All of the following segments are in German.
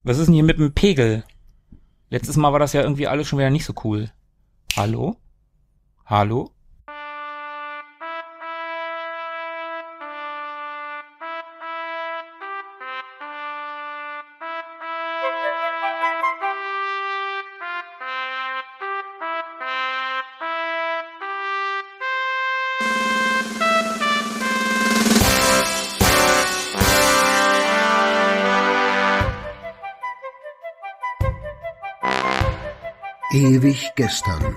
Was ist denn hier mit dem Pegel? Letztes Mal war das ja irgendwie alles schon wieder nicht so cool. Hallo? Hallo? Ewig gestern.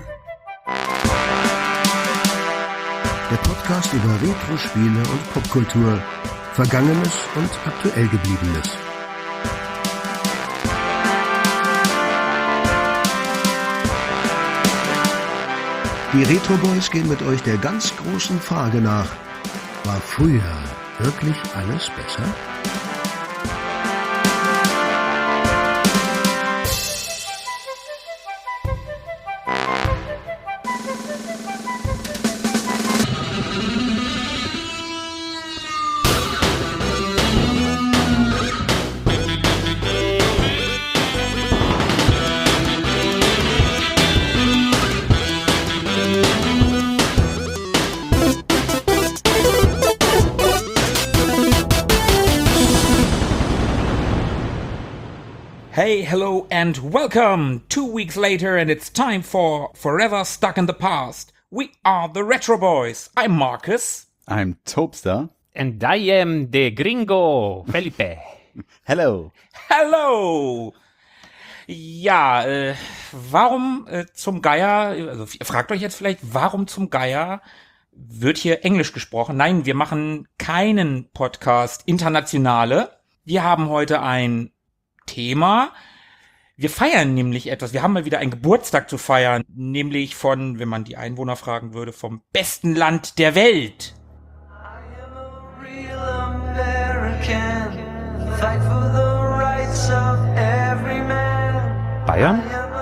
Der Podcast über Retro-Spiele und Popkultur, Vergangenes und aktuell Gebliebenes. Die Retro Boys gehen mit euch der ganz großen Frage nach: War früher wirklich alles besser? Hey, hello and welcome! 2 weeks later and it's time for Forever Stuck in the Past. We are the Retro Boys. I'm Marcus. I'm Topster. And I am the Gringo, Felipe. Hello. Hello! Ja, warum zum Geier, also ihr fragt euch jetzt vielleicht, warum zum Geier wird hier Englisch gesprochen? Nein, wir machen keinen Podcast Internationale. Wir haben heute ein Thema. Wir feiern nämlich etwas. Wir haben mal wieder einen Geburtstag zu feiern, nämlich von, wenn man die Einwohner fragen würde, vom besten Land der Welt. Bayern?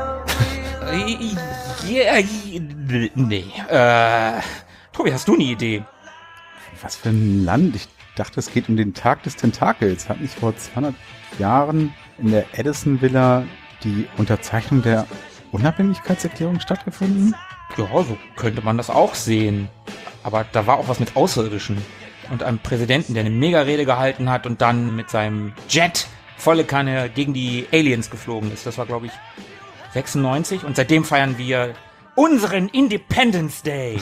Nee. Tobi, hast du eine Idee? Was für ein Land? Ich dachte, es geht um den Tag des Tentakels. Hat nicht vor 200 Jahren in der Edison Villa die Unterzeichnung der Unabhängigkeitserklärung stattgefunden? Ja, so könnte man das auch sehen. Aber da war auch was mit Außerirdischen. Und einem Präsidenten, der eine Mega-Rede gehalten hat und dann mit seinem Jet volle Kanne gegen die Aliens geflogen ist. Das war, glaube ich, 96. Und seitdem feiern wir unseren Independence Day.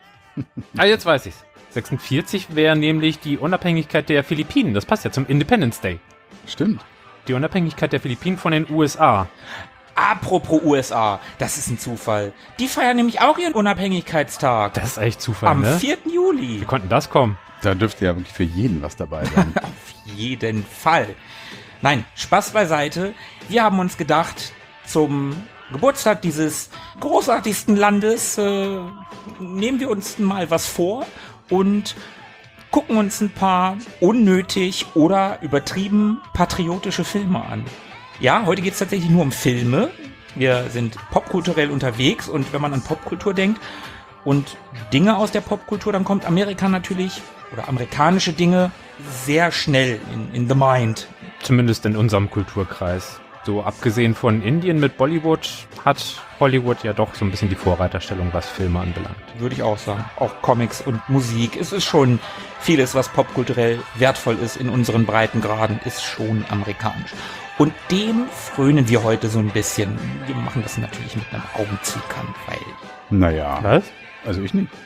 Jetzt weiß ich's. 46 wäre nämlich die Unabhängigkeit der Philippinen. Das passt ja zum Independence Day. Stimmt. Die Unabhängigkeit der Philippinen von den USA. Apropos USA, das ist ein Zufall. Die feiern nämlich auch ihren Unabhängigkeitstag. Das ist echt Zufall, Am ne? 4. Juli. Wie konnten das kommen? Da dürfte ja wirklich für jeden was dabei sein. Auf jeden Fall. Nein, Spaß beiseite. Wir haben uns gedacht, zum Geburtstag dieses großartigsten Landes nehmen wir uns mal was vor und gucken uns ein paar unnötig oder übertrieben patriotische Filme an. Ja, heute geht es tatsächlich nur um Filme. Wir sind popkulturell unterwegs und wenn man an Popkultur denkt und Dinge aus der Popkultur, dann kommt Amerika natürlich oder amerikanische Dinge sehr schnell in the mind. Zumindest in unserem Kulturkreis. So abgesehen von Indien mit Bollywood hat Hollywood ja doch so ein bisschen die Vorreiterstellung, was Filme anbelangt. Würde ich auch sagen. Auch Comics und Musik. Es ist schon vieles, was popkulturell wertvoll ist in unseren Breitengraden, ist schon amerikanisch. Und dem frönen wir heute so ein bisschen. Wir machen das natürlich mit einem Augenzwinkern, weil... Naja. Was? Also ich nicht.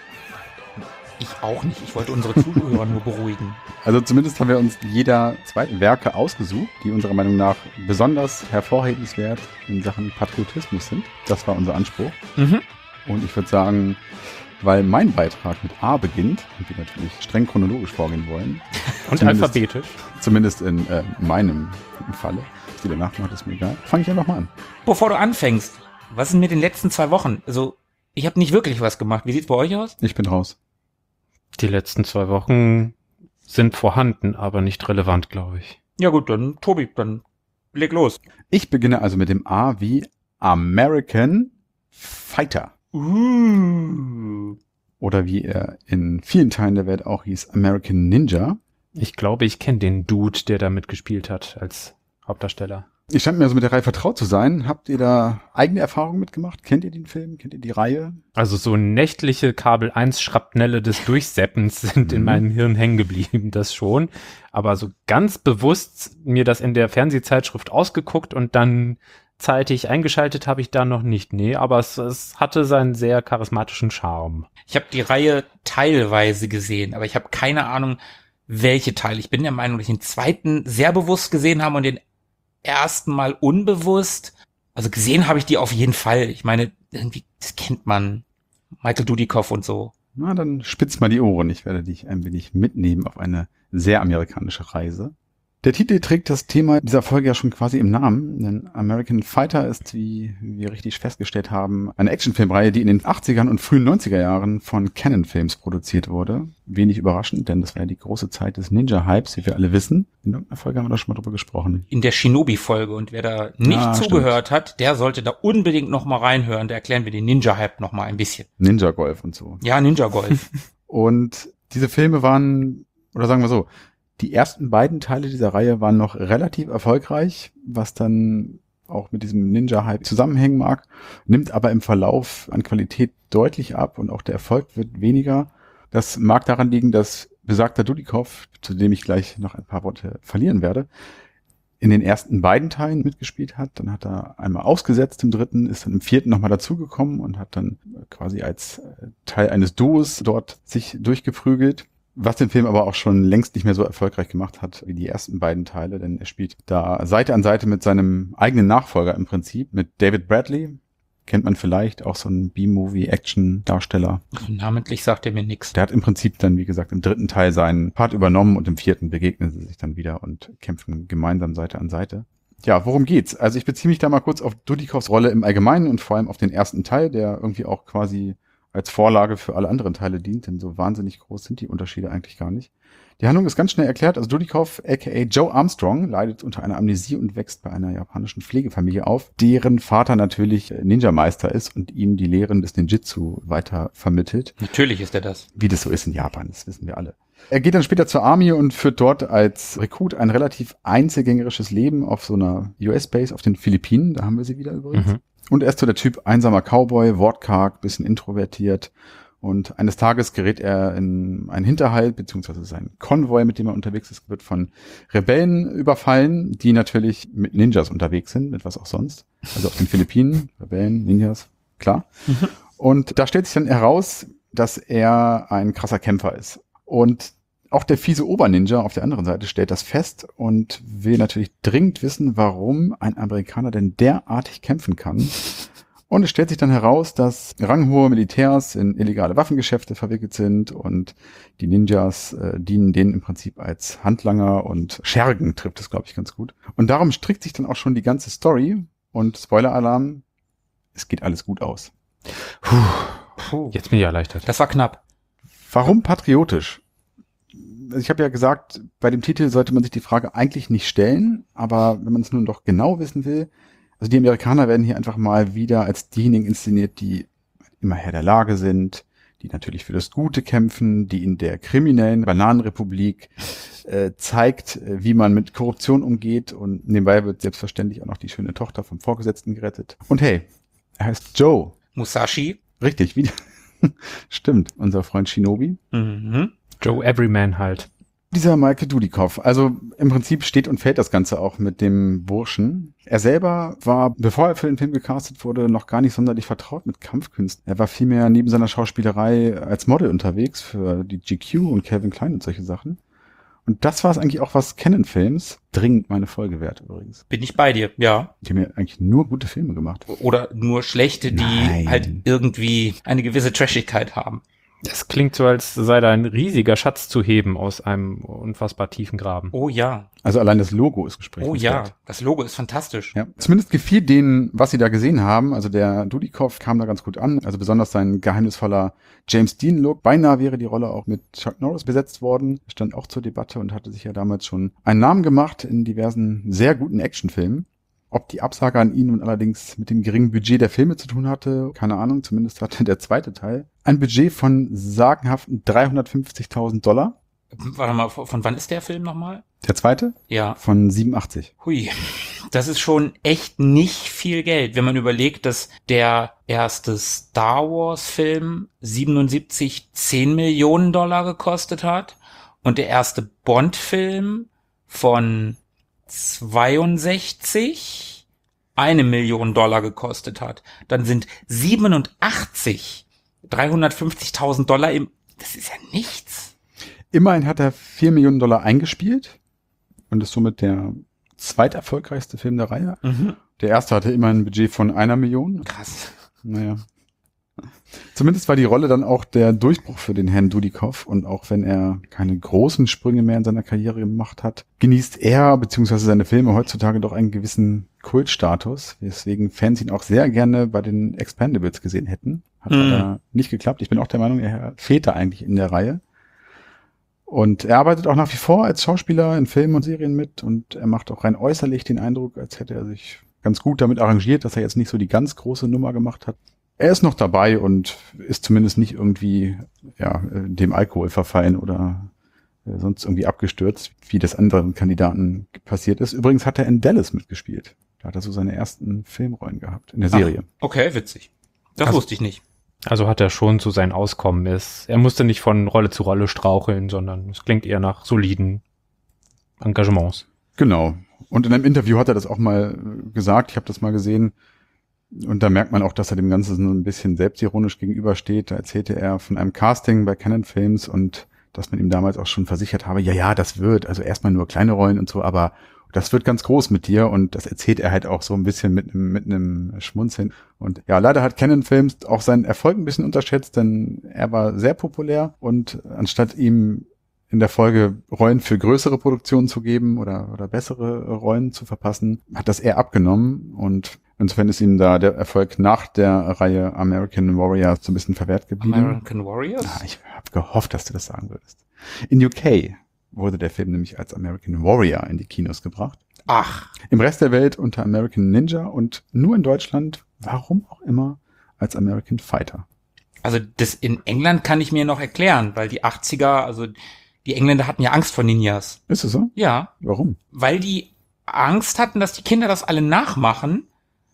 Ich auch nicht. Ich wollte unsere Zuhörer nur beruhigen. Also zumindest haben wir uns jeder 2 Werke ausgesucht, die unserer Meinung nach besonders hervorhebenswert in Sachen Patriotismus sind. Das war unser Anspruch. Mhm. Und ich würde sagen, weil mein Beitrag mit A beginnt und wir natürlich streng chronologisch vorgehen wollen. Und alphabetisch. Zumindest in meinem Falle. Was die danach macht, ist mir egal. Fange ich einfach mal an. Bevor du anfängst, was ist mit den letzten 2 Wochen? Also, ich habe nicht wirklich was gemacht. Wie sieht's bei euch aus? Ich bin raus. Die letzten 2 Wochen sind vorhanden, aber nicht relevant, glaube ich. Ja gut, dann Tobi, dann leg los. Ich beginne also mit dem A wie American Fighter. Oder wie er in vielen Teilen der Welt auch hieß, American Ninja. Ich glaube, ich kenne den Dude, der da mitgespielt hat als Hauptdarsteller. Ich scheint mir also mit der Reihe vertraut zu sein. Habt ihr da eigene Erfahrungen mitgemacht? Kennt ihr den Film? Kennt ihr die Reihe? Also so nächtliche Kabel-1-Schrapnelle des Durchseppens sind in meinem Hirn hängen geblieben, das schon. Aber so ganz bewusst mir das in der Fernsehzeitschrift ausgeguckt und dann zeitig eingeschaltet habe ich da noch nicht. Nee, aber es hatte seinen sehr charismatischen Charme. Ich habe die Reihe teilweise gesehen, aber ich habe keine Ahnung, welche Teile. Ich bin der Meinung, dass ich den zweiten sehr bewusst gesehen habe und den ersten Mal unbewusst. Also gesehen habe ich die auf jeden Fall. Ich meine, irgendwie, das kennt man. Michael Dudikoff und so. Na, dann spitz mal die Ohren. Ich werde dich ein wenig mitnehmen auf eine sehr amerikanische Reise. Der Titel trägt das Thema dieser Folge ja schon quasi im Namen, denn American Fighter ist, wie wir richtig festgestellt haben, eine Actionfilmreihe, die in den 80ern und frühen 90er Jahren von Cannon Films produziert wurde. Wenig überraschend, denn das war ja die große Zeit des Ninja-Hypes, wie wir alle wissen. In irgendeiner Folge haben wir da schon mal drüber gesprochen. In der Shinobi-Folge, und wer da nicht zugehört hat, der sollte da unbedingt noch mal reinhören. Da erklären wir den Ninja-Hype noch mal ein bisschen. Ninja-Golf und so. Ja, Ninja-Golf. Und diese Filme waren, oder sagen wir so, die ersten beiden Teile dieser Reihe waren noch relativ erfolgreich, was dann auch mit diesem Ninja-Hype zusammenhängen mag, nimmt aber im Verlauf an Qualität deutlich ab und auch der Erfolg wird weniger. Das mag daran liegen, dass besagter Dudikoff, zu dem ich gleich noch ein paar Worte verlieren werde, in den ersten beiden Teilen mitgespielt hat. Dann hat er einmal ausgesetzt im dritten, ist dann im vierten nochmal dazugekommen und hat dann quasi als Teil eines Duos dort sich durchgeprügelt. Was den Film aber auch schon längst nicht mehr so erfolgreich gemacht hat wie die ersten beiden Teile, denn er spielt da Seite an Seite mit seinem eigenen Nachfolger im Prinzip, mit David Bradley. Kennt man vielleicht, auch so ein B-Movie-Action-Darsteller. Namentlich sagt er mir nichts. Der hat im Prinzip dann, wie gesagt, im dritten Teil seinen Part übernommen und im vierten begegnen sie sich dann wieder und kämpfen gemeinsam Seite an Seite. Ja, worum geht's? Also ich beziehe mich da mal kurz auf Dudikoffs Rolle im Allgemeinen und vor allem auf den ersten Teil, der irgendwie auch quasi als Vorlage für alle anderen Teile dient, denn so wahnsinnig groß sind die Unterschiede eigentlich gar nicht. Die Handlung ist ganz schnell erklärt. Also Dudikoff, aka Joe Armstrong, leidet unter einer Amnesie und wächst bei einer japanischen Pflegefamilie auf, deren Vater natürlich Ninja-Meister ist und ihm die Lehren des Ninjitsu weiter vermittelt. Natürlich ist er das. Wie das so ist in Japan, das wissen wir alle. Er geht dann später zur Army und führt dort als Rekrut ein relativ einzelgängerisches Leben auf so einer US-Base auf den Philippinen. Da haben wir sie wieder übrigens. Mhm. Und er ist so der Typ einsamer Cowboy, wortkarg, bisschen introvertiert. Und eines Tages gerät er in einen Hinterhalt, beziehungsweise sein Konvoi, mit dem er unterwegs ist, wird von Rebellen überfallen, die natürlich mit Ninjas unterwegs sind, mit was auch sonst. Also auf den Philippinen, Rebellen, Ninjas, klar. Mhm. Und da stellt sich dann heraus, dass er ein krasser Kämpfer ist. Und auch der fiese Oberninja auf der anderen Seite stellt das fest und will natürlich dringend wissen, warum ein Amerikaner denn derartig kämpfen kann. Und es stellt sich dann heraus, dass ranghohe Militärs in illegale Waffengeschäfte verwickelt sind und die Ninjas dienen denen im Prinzip als Handlanger und Schergen, trifft es, glaube ich, ganz gut. Und darum strickt sich dann auch schon die ganze Story und Spoiler-Alarm, es geht alles gut aus. Jetzt bin ich erleichtert. Das war knapp. Warum patriotisch? Ich habe ja gesagt, bei dem Titel sollte man sich die Frage eigentlich nicht stellen, aber wenn man es nun doch genau wissen will, also die Amerikaner werden hier einfach mal wieder als diejenigen inszeniert, die immer Herr der Lage sind, die natürlich für das Gute kämpfen, die in der kriminellen Bananenrepublik zeigt, wie man mit Korruption umgeht und nebenbei wird selbstverständlich auch noch die schöne Tochter vom Vorgesetzten gerettet. Und hey, er heißt Joe. Musashi. Richtig, wie stimmt, unser Freund Shinobi. Mhm. Joe Everyman halt. Dieser Michael Dudikoff, also im Prinzip steht und fällt das Ganze auch mit dem Burschen. Er selber war, bevor er für den Film gecastet wurde, noch gar nicht sonderlich vertraut mit Kampfkünsten. Er war vielmehr neben seiner Schauspielerei als Model unterwegs für die GQ und Calvin Klein und solche Sachen. Und das war es eigentlich auch, was Cannon-Films dringend meine Folge wert übrigens. Bin ich bei dir, ja. Die haben ja eigentlich nur gute Filme gemacht. Oder nur schlechte, die halt irgendwie eine gewisse Trashigkeit haben. Das klingt so, als sei da ein riesiger Schatz zu heben aus einem unfassbar tiefen Graben. Oh ja. Also allein das Logo ist gesprächswert. Oh ja, das Logo ist fantastisch. Ja. Zumindest gefiel denen, was sie da gesehen haben. Also der Dudikoff kam da ganz gut an. Also besonders sein geheimnisvoller James Dean-Look. Beinahe wäre die Rolle auch mit Chuck Norris besetzt worden. Stand auch zur Debatte und hatte sich ja damals schon einen Namen gemacht in diversen sehr guten Actionfilmen. Ob die Absage an ihn nun allerdings mit dem geringen Budget der Filme zu tun hatte, keine Ahnung, zumindest hatte der zweite Teil ein Budget von sagenhaften $350.000. Warte mal, von wann ist der Film nochmal? Der zweite? Ja. Von 87. Hui. Das ist schon echt nicht viel Geld, wenn man überlegt, dass der erste Star Wars Film 77 $10 Millionen gekostet hat und der erste Bond Film von 62 $1 Million gekostet hat. Dann sind 87 $350.000 das ist ja nichts. Immerhin hat er $4 Millionen eingespielt und ist somit der zweiterfolgreichste Film der Reihe. Mhm. Der erste hatte immerhin ein Budget von 1 Million. Krass. Naja. Zumindest war die Rolle dann auch der Durchbruch für den Herrn Dudikoff und auch wenn er keine großen Sprünge mehr in seiner Karriere gemacht hat, genießt er bzw. seine Filme heutzutage doch einen gewissen Kultstatus, weswegen Fans ihn auch sehr gerne bei den Expendables gesehen hätten. Hat aber nicht geklappt. Ich bin auch der Meinung, er fehlt da eigentlich in der Reihe. Und er arbeitet auch nach wie vor als Schauspieler in Filmen und Serien mit und er macht auch rein äußerlich den Eindruck, als hätte er sich ganz gut damit arrangiert, dass er jetzt nicht so die ganz große Nummer gemacht hat. Er ist noch dabei und ist zumindest nicht irgendwie dem Alkohol verfallen oder sonst irgendwie abgestürzt, wie das anderen Kandidaten passiert ist. Übrigens hat er in Dallas mitgespielt. Da hat er so seine ersten Filmrollen gehabt in der Serie. Okay, witzig. Das wusste ich nicht. Also hat er schon so sein Auskommen. Er musste nicht von Rolle zu Rolle straucheln, sondern es klingt eher nach soliden Engagements. Genau. Und in einem Interview hat er das auch mal gesagt. Ich habe das mal gesehen. Und da merkt man auch, dass er dem Ganzen so ein bisschen selbstironisch gegenübersteht. Da erzählte er von einem Casting bei Canon Films und dass man ihm damals auch schon versichert habe, ja, das wird, also erstmal nur kleine Rollen und so, aber das wird ganz groß mit dir und das erzählt er halt auch so ein bisschen mit einem Schmunzeln. Und ja, leider hat Canon Films auch seinen Erfolg ein bisschen unterschätzt, denn er war sehr populär und anstatt ihm in der Folge Rollen für größere Produktionen zu geben oder bessere Rollen zu verpassen, hat das eher abgenommen und insofern ist ihm da der Erfolg nach der Reihe American Warrior so ein bisschen verwehrt geblieben. American Warriors? Ja, ich habe gehofft, dass du das sagen würdest. In UK wurde der Film nämlich als American Warrior in die Kinos gebracht. Ach. Im Rest der Welt unter American Ninja und nur in Deutschland, warum auch immer, als American Fighter. Also das in England kann ich mir noch erklären, weil die 80er, also die Engländer hatten ja Angst vor Ninjas. Ist es so? Ja. Warum? Weil die Angst hatten, dass die Kinder das alle nachmachen.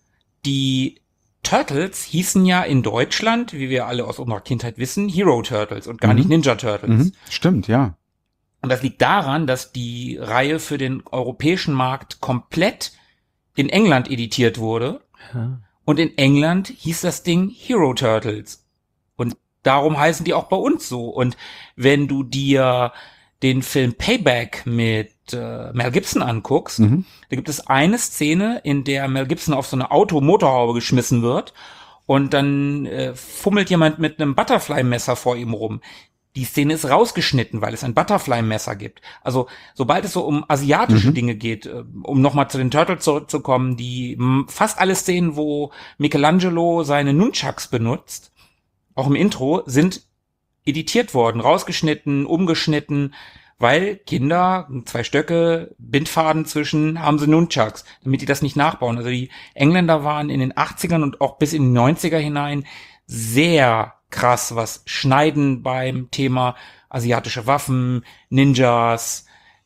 Die Turtles hießen ja in Deutschland, wie wir alle aus unserer Kindheit wissen, Hero Turtles und gar nicht Ninja Turtles. Stimmt, ja. Und das liegt daran, dass die Reihe für den europäischen Markt komplett in England editiert wurde. Ja. Und in England hieß das Ding Hero Turtles. Und darum heißen die auch bei uns so. Und wenn du dir den Film Payback mit Mel Gibson anguckst, da gibt es eine Szene, in der Mel Gibson auf so eine Motorhaube geschmissen wird und dann fummelt jemand mit einem Butterfly-Messer vor ihm rum. Die Szene ist rausgeschnitten, weil es ein Butterfly-Messer gibt. Also sobald es so um asiatische Dinge geht, um nochmal zu den Turtles zurückzukommen, die fast alle Szenen, wo Michelangelo seine Nunchucks benutzt, auch im Intro, sind editiert worden, rausgeschnitten, umgeschnitten, weil Kinder, 2 Stöcke, Bindfaden zwischen, haben sie Nunchucks, damit die das nicht nachbauen. Also die Engländer waren in den 80ern und auch bis in die 90er hinein sehr krass, was Schneiden beim Thema asiatische Waffen, Ninjas,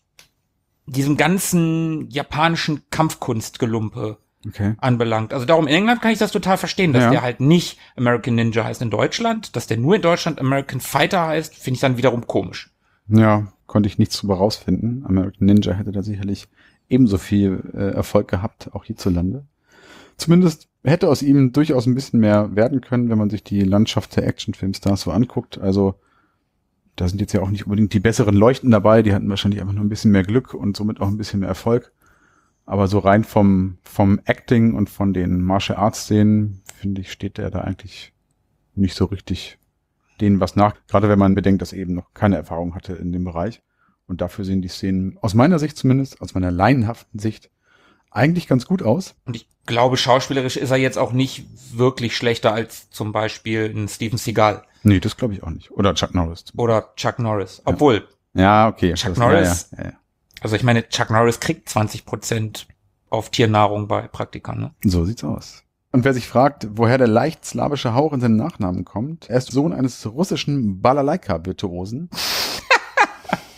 diesem ganzen japanischen Kampfkunstgelumpe anbelangt. Also darum in England kann ich das total verstehen, dass der halt nicht American Ninja heißt in Deutschland, dass der nur in Deutschland American Fighter heißt, finde ich dann wiederum komisch. Ja, konnte ich nichts drüber rausfinden. American Ninja hätte da sicherlich ebenso viel Erfolg gehabt, auch hierzulande. Zumindest hätte aus ihm durchaus ein bisschen mehr werden können, wenn man sich die Landschaft der Actionfilmstars so anguckt. Also da sind jetzt ja auch nicht unbedingt die besseren Leuchten dabei, die hatten wahrscheinlich einfach nur ein bisschen mehr Glück und somit auch ein bisschen mehr Erfolg. Aber so rein vom Acting und von den Martial Arts Szenen, finde ich, steht der da eigentlich nicht so richtig denen was nach. Gerade wenn man bedenkt, dass er eben noch keine Erfahrung hatte in dem Bereich. Und dafür sehen die Szenen aus meiner Sicht zumindest, aus meiner laienhaften Sicht, eigentlich ganz gut aus. Und ich glaube, schauspielerisch ist er jetzt auch nicht wirklich schlechter als zum Beispiel ein Steven Seagal. Nee, das glaube ich auch nicht. Oder Chuck Norris. Oder Chuck Norris. Obwohl. Ja, okay. Chuck Norris. Ja. Also ich meine, Chuck Norris kriegt 20% auf Tiernahrung bei Praktikern, ne? So sieht's aus. Und wer sich fragt, woher der leicht slawische Hauch in seinen Nachnamen kommt, er ist Sohn eines russischen Balalaika-Virtuosen.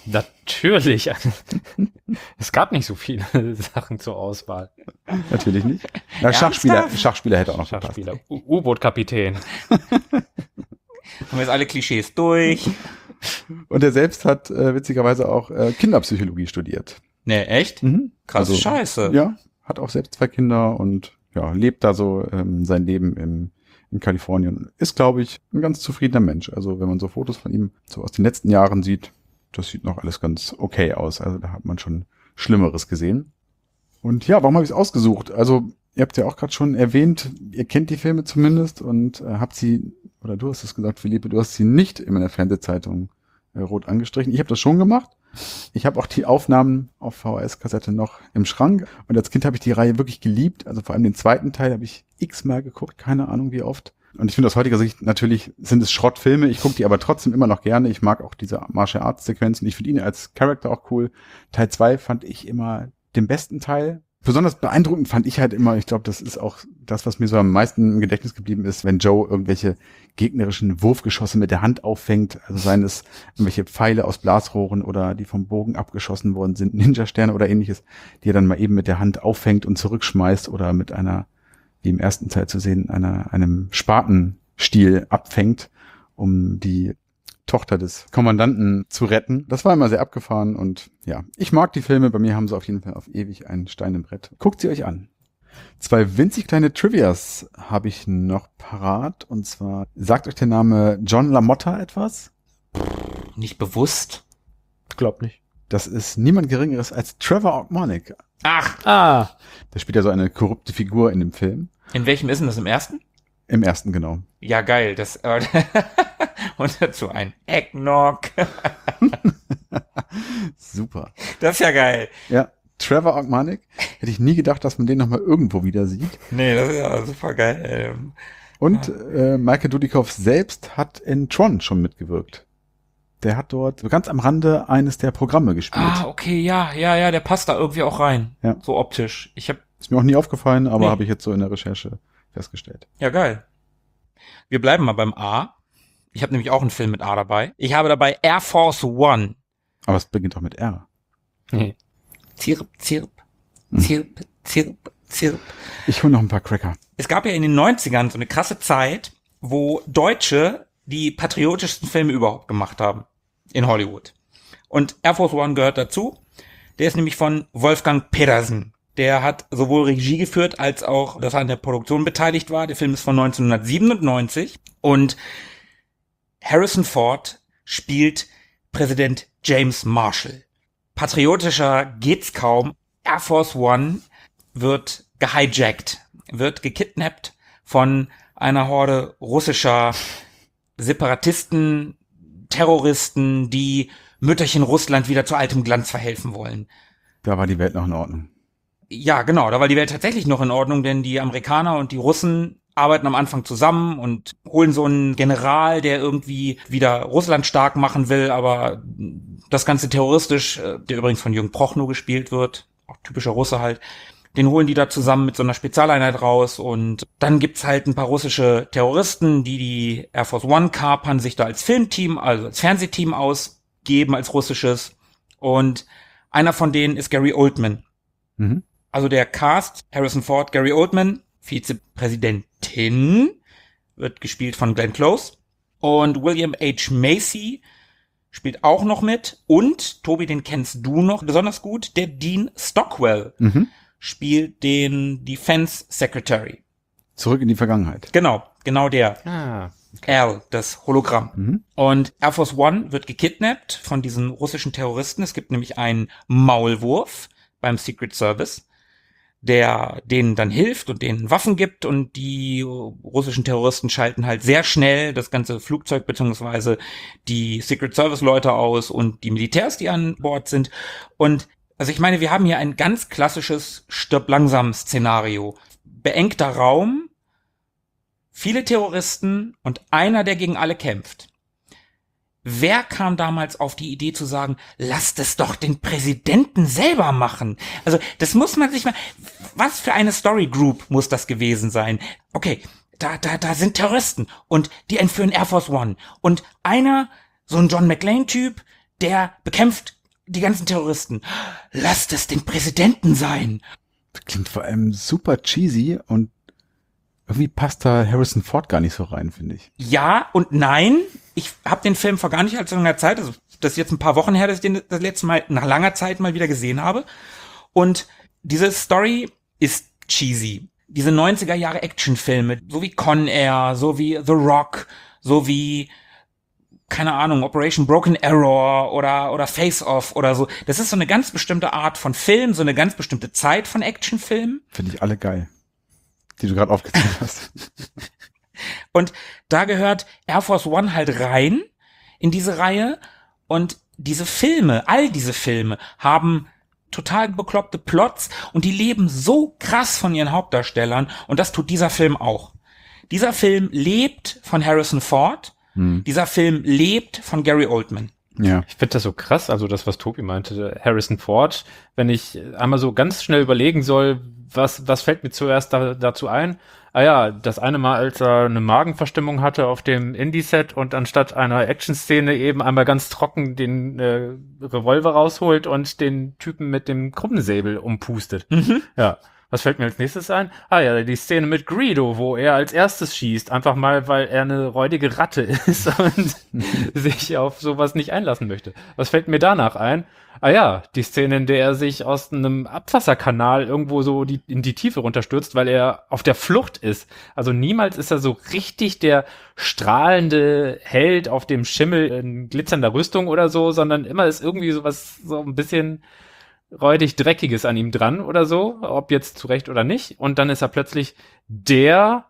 Natürlich. Es gab nicht so viele Sachen zur Auswahl. Natürlich nicht. Ja, Schachspieler hätte auch noch gepasst. Schachspieler, U-Boot-Kapitän. Haben wir jetzt alle Klischees durch? Und er selbst hat witzigerweise auch Kinderpsychologie studiert. Ne, echt? Krasse Scheiße. Ja, hat auch selbst 2 Kinder und ja, lebt da so sein Leben in Kalifornien. Ist, glaube ich, ein ganz zufriedener Mensch. Also wenn man so Fotos von ihm so aus den letzten Jahren sieht, das sieht noch alles ganz okay aus. Also da hat man schon Schlimmeres gesehen. Und ja, warum habe ich es ausgesucht? Also ihr habt ja auch gerade schon erwähnt, ihr kennt die Filme zumindest und habt sie, oder du hast es gesagt, Philippe, du hast sie nicht in der Fernsehzeitung rot angestrichen. Ich habe das schon gemacht. Ich habe auch die Aufnahmen auf VHS-Kassette noch im Schrank. Und als Kind habe ich die Reihe wirklich geliebt. Also vor allem den zweiten Teil habe ich x-mal geguckt, keine Ahnung wie oft. Und ich finde aus heutiger Sicht, natürlich sind es Schrottfilme. Ich gucke die aber trotzdem immer noch gerne. Ich mag auch diese Martial Arts Sequenzen. Ich finde ihn als Charakter auch cool. Teil 2 fand ich immer den besten Teil. Besonders beeindruckend fand ich halt immer, ich glaube, das ist auch das, was mir so am meisten im Gedächtnis geblieben ist, wenn Joe irgendwelche gegnerischen Wurfgeschosse mit der Hand auffängt, also seien es irgendwelche Pfeile aus Blasrohren oder die vom Bogen abgeschossen worden sind, Ninja-Sterne oder ähnliches, die er dann mal eben mit der Hand auffängt und zurückschmeißt oder mit einer, wie im ersten Teil zu sehen, einem Spatenstiel abfängt, um die Tochter des Kommandanten zu retten. Das war immer sehr abgefahren und ja, ich mag die Filme. Bei mir haben sie auf jeden Fall auf ewig einen Stein im Brett. Guckt sie euch an. 2 winzig kleine Trivias habe ich noch parat und zwar, sagt euch der Name John LaMotta etwas? Nicht bewusst. Glaub nicht. Das ist niemand Geringeres als Trevor Ogmonic. Ach, Der spielt ja so eine korrupte Figur in dem Film. in welchem ist denn das? Im ersten? Im ersten, genau. Ja, geil. Das und dazu ein Eggnog. Super. Das ist ja geil. Ja, Trevor Ogmonic. Hätte ich nie gedacht, dass man den nochmal irgendwo wieder sieht. Nee, das ist ja super geil. Und Michael Dudikoff selbst hat in Tron schon mitgewirkt. Der hat dort so ganz am Rande eines der Programme gespielt. Ah, okay, ja, der passt da irgendwie auch rein. Ja. So optisch. Ist mir auch nie aufgefallen, aber Nee. habe ich jetzt so in der Recherche festgestellt. Ja, geil. Wir bleiben mal beim A. Ich habe nämlich auch einen Film mit A dabei. Ich habe dabei Air Force One. Aber es beginnt auch mit R. Nee. Zirp, zirp, zirp, zirp, zirp. Ich hole noch ein paar Cracker. Es gab ja in den 90ern so eine krasse Zeit, wo Deutsche die patriotischsten Filme überhaupt gemacht haben. In Hollywood. Und Air Force One gehört dazu. Der ist nämlich von Wolfgang Pedersen. Der hat sowohl Regie geführt, als auch, dass er an der Produktion beteiligt war. Der Film ist von 1997. Und Harrison Ford spielt Präsident James Marshall. Patriotischer geht's kaum. Air Force One wird gehijackt, wird gekidnappt von einer Horde russischer Separatisten, Terroristen, die Mütterchen Russland wieder zu altem Glanz verhelfen wollen. Da war die Welt noch in Ordnung. Ja, genau, da war die Welt tatsächlich noch in Ordnung, denn die Amerikaner und die Russen arbeiten am Anfang zusammen und holen so einen General, der irgendwie wieder Russland stark machen will, aber das Ganze terroristisch, der übrigens von Jürgen Prochnow gespielt wird, auch typischer Russe halt, den holen die da zusammen mit so einer Spezialeinheit raus und dann gibt's halt ein paar russische Terroristen, die Air Force One kapern, sich da als Filmteam, also als Fernsehteam ausgeben, als russisches, und einer von denen ist Gary Oldman. Mhm. Also der Cast, Harrison Ford, Gary Oldman, Vizepräsidentin, wird gespielt von Glenn Close, und William H. Macy spielt auch noch mit, und Tobi, den kennst du noch besonders gut, der Dean Stockwell spielt den Defense Secretary. Zurück in die Vergangenheit. Genau der. Ah. Al, das Hologramm. Und Air Force One wird gekidnappt von diesen russischen Terroristen. Es gibt nämlich einen Maulwurf beim Secret Service, der denen dann hilft und denen Waffen gibt, und die russischen Terroristen schalten halt sehr schnell das ganze Flugzeug beziehungsweise die Secret Service Leute aus und die Militärs, die an Bord sind. Und also ich meine, wir haben hier ein ganz klassisches Stirb-langsam-Szenario. Beengter Raum, viele Terroristen und einer, der gegen alle kämpft. Wer kam damals auf die Idee zu sagen, lasst es doch den Präsidenten selber machen? Also das muss man sich mal, was für eine Story Group muss das gewesen sein? Okay, da sind Terroristen und die entführen Air Force One. Und einer, so ein John McClane-Typ, der bekämpft die ganzen Terroristen. Lasst es den Präsidenten sein. Das klingt vor allem super cheesy und irgendwie passt da Harrison Ford gar nicht so rein, finde ich. Ja und nein. Ich habe den Film vor gar nicht allzu langer Zeit, also das ist jetzt ein paar Wochen her, dass ich den das letzte Mal nach langer Zeit mal wieder gesehen habe. Und diese Story ist cheesy. Diese 90er Jahre Actionfilme, so wie Con Air, so wie The Rock, so wie, keine Ahnung, Operation Broken Arrow oder Face Off oder so. Das ist so eine ganz bestimmte Art von Film, so eine ganz bestimmte Zeit von Actionfilmen. Finde ich alle geil, die du gerade aufgezählt hast. Und da gehört Air Force One halt rein in diese Reihe. Und diese Filme, all diese Filme haben total bekloppte Plots und die leben so krass von ihren Hauptdarstellern und das tut dieser Film auch. Dieser Film lebt von Harrison Ford, dieser Film lebt von Gary Oldman. Ja. Ich finde das so krass, also das, was Tobi meinte, Harrison Ford, wenn ich einmal so ganz schnell überlegen soll, was fällt mir zuerst dazu ein? Ah ja, das eine Mal, als er eine Magenverstimmung hatte auf dem Indie-Set und anstatt einer Action-Szene eben einmal ganz trocken den Revolver rausholt und den Typen mit dem Krummensäbel umpustet. Ja. Was fällt mir als nächstes ein? Ah ja, die Szene mit Greedo, wo er als erstes schießt, einfach mal, weil er eine räudige Ratte ist und sich auf sowas nicht einlassen möchte. Was fällt mir danach ein? Ah ja, die Szene, in der er sich aus einem Abwasserkanal irgendwo so in die Tiefe runterstürzt, weil er auf der Flucht ist. Also niemals ist er so richtig der strahlende Held auf dem Schimmel in glitzernder Rüstung oder so, sondern immer ist irgendwie sowas so ein bisschen räudig Dreckiges an ihm dran oder so, ob jetzt zu Recht oder nicht. Und dann ist er plötzlich der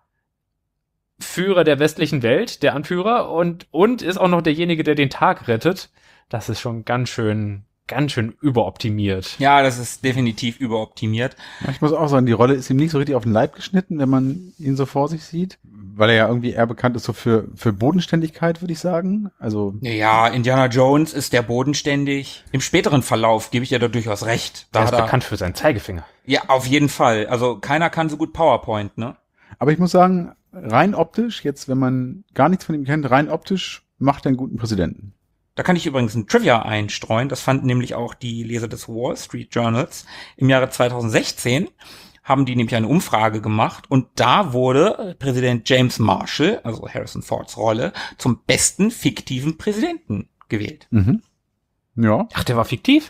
Führer der westlichen Welt, der Anführer und ist auch noch derjenige, der den Tag rettet. Das ist schon ganz schön überoptimiert. Ja, das ist definitiv überoptimiert. Ich muss auch sagen, die Rolle ist ihm nicht so richtig auf den Leib geschnitten, wenn man ihn so vor sich sieht. Weil er ja irgendwie eher bekannt ist so für Bodenständigkeit, würde ich sagen. Also Ja, Indiana Jones ist der bodenständig. Im späteren Verlauf gebe ich dir da durchaus recht. Er ist bekannt für seinen Zeigefinger. Ja, auf jeden Fall. Also keiner kann so gut PowerPoint, ne? aber ich muss sagen, rein optisch, jetzt wenn man gar nichts von ihm kennt, rein optisch macht er einen guten Präsidenten. Da kann ich übrigens ein Trivia einstreuen. Das fanden nämlich auch die Leser des Wall Street Journals. Im Jahre 2016 haben die nämlich eine Umfrage gemacht und da wurde Präsident James Marshall, also Harrison Fords Rolle, zum besten fiktiven Präsidenten gewählt. Mhm. Ja. Ach, der war fiktiv?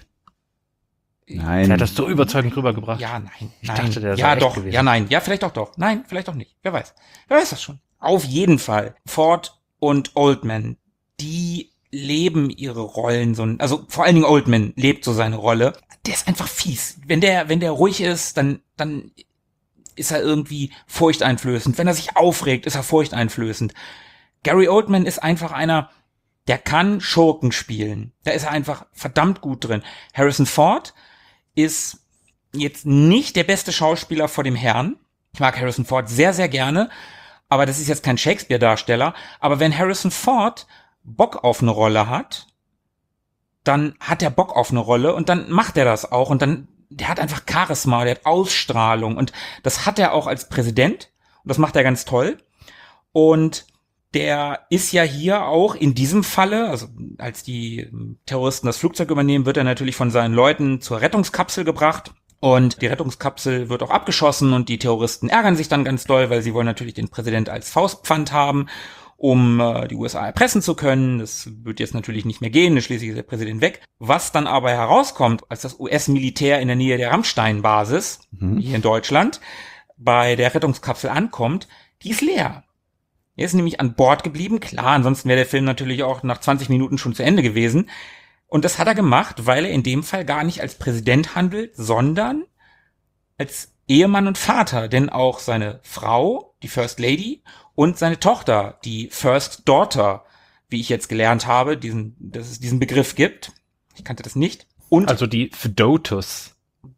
Nein. Der hat das so überzeugend rübergebracht. Ja, nein. Ich dachte, der sei ja, echt doch. gewesen. Ja, nein. Ja, vielleicht auch doch. Nein, vielleicht auch nicht. Wer weiß. Wer weiß das schon. Auf jeden Fall. Ford und Oldman, die leben ihre Rollen so, also vor allen Dingen Oldman lebt so seine Rolle. Der ist einfach fies. Wenn der ruhig ist, dann ist er irgendwie furchteinflößend. Wenn er sich aufregt, ist er furchteinflößend. Gary Oldman ist einfach einer, der kann Schurken spielen. Da ist er einfach verdammt gut drin. Harrison Ford ist jetzt nicht der beste Schauspieler vor dem Herrn. Ich mag Harrison Ford sehr, sehr gerne, aber das ist jetzt kein Shakespeare-Darsteller. Aber wenn Harrison Ford Bock auf eine Rolle hat, dann hat er Bock auf eine Rolle und dann macht er das auch und dann, der hat einfach Charisma, der hat Ausstrahlung und das hat er auch als Präsident und das macht er ganz toll und der ist ja hier auch in diesem Falle, also als die Terroristen das Flugzeug übernehmen, wird er natürlich von seinen Leuten zur Rettungskapsel gebracht und die Rettungskapsel wird auch abgeschossen und die Terroristen ärgern sich dann ganz doll, weil sie wollen natürlich den Präsident als Faustpfand haben, um die USA erpressen zu können. Das wird jetzt natürlich nicht mehr gehen, schließlich ist der Präsident weg. Was dann aber herauskommt, als das US-Militär in der Nähe der Rammstein-Basis, hier in Deutschland, bei der Rettungskapsel ankommt, die ist leer. Er ist nämlich an Bord geblieben. Klar, ansonsten wäre der Film natürlich auch nach 20 Minuten schon zu Ende gewesen. Und das hat er gemacht, weil er in dem Fall gar nicht als Präsident handelt, sondern als Ehemann und Vater. Denn auch seine Frau, die First Lady, und seine Tochter, die First Daughter, wie ich jetzt gelernt habe, dass es diesen Begriff gibt. Ich kannte das nicht. Und Also die Fedotus.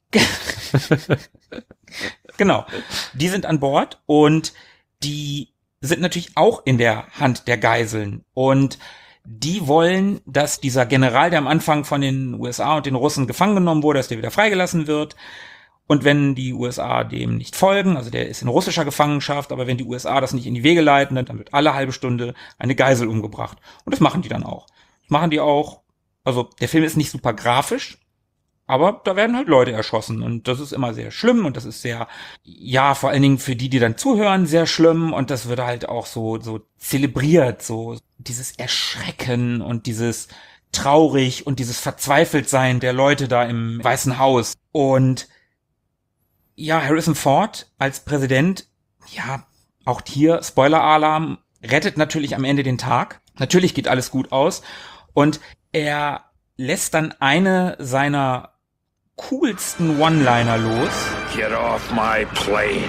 Genau. Die sind an Bord und die sind natürlich auch in der Hand der Geiseln. Und die wollen, dass dieser General, der am Anfang von den USA und den Russen gefangen genommen wurde, dass der wieder freigelassen wird. Und wenn die USA dem nicht folgen, also der ist in russischer Gefangenschaft, aber wenn die USA das nicht in die Wege leiten, dann wird alle halbe Stunde eine Geisel umgebracht. Und das machen die dann auch. Das machen die auch Also der Film ist nicht super grafisch, aber da werden halt Leute erschossen und das ist immer sehr schlimm und das ist sehr, ja, vor allen Dingen für die dann zuhören, sehr schlimm und das wird halt auch so zelebriert, so dieses Erschrecken und dieses traurig und dieses Verzweifeltsein der Leute da im Weißen Haus. Und ja, Harrison Ford als Präsident, ja, auch hier Spoiler-Alarm, rettet natürlich am Ende den Tag. Natürlich geht alles gut aus und er lässt dann eine seiner coolsten One-Liner los. Get off my plane.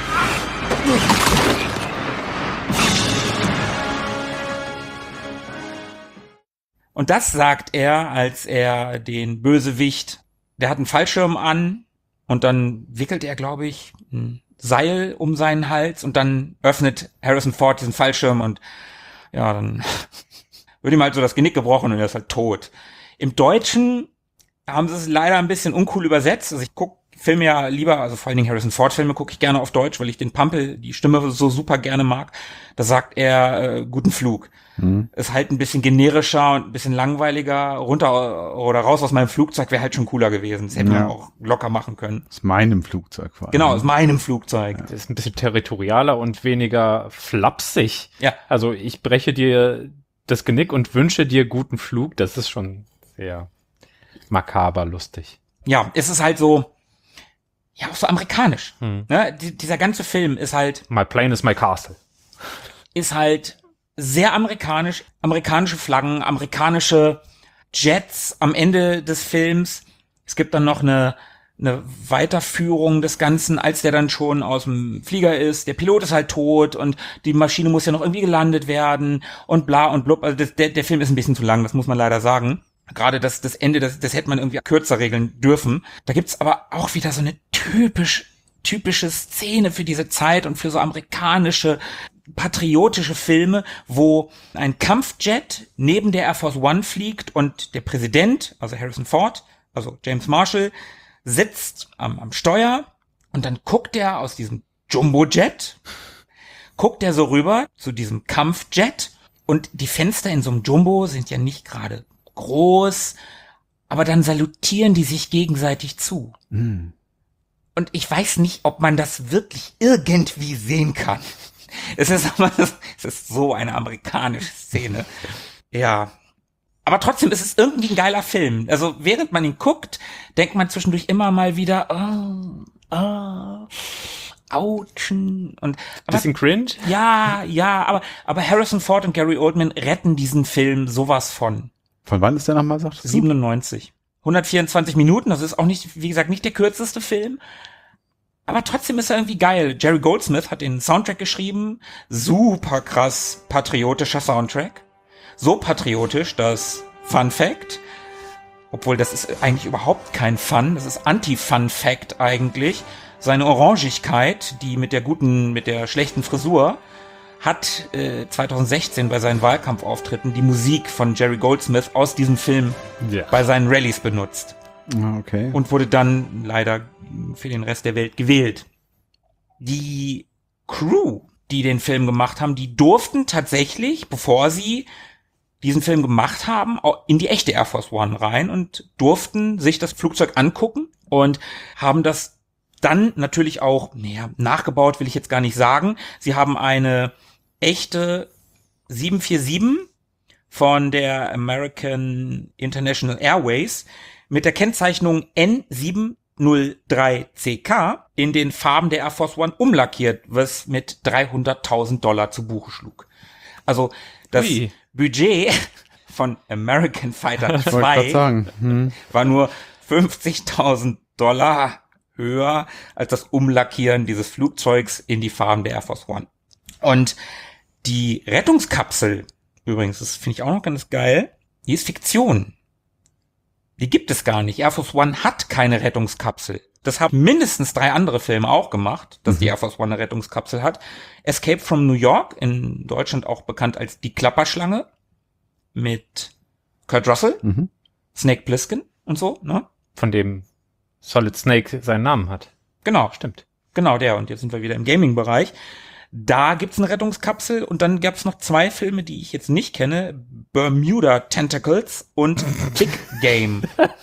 Und das sagt er, als er den Bösewicht, der hat einen Fallschirm an und dann wickelt er, glaube ich, ein Seil um seinen Hals und dann öffnet Harrison Ford diesen Fallschirm und ja, dann wird ihm halt so das Genick gebrochen und er ist halt tot. Im Deutschen haben sie es leider ein bisschen uncool übersetzt. Also ich gucke Filme ja lieber, also vor allen Dingen Harrison Ford Filme gucke ich gerne auf Deutsch, weil ich den Pampel, die Stimme so super gerne mag. Da sagt er, guten Flug. Ist halt ein bisschen generischer und ein bisschen langweiliger. Runter oder raus aus meinem Flugzeug wäre halt schon cooler gewesen. Das hätte man auch locker machen können. Aus meinem Flugzeug quasi. Genau, aus meinem Flugzeug. Das ist ein bisschen territorialer und weniger flapsig. Ja. Also ich breche dir das Genick und wünsche dir guten Flug. Das ist schon sehr makaber lustig. Ja, es ist halt so, ja, auch so amerikanisch. Ne? Dieser ganze Film ist halt, My plane is my castle. ist halt sehr amerikanisch, amerikanische Flaggen, amerikanische Jets am Ende des Films. Es gibt dann noch eine Weiterführung des Ganzen, als der dann schon aus dem Flieger ist. Der Pilot ist halt tot und die Maschine muss ja noch irgendwie gelandet werden und bla und blub. Also der Film ist ein bisschen zu lang, das muss man leider sagen. Gerade das Ende, das hätte man irgendwie kürzer regeln dürfen. Da gibt's aber auch wieder so eine typische Szene für diese Zeit und für so amerikanische, patriotische Filme, wo ein Kampfjet neben der Air Force One fliegt und der Präsident, also Harrison Ford, also James Marshall, sitzt am Steuer und dann guckt er aus diesem Jumbojet, guckt er so rüber zu diesem Kampfjet und die Fenster in so einem Jumbo sind ja nicht gerade groß, aber dann salutieren die sich gegenseitig zu. Und ich weiß nicht, ob man das wirklich irgendwie sehen kann. Es ist so eine amerikanische Szene. Ja. Aber trotzdem ist es irgendwie ein geiler Film. Also während man ihn guckt, denkt man zwischendurch immer mal wieder, Autschen. Bisschen cringe? Ja, aber Harrison Ford und Gary Oldman retten diesen Film sowas von. Von wann ist der nochmal, sagst du? 97. 124 Minuten, das ist auch nicht, wie gesagt, nicht der kürzeste Film. Aber trotzdem ist er irgendwie geil. Jerry Goldsmith hat den Soundtrack geschrieben. Super krass patriotischer Soundtrack. So patriotisch, dass Fun Fact, obwohl das ist eigentlich überhaupt kein Fun, das ist Anti-Fun Fact eigentlich. Seine Orangigkeit, die mit der schlechten Frisur, hat 2016 bei seinen Wahlkampfauftritten die Musik von Jerry Goldsmith aus diesem Film bei seinen Rallyes benutzt. Okay. Und wurde dann leider für den Rest der Welt gewählt. Die Crew, die den Film gemacht haben, die durften tatsächlich, bevor sie diesen Film gemacht haben, in die echte Air Force One rein und durften sich das Flugzeug angucken und haben das dann natürlich auch, nachgebaut will ich jetzt gar nicht sagen. Sie haben eine echte 747 von der American International Airways mit der Kennzeichnung N703CK in den Farben der Air Force One umlackiert, was mit $300.000 zu Buche schlug. Also das Budget von American Fighter 2 war nur $50.000 höher als das Umlackieren dieses Flugzeugs in die Farben der Air Force One. Und die Rettungskapsel, übrigens, das finde ich auch noch ganz geil, die ist Fiktion. Die gibt es gar nicht. Air Force One hat keine Rettungskapsel. Das haben mindestens 3 andere Filme auch gemacht, dass die Air Force One eine Rettungskapsel hat. Escape from New York, in Deutschland auch bekannt als Die Klapperschlange, mit Kurt Russell, Snake Plissken und so, ne? Von dem Solid Snake seinen Namen hat. Genau. Stimmt. Genau, der. Und jetzt sind wir wieder im Gaming-Bereich. Da gibt's eine Rettungskapsel und dann gab's noch 2 Filme, die ich jetzt nicht kenne. Bermuda Tentacles und Big Game.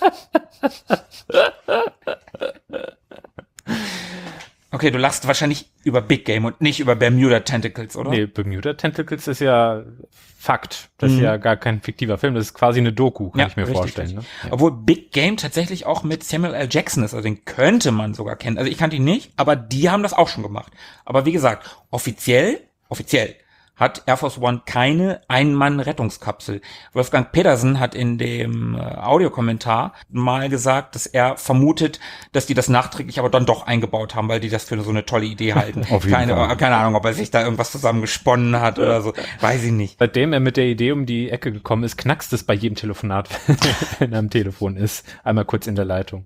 Okay, du lachst wahrscheinlich über Big Game und nicht über Bermuda Tentacles, oder? Nee, Bermuda Tentacles ist ja Fakt. Das ist ja gar kein fiktiver Film. Das ist quasi eine Doku, kann ich mir vorstellen. Ne? Ja. Obwohl Big Game tatsächlich auch mit Samuel L. Jackson ist. Also den könnte man sogar kennen. Also ich kannte ihn nicht, aber die haben das auch schon gemacht. Aber wie gesagt, offiziell hat Air Force One keine Ein-Mann-Rettungskapsel. Wolfgang Petersen hat in dem Audiokommentar mal gesagt, dass er vermutet, dass die das nachträglich aber dann doch eingebaut haben, weil die das für so eine tolle Idee halten. Keine Ahnung, ob er sich da irgendwas zusammengesponnen hat oder so. Weiß ich nicht. Seitdem er mit der Idee um die Ecke gekommen ist, knackst es bei jedem Telefonat, wenn er am Telefon ist. Einmal kurz in der Leitung.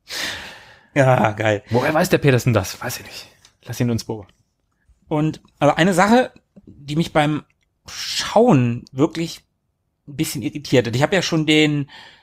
Ja, geil. Woher weiß der Petersen das? Weiß ich nicht. Lass ihn uns beobachten. Und also eine Sache, die mich beim Schauen wirklich ein bisschen irritiert hat. Ich habe ja schon den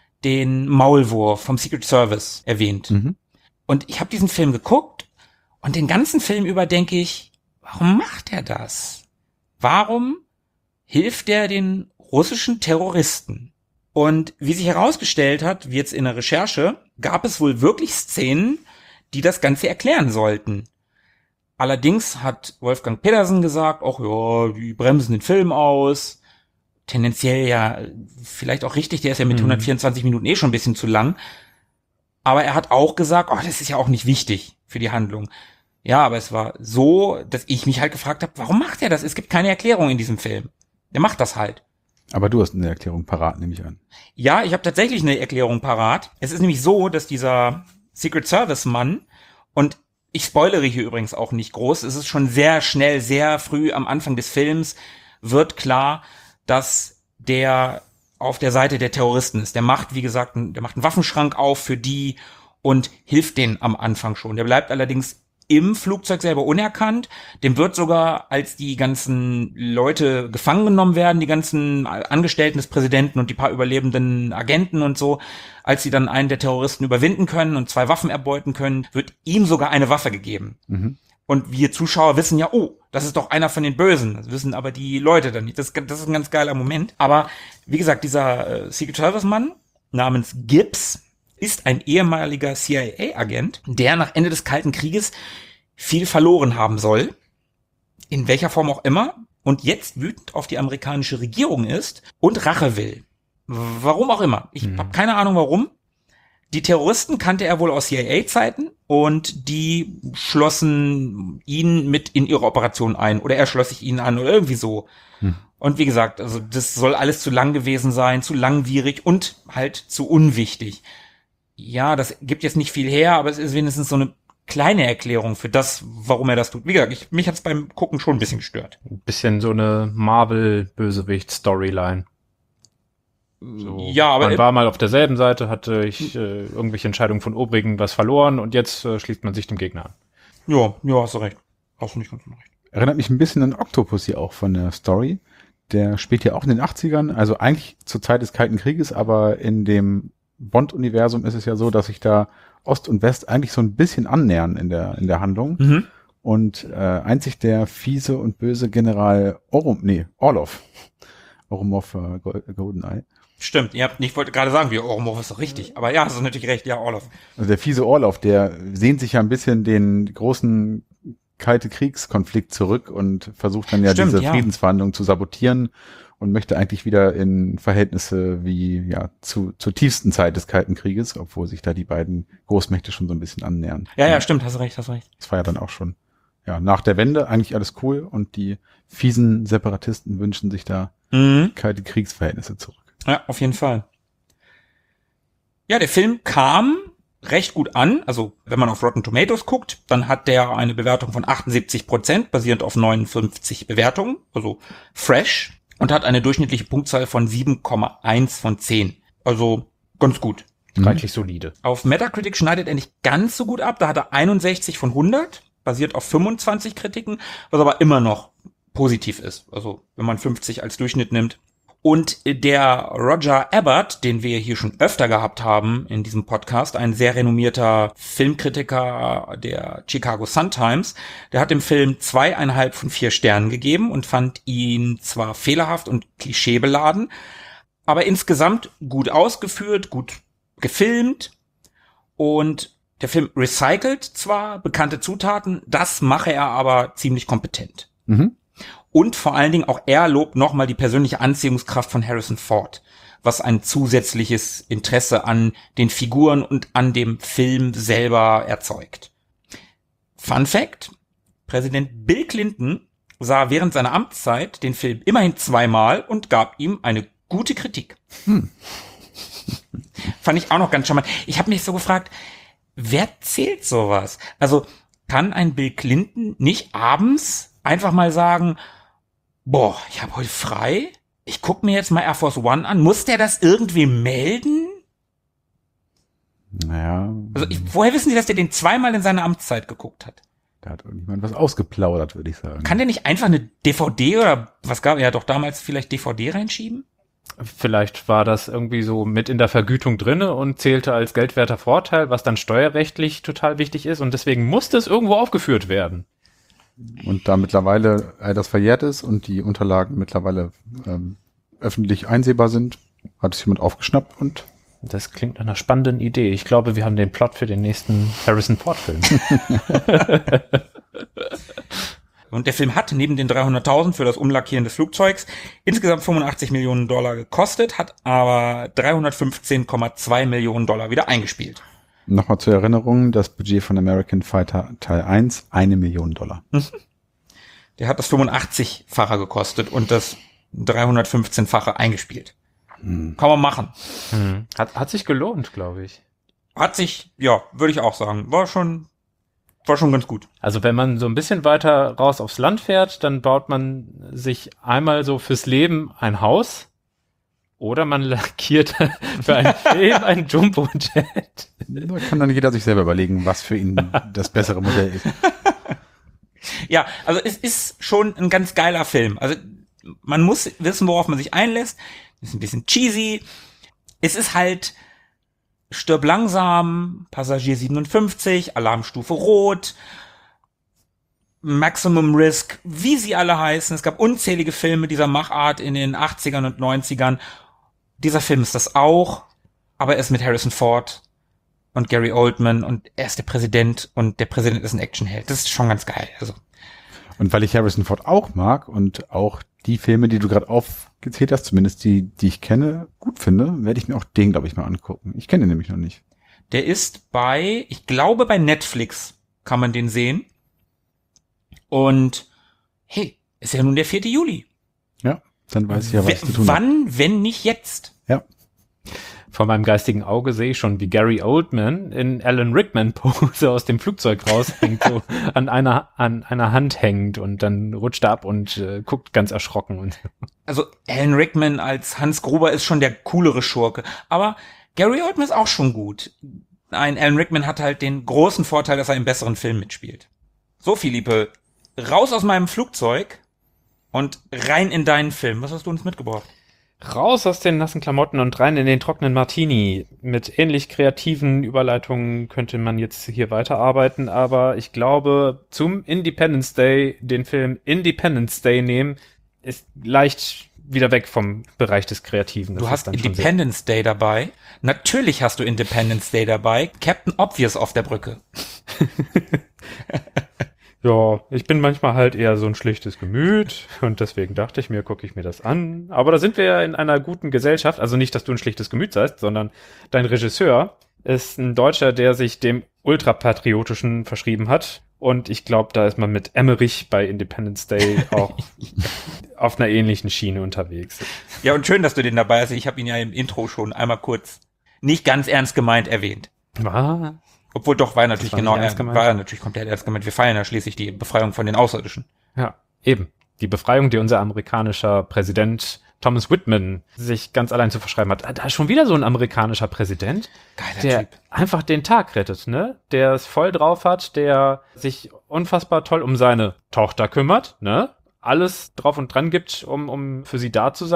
Maulwurf vom Secret Service erwähnt. Und ich habe diesen Film geguckt und den ganzen Film über denke ich, warum macht er das? Warum hilft er den russischen Terroristen? Und wie sich herausgestellt hat, wie jetzt in der Recherche, gab es wohl wirklich Szenen, die das Ganze erklären sollten. Allerdings hat Wolfgang Petersen gesagt, ach ja, die bremsen den Film aus. Tendenziell ja vielleicht auch richtig, der ist ja mit 124 Minuten schon ein bisschen zu lang. Aber er hat auch gesagt, oh, das ist ja auch nicht wichtig für die Handlung. Ja, aber es war so, dass ich mich halt gefragt habe, warum macht er das? Es gibt keine Erklärung in diesem Film. Der macht das halt. Aber du hast eine Erklärung parat, nehme ich an. Ja, ich habe tatsächlich eine Erklärung parat. Es ist nämlich so, dass dieser Secret Service Mann, und ich spoilere hier übrigens auch nicht groß, es ist schon sehr schnell, sehr früh am Anfang des Films, wird klar, dass der auf der Seite der Terroristen ist. Der macht, wie gesagt, der macht einen Waffenschrank auf für die und hilft denen am Anfang schon. Der bleibt allerdings im Flugzeug selber unerkannt. Dem wird sogar, als die ganzen Leute gefangen genommen werden, die ganzen Angestellten des Präsidenten und die paar überlebenden Agenten und so, als sie dann einen der Terroristen überwinden können und 2 Waffen erbeuten können, wird ihm sogar eine Waffe gegeben. Und wir Zuschauer wissen ja, oh, das ist doch einer von den Bösen. Das wissen aber die Leute dann nicht. Das ist ein ganz geiler Moment. Aber wie gesagt, dieser Secret Service Mann namens Gibbs ist ein ehemaliger CIA-Agent, der nach Ende des Kalten Krieges viel verloren haben soll, in welcher Form auch immer, und jetzt wütend auf die amerikanische Regierung ist und Rache will. Warum auch immer. Ich habe keine Ahnung warum. Die Terroristen kannte er wohl aus CIA-Zeiten und die schlossen ihn mit in ihre Operation ein oder er schloss sich ihnen an oder irgendwie so. Und wie gesagt, also das soll alles zu lang gewesen sein, zu langwierig und halt zu unwichtig. Ja, das gibt jetzt nicht viel her, aber es ist wenigstens so eine kleine Erklärung für das, warum er das tut. Wie gesagt, mich hat's beim Gucken schon ein bisschen gestört. Ein bisschen so eine Marvel-Bösewicht-Storyline. So, ja, aber man war mal auf derselben Seite, hatte irgendwelche Entscheidungen von Obrigen was verloren und jetzt schließt man sich dem Gegner an. Ja, hast du recht. Hast du nicht ganz recht. Erinnert mich ein bisschen an Octopus hier auch von der Story. Der spielt ja auch in den 80ern, also eigentlich zur Zeit des Kalten Krieges, aber in dem Bond-Universum ist es ja so, dass sich da Ost und West eigentlich so ein bisschen annähern in der Handlung. Und einzig der fiese und böse General Orlov Goldeneye. Stimmt, ich wollte gerade sagen, Orlov ist doch richtig. Aber ja, hast du natürlich recht, ja, Orlov. Also der fiese Orlov, der sehnt sich ja ein bisschen den großen Kalte Kriegskonflikt zurück und versucht dann diese Friedensverhandlungen zu sabotieren und möchte eigentlich wieder in Verhältnisse wie zur tiefsten Zeit des Kalten Krieges, obwohl sich da die beiden Großmächte schon so ein bisschen annähern. Ja, stimmt, hast recht. Das war ja dann auch schon nach der Wende eigentlich alles cool und die fiesen Separatisten wünschen sich da kalte Kriegsverhältnisse zurück. Ja, auf jeden Fall. Ja, der Film kam recht gut an. Also, wenn man auf Rotten Tomatoes guckt, dann hat der eine Bewertung von 78%, basierend auf 59 Bewertungen, also fresh, und hat eine durchschnittliche Punktzahl von 7,1 von 10. Also, ganz gut. Reichlich solide. Auf Metacritic schneidet er nicht ganz so gut ab. Da hat er 61 von 100, basiert auf 25 Kritiken, was aber immer noch positiv ist. Also, wenn man 50 als Durchschnitt nimmt. Und der Roger Ebert, den wir hier schon öfter gehabt haben in diesem Podcast, ein sehr renommierter Filmkritiker der Chicago Sun-Times, der hat dem Film 2,5 von 4 Sternen gegeben und fand ihn zwar fehlerhaft und klischeebeladen, aber insgesamt gut ausgeführt, gut gefilmt, und der Film recycelt zwar bekannte Zutaten, das mache er aber ziemlich kompetent. Mhm. Und vor allen Dingen auch er lobt nochmal die persönliche Anziehungskraft von Harrison Ford, was ein zusätzliches Interesse an den Figuren und an dem Film selber erzeugt. Fun Fact: Präsident Bill Clinton sah während seiner Amtszeit den Film immerhin 2-mal und gab ihm eine gute Kritik. Fand ich auch noch ganz charmant. Ich habe mich so gefragt, wer zählt sowas? Also kann ein Bill Clinton nicht abends einfach mal sagen, boah, ich habe heute frei, ich guck mir jetzt mal Air Force One an. Muss der das irgendwie melden? Naja. Also woher wissen Sie, dass der den 2-mal in seiner Amtszeit geguckt hat? Da hat irgendjemand was ausgeplaudert, würde ich sagen. Kann der nicht einfach eine DVD oder was gab ja doch damals vielleicht DVD reinschieben? Vielleicht war das irgendwie so mit in der Vergütung drinne und zählte als geldwerter Vorteil, was dann steuerrechtlich total wichtig ist, und deswegen musste es irgendwo aufgeführt werden. Und da mittlerweile das verjährt ist und die Unterlagen mittlerweile öffentlich einsehbar sind, hat es jemand aufgeschnappt und... Das klingt nach einer spannenden Idee. Ich glaube, wir haben den Plot für den nächsten Harrison Ford-Film. Und der Film hat neben den 300.000 für das Umlackieren des Flugzeugs insgesamt $85 Millionen gekostet, hat aber $315,2 Millionen wieder eingespielt. Nochmal zur Erinnerung, das Budget von American Fighter Teil 1, $1 Million. Der hat das 85-fache gekostet und das 315-fache eingespielt. Kann man machen. Hat sich gelohnt, glaube ich. Hat sich, ja, würde ich auch sagen. War schon ganz gut. Also wenn man so ein bisschen weiter raus aufs Land fährt, dann baut man sich einmal so fürs Leben ein Haus oder man lackiert für einen Film ein Jumbojet. Da kann dann jeder sich selber überlegen, was für ihn das bessere Modell ist. Ja, also es ist schon ein ganz geiler Film. Also man muss wissen, worauf man sich einlässt. Ist ein bisschen cheesy. Es ist halt Stirb langsam, Passagier 57, Alarmstufe Rot, Maximum Risk, wie sie alle heißen. Es gab unzählige Filme dieser Machart in den 80ern und 90ern. Dieser Film ist das auch, aber er ist mit Harrison Ford und Gary Oldman und er ist der Präsident und der Präsident ist ein Actionheld. Das ist schon ganz geil. Also. Und weil ich Harrison Ford auch mag und auch die Filme, die du gerade aufgezählt hast, zumindest die ich kenne, gut finde, werde ich mir auch den, glaube ich, mal angucken. Ich kenne den nämlich noch nicht. Der ist ich glaube bei Netflix kann man den sehen. Und hey, ist ja nun der 4. Juli. Ja, dann weiß ich ja, was ich zu tun habe. Wann, wenn nicht jetzt? Ja. Vor meinem geistigen Auge sehe ich schon, wie Gary Oldman in Alan Rickman-Pose aus dem Flugzeug raushängt, so an einer Hand hängt und dann rutscht er ab und guckt ganz erschrocken. Und also Alan Rickman als Hans Gruber ist schon der coolere Schurke, aber Gary Oldman ist auch schon gut. Nein, Alan Rickman hat halt den großen Vorteil, dass er im besseren Film mitspielt. So, Philippe, raus aus meinem Flugzeug und rein in deinen Film. Was hast du uns mitgebracht? Raus aus den nassen Klamotten und rein in den trockenen Martini. Mit ähnlich kreativen Überleitungen könnte man jetzt hier weiterarbeiten, aber ich glaube, zum Independence Day den Film Independence Day nehmen, ist leicht wieder weg vom Bereich des Kreativen. Du hast Independence Day dabei. Natürlich hast du Independence Day dabei. Captain Obvious auf der Brücke. Ja, ich bin manchmal halt eher so ein schlichtes Gemüt und deswegen dachte ich mir, gucke ich mir das an. Aber da sind wir ja in einer guten Gesellschaft. Also nicht, dass du ein schlichtes Gemüt seist, sondern dein Regisseur ist ein Deutscher, der sich dem Ultrapatriotischen verschrieben hat. Und ich glaube, da ist man mit Emmerich bei Independence Day auch auf einer ähnlichen Schiene unterwegs. Ja, und schön, dass du den dabei hast. Ich habe ihn ja im Intro schon einmal kurz nicht ganz ernst gemeint erwähnt. Was? Obwohl doch, war er natürlich komplett ernst gemeint. Wir feiern ja schließlich die Befreiung von den Außerirdischen. Ja, eben. Die Befreiung, die unser amerikanischer Präsident Thomas Whitman sich ganz allein zu verschreiben hat. Da ist schon wieder so ein amerikanischer Präsident, der Typ einfach den Tag rettet, ne? Der es voll drauf hat, der sich unfassbar toll um seine Tochter kümmert, ne? Alles drauf und dran gibt, um für sie da zu sein.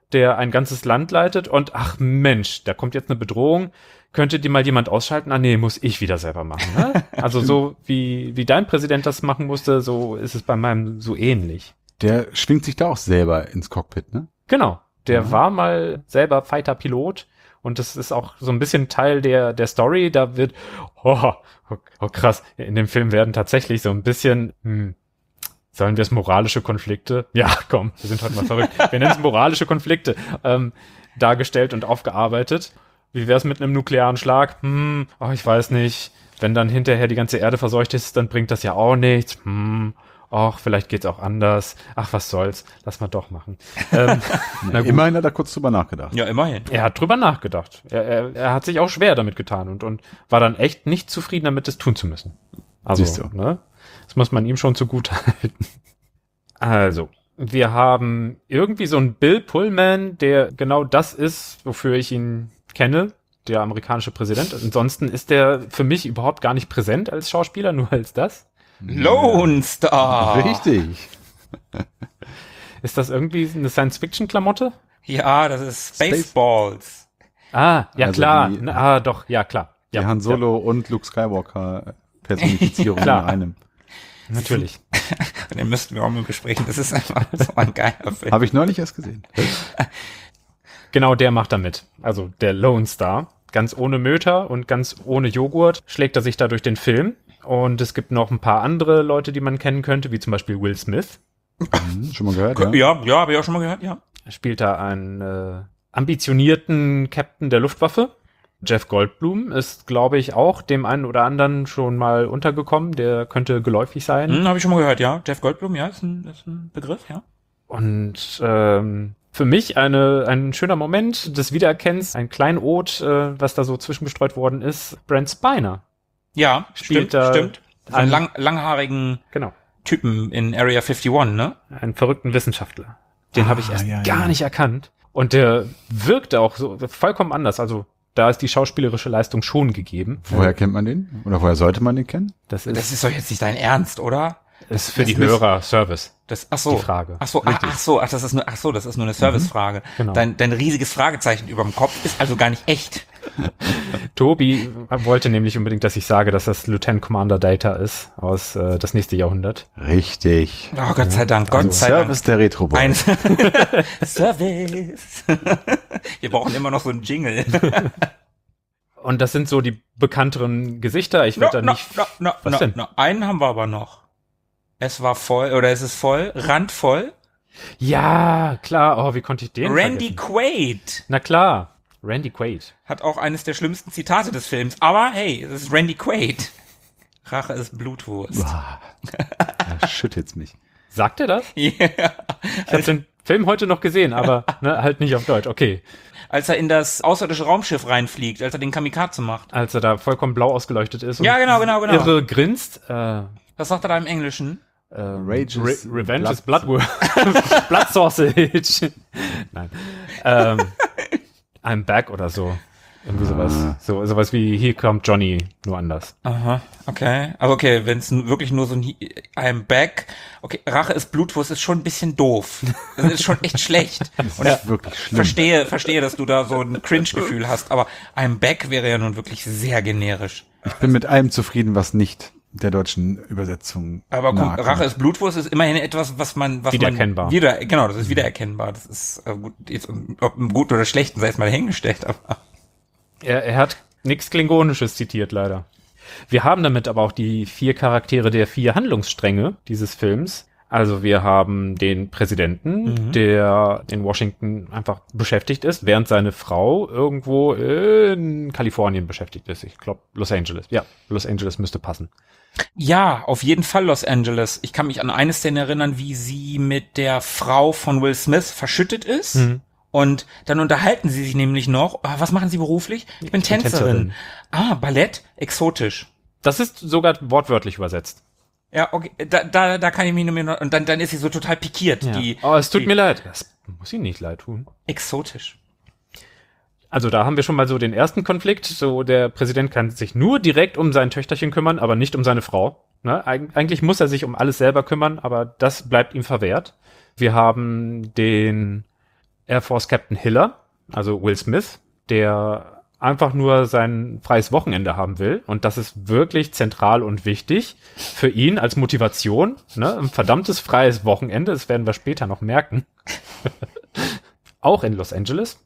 der ein ganzes Land leitet und ach Mensch, da kommt jetzt eine Bedrohung, könnte die mal jemand ausschalten? Ah nee, muss ich wieder selber machen. Ne? Also so wie dein Präsident das machen musste, so ist es bei meinem so ähnlich. Der schwingt sich da auch selber ins Cockpit, ne? Genau, der war mal selber Fighter-Pilot und das ist auch so ein bisschen Teil der Story. Da wird, oh krass, in dem Film werden tatsächlich so ein bisschen, sollen wir es moralische Konflikte? Ja, komm, wir sind heute mal verrückt. Wir nennen es moralische Konflikte dargestellt und aufgearbeitet. Wie wäre es mit einem nuklearen Schlag? Ich weiß nicht. Wenn dann hinterher die ganze Erde verseucht ist, dann bringt das ja auch nichts. Vielleicht geht's auch anders. Ach, was soll's. Lass mal doch machen. Immerhin hat er kurz drüber nachgedacht. Ja, immerhin. Er hat drüber nachgedacht. Er hat sich auch schwer damit getan und war dann echt nicht zufrieden damit, es tun zu müssen. Also, Siehst du. ne? Das muss man ihm schon zugute halten. Also, wir haben irgendwie so einen Bill Pullman, der genau das ist, wofür ich ihn kenne, der amerikanische Präsident. Ansonsten ist der für mich überhaupt gar nicht präsent als Schauspieler, nur als das. Lone Star. Richtig. Ist das irgendwie eine Science-Fiction-Klamotte? Ja, das ist Spaceballs. Ah, ja Also klar. die- Doch, ja klar. Die Ja, Han Solo und Luke Skywalker Personifizierung in Klar. einem. ja, natürlich. Den müssten wir auch mal besprechen. Das ist einfach so ein geiler Film. Habe ich neulich erst gesehen. Genau, der macht da mit. Also der Lone Star. Ganz ohne Möter und ganz ohne Joghurt schlägt er sich da durch den Film. Und es gibt noch ein paar andere Leute, die man kennen könnte, wie zum Beispiel Will Smith. Schon mal gehört, ja? Ja, habe ich auch schon mal gehört, ja. Er spielt da einen ambitionierten Captain der Luftwaffe. Jeff Goldblum ist, glaube ich, auch dem einen oder anderen schon mal untergekommen. Der könnte geläufig sein. Habe ich schon mal gehört, ja. Jeff Goldblum, ja, ist ein Begriff, ja. Und für mich ein schöner Moment des Wiedererkennens, ein Kleinod, was da so zwischengestreut worden ist. Brent Spiner. Ja, Spielt stimmt, da stimmt. So einen einen- langhaarigen Genau. Typen in Area 51, ne? Einen verrückten Wissenschaftler. Den habe ich erst ja, gar ja. nicht erkannt. Und der wirkte auch so vollkommen anders. Also da ist die schauspielerische Leistung schon gegeben. Woher kennt man den? Oder woher sollte man den kennen? Das Das ist doch jetzt nicht dein Ernst, oder? ist für die das ist- Hörer Service. Das, ach so. Die Frage. Das ist nur eine Servicefrage. Genau. Dein riesiges Fragezeichen überm Kopf ist also gar nicht echt. Tobi wollte nämlich unbedingt, dass ich sage, dass das Lieutenant Commander Data ist aus das nächste Jahrhundert. Richtig. Oh, Gott sei Dank, Gott sei Service der Retro Boys. Ein Service. Wir brauchen immer noch so einen Jingle. Und das sind so die bekannteren Gesichter. Ich werde da nicht... Was denn? Einen haben wir aber noch. Es war voll, oder es ist voll, randvoll. Ja, klar. Oh, wie konnte ich den Randy vergessen? Quaid Na klar. Randy Quaid. hat auch eines der schlimmsten Zitate des Films. Aber hey, es ist Randy Quaid. Rache ist Blutwurst. Da schüttelt's mich. Sagt er das? Ja. Ich habe den Film heute noch gesehen, aber halt nicht auf Deutsch. Okay. Als er in das außerirdische Raumschiff reinfliegt, als er den Kamikaze macht. Als er da vollkommen blau ausgeleuchtet ist. Und Ja, genau. irre grinst. Was sagt er da im Englischen? Rage is Revenge is Blood- Blood Sausage. Nein. I'm back oder so. Irgendwie sowas. Sowas wie Here Comes Johnny, nur anders. Aha, okay. Aber okay, wenn es wirklich nur so ein I'm back. Okay, Rache ist Blutwurst ist schon ein bisschen doof. Das ist schon echt schlecht. Und ich Wirklich schlimm. verstehe, dass du da so ein Cringe-Gefühl hast. Aber I'm back wäre ja nun wirklich sehr generisch. Ich bin mit allem zufrieden, was nicht der deutschen Übersetzung Aber nahe guck, kommt. Rache ist Blutwurst ist immerhin etwas, was Wiedererkennbar. man genau, das ist wiedererkennbar. Das ist gut, jetzt, ob im Guten oder Schlechten sei es mal dahingestellt, aber Er hat nichts Klingonisches zitiert, leider. Wir haben damit aber auch die 4 Charaktere der 4 Handlungsstränge dieses Films. Also wir haben den Präsidenten, der in Washington einfach beschäftigt ist, während seine Frau irgendwo in Kalifornien beschäftigt ist. Ich glaube Los Angeles. Ja, Los Angeles müsste passen. ja, auf jeden Fall Los Angeles. Ich kann mich an eine Szene erinnern, wie sie mit der Frau von Will Smith verschüttet ist. Und dann unterhalten sie sich nämlich noch. Ah, was machen sie beruflich? Ich bin Tänzerin. Ah, Ballett? Exotisch. Das ist sogar wortwörtlich übersetzt. Ja, okay, da kann ich mich nur mehr, und dann ist sie so total pikiert, die, Oh, es tut die, mir leid. Das muss Ihnen nicht leid tun. exotisch. Also da haben wir schon mal so den ersten Konflikt. So der Präsident kann sich nur direkt um sein Töchterchen kümmern, aber nicht um seine Frau. Ne? Eigentlich muss er sich um alles selber kümmern, aber das bleibt ihm verwehrt. Wir haben den Air Force Captain Hiller, also Will Smith, der einfach nur sein freies Wochenende haben will. Und das ist wirklich zentral und wichtig für ihn als Motivation. Ne? Ein verdammtes freies Wochenende, das werden wir später noch merken. Auch in Los Angeles.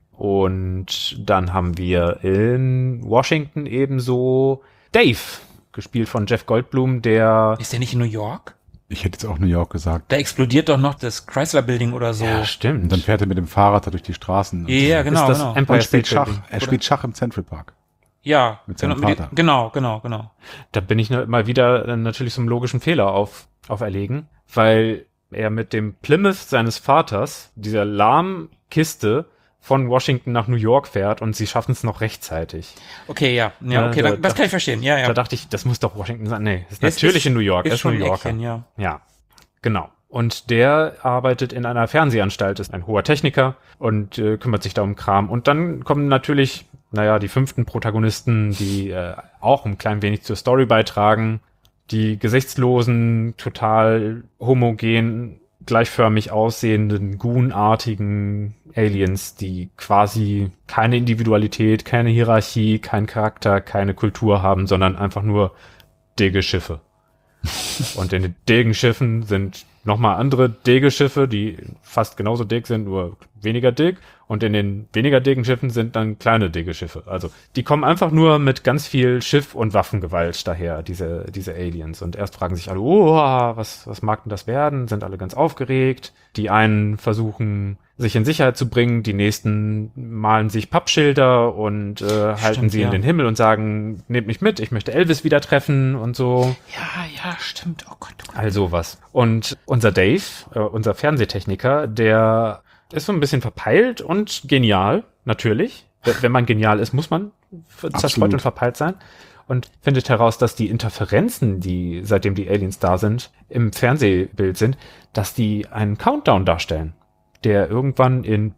Und dann haben wir in Washington ebenso Dave, gespielt von Jeff Goldblum, der... Ist der nicht in New York? Ich hätte jetzt auch New York gesagt. Da explodiert doch noch das Chrysler Building oder so. Ja, stimmt. Und dann fährt er mit dem Fahrrad da durch die Straßen. Ja, genau, ist das genau. Empire Und spielt State Schach. Building, Er oder? spielt Schach im Central Park. Ja, Mit seinem genau, Vater. genau. Da bin ich mal wieder natürlich so einem logischen Fehler auferlegen, weil er mit dem Plymouth seines Vaters, dieser lahmen Kiste, von Washington nach New York fährt und sie schaffen es noch rechtzeitig. Okay, ja, okay, das kann ich verstehen. Ja, ja. Da dachte ich, das muss doch Washington sein. Nee, ist Es natürlich in New York. Ist schon New ein Yorker. Eckchen, ja. Ja, genau. Und der arbeitet in einer Fernsehanstalt, ist ein hoher Techniker und kümmert sich da um Kram. Und dann kommen natürlich, die 5. Protagonisten, die auch ein klein wenig zur Story beitragen. Die gesichtslosen, total homogen, gleichförmig aussehenden, Goon-artigen Aliens, die quasi keine Individualität, keine Hierarchie, keinen Charakter, keine Kultur haben, sondern einfach nur dicke Schiffe. Und in den dicken Schiffen sind nochmal andere dicke Schiffe, die fast genauso dick sind, nur weniger dick. Und in den weniger dicken Schiffen sind dann kleine dicke Schiffe. Also die kommen einfach nur mit ganz viel Schiff- und Waffengewalt daher, diese Aliens. Und erst fragen sich alle, was mag denn das werden? Sind alle ganz aufgeregt. Die einen versuchen, sich in Sicherheit zu bringen. Die nächsten malen sich Pappschilder und halten sie in den Himmel und sagen, nehmt mich mit, ich möchte Elvis wieder treffen und so. Ja, stimmt. Oh Gott. All sowas. Und unser Dave, unser Fernsehtechniker, der ist so ein bisschen verpeilt und genial, natürlich. Wenn man genial ist, muss man zerstreut und verpeilt sein. Und findet heraus, dass die Interferenzen, die seitdem die Aliens da sind, im Fernsehbild sind, dass die einen Countdown darstellen, der irgendwann in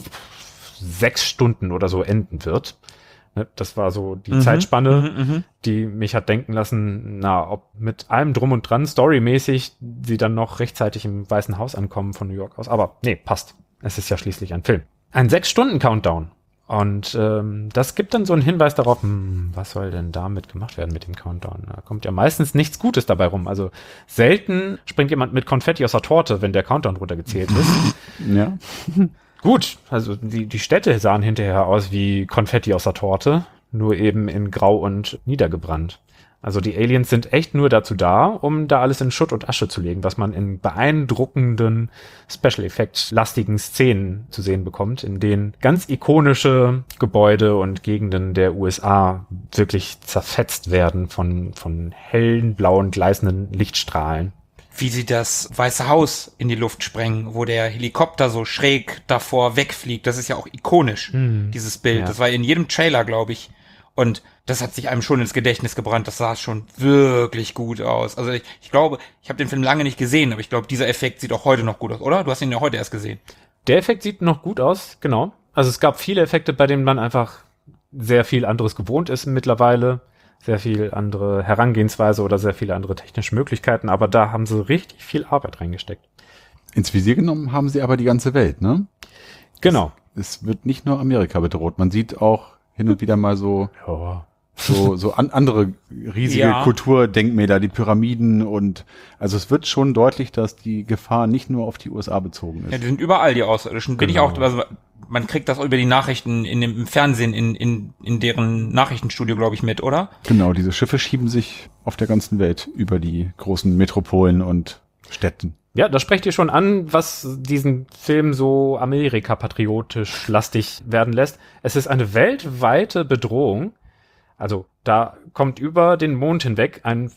6 Stunden oder so enden wird. Das war so die Zeitspanne, die mich hat denken lassen, ob mit allem drum und dran, storymäßig, sie dann noch rechtzeitig im Weißen Haus ankommen von New York aus. Aber nee, passt. Es ist ja schließlich ein Film. Ein 6-Stunden-Countdown. Und das gibt dann so einen Hinweis darauf, was soll denn damit gemacht werden mit dem Countdown? Da kommt ja meistens nichts Gutes dabei rum. Also selten springt jemand mit Konfetti aus der Torte, wenn der Countdown runtergezählt ist. Ja. Gut, also die Städte sahen hinterher aus wie Konfetti aus der Torte, nur eben in Grau und niedergebrannt. Also die Aliens sind echt nur dazu da, um da alles in Schutt und Asche zu legen, was man in beeindruckenden Special-Effect-lastigen Szenen zu sehen bekommt, in denen ganz ikonische Gebäude und Gegenden der USA wirklich zerfetzt werden von hellen, blauen, gleißenden Lichtstrahlen. Wie sie das Weiße Haus in die Luft sprengen, wo der Helikopter so schräg davor wegfliegt. Das ist ja auch ikonisch, dieses Bild. Ja. Das war in jedem Trailer, glaube ich. Und das hat sich einem schon ins Gedächtnis gebrannt. Das sah schon wirklich gut aus. Also ich glaube, ich habe den Film lange nicht gesehen, aber ich glaube, dieser Effekt sieht auch heute noch gut aus, oder? Du hast ihn ja heute erst gesehen. Der Effekt sieht noch gut aus, genau. Also es gab viele Effekte, bei denen man einfach sehr viel anderes gewohnt ist mittlerweile. Sehr viel andere Herangehensweise oder sehr viele andere technische Möglichkeiten. Aber da haben sie richtig viel Arbeit reingesteckt. Ins Visier genommen haben sie aber die ganze Welt, ne? Genau. Es wird nicht nur Amerika bedroht. Man sieht auch hin und wieder mal so andere riesige Kulturdenkmäler, die Pyramiden und also es wird schon deutlich, dass die Gefahr nicht nur auf die USA bezogen ist. Ja, die sind überall, die Außerirdischen. Bin ich auch, also man kriegt das über die Nachrichten im Fernsehen, in deren Nachrichtenstudio, glaube ich, mit, oder? Genau, diese Schiffe schieben sich auf der ganzen Welt über die großen Metropolen und Städten. Ja, da sprecht ihr schon an, was diesen Film so Amerika-patriotisch lastig werden lässt. Es ist eine weltweite Bedrohung. Also da kommt über den Mond hinweg ein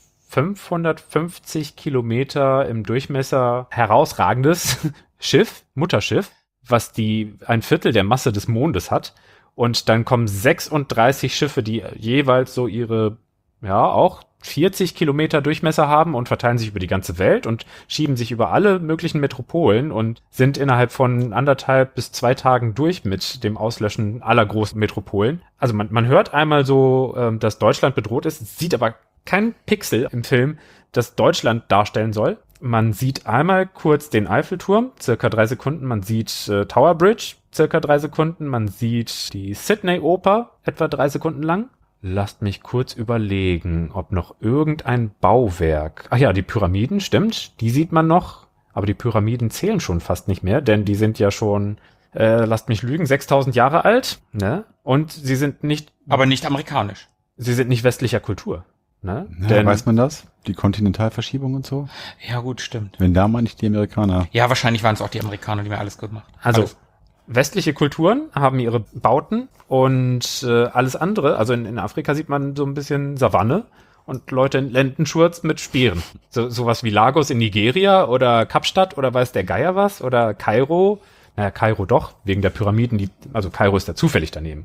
550 Kilometer im Durchmesser herausragendes Schiff, Mutterschiff, was ein Viertel der Masse des Mondes hat. Und dann kommen 36 Schiffe, die jeweils so ihre, auch 40 Kilometer Durchmesser haben und verteilen sich über die ganze Welt und schieben sich über alle möglichen Metropolen und sind innerhalb von 1,5 bis 2 Tagen durch mit dem Auslöschen aller großen Metropolen. Also man hört einmal so, dass Deutschland bedroht ist, sieht aber kein Pixel im Film, das Deutschland darstellen soll. Man sieht einmal kurz den Eiffelturm, circa 3 Sekunden. Man sieht Tower Bridge, circa 3 Sekunden. Man sieht die Sydney-Oper, etwa 3 Sekunden lang. Lasst mich kurz überlegen, ob noch irgendein Bauwerk... Ach ja, die Pyramiden, stimmt. Die sieht man noch. Aber die Pyramiden zählen schon fast nicht mehr, denn die sind ja schon, lasst mich lügen, 6000 Jahre alt. Ne? Und sie sind nicht... Aber nicht amerikanisch. Sie sind nicht westlicher Kultur. Ne? Ja, Denn, weiß man das? Die Kontinentalverschiebung und so? Ja gut, stimmt. Wenn da mal nicht die Amerikaner. Ja, wahrscheinlich waren es auch die Amerikaner, die mir alles gemacht haben. Also Alles. westliche Kulturen haben ihre Bauten und alles andere, also in Afrika sieht man so ein bisschen Savanne und Leute in Lendenschurz mit Speeren. Sowas wie Lagos in Nigeria oder Kapstadt oder weiß der Geier was oder Kairo. Naja, Kairo doch, wegen der Pyramiden, also Kairo ist da zufällig daneben.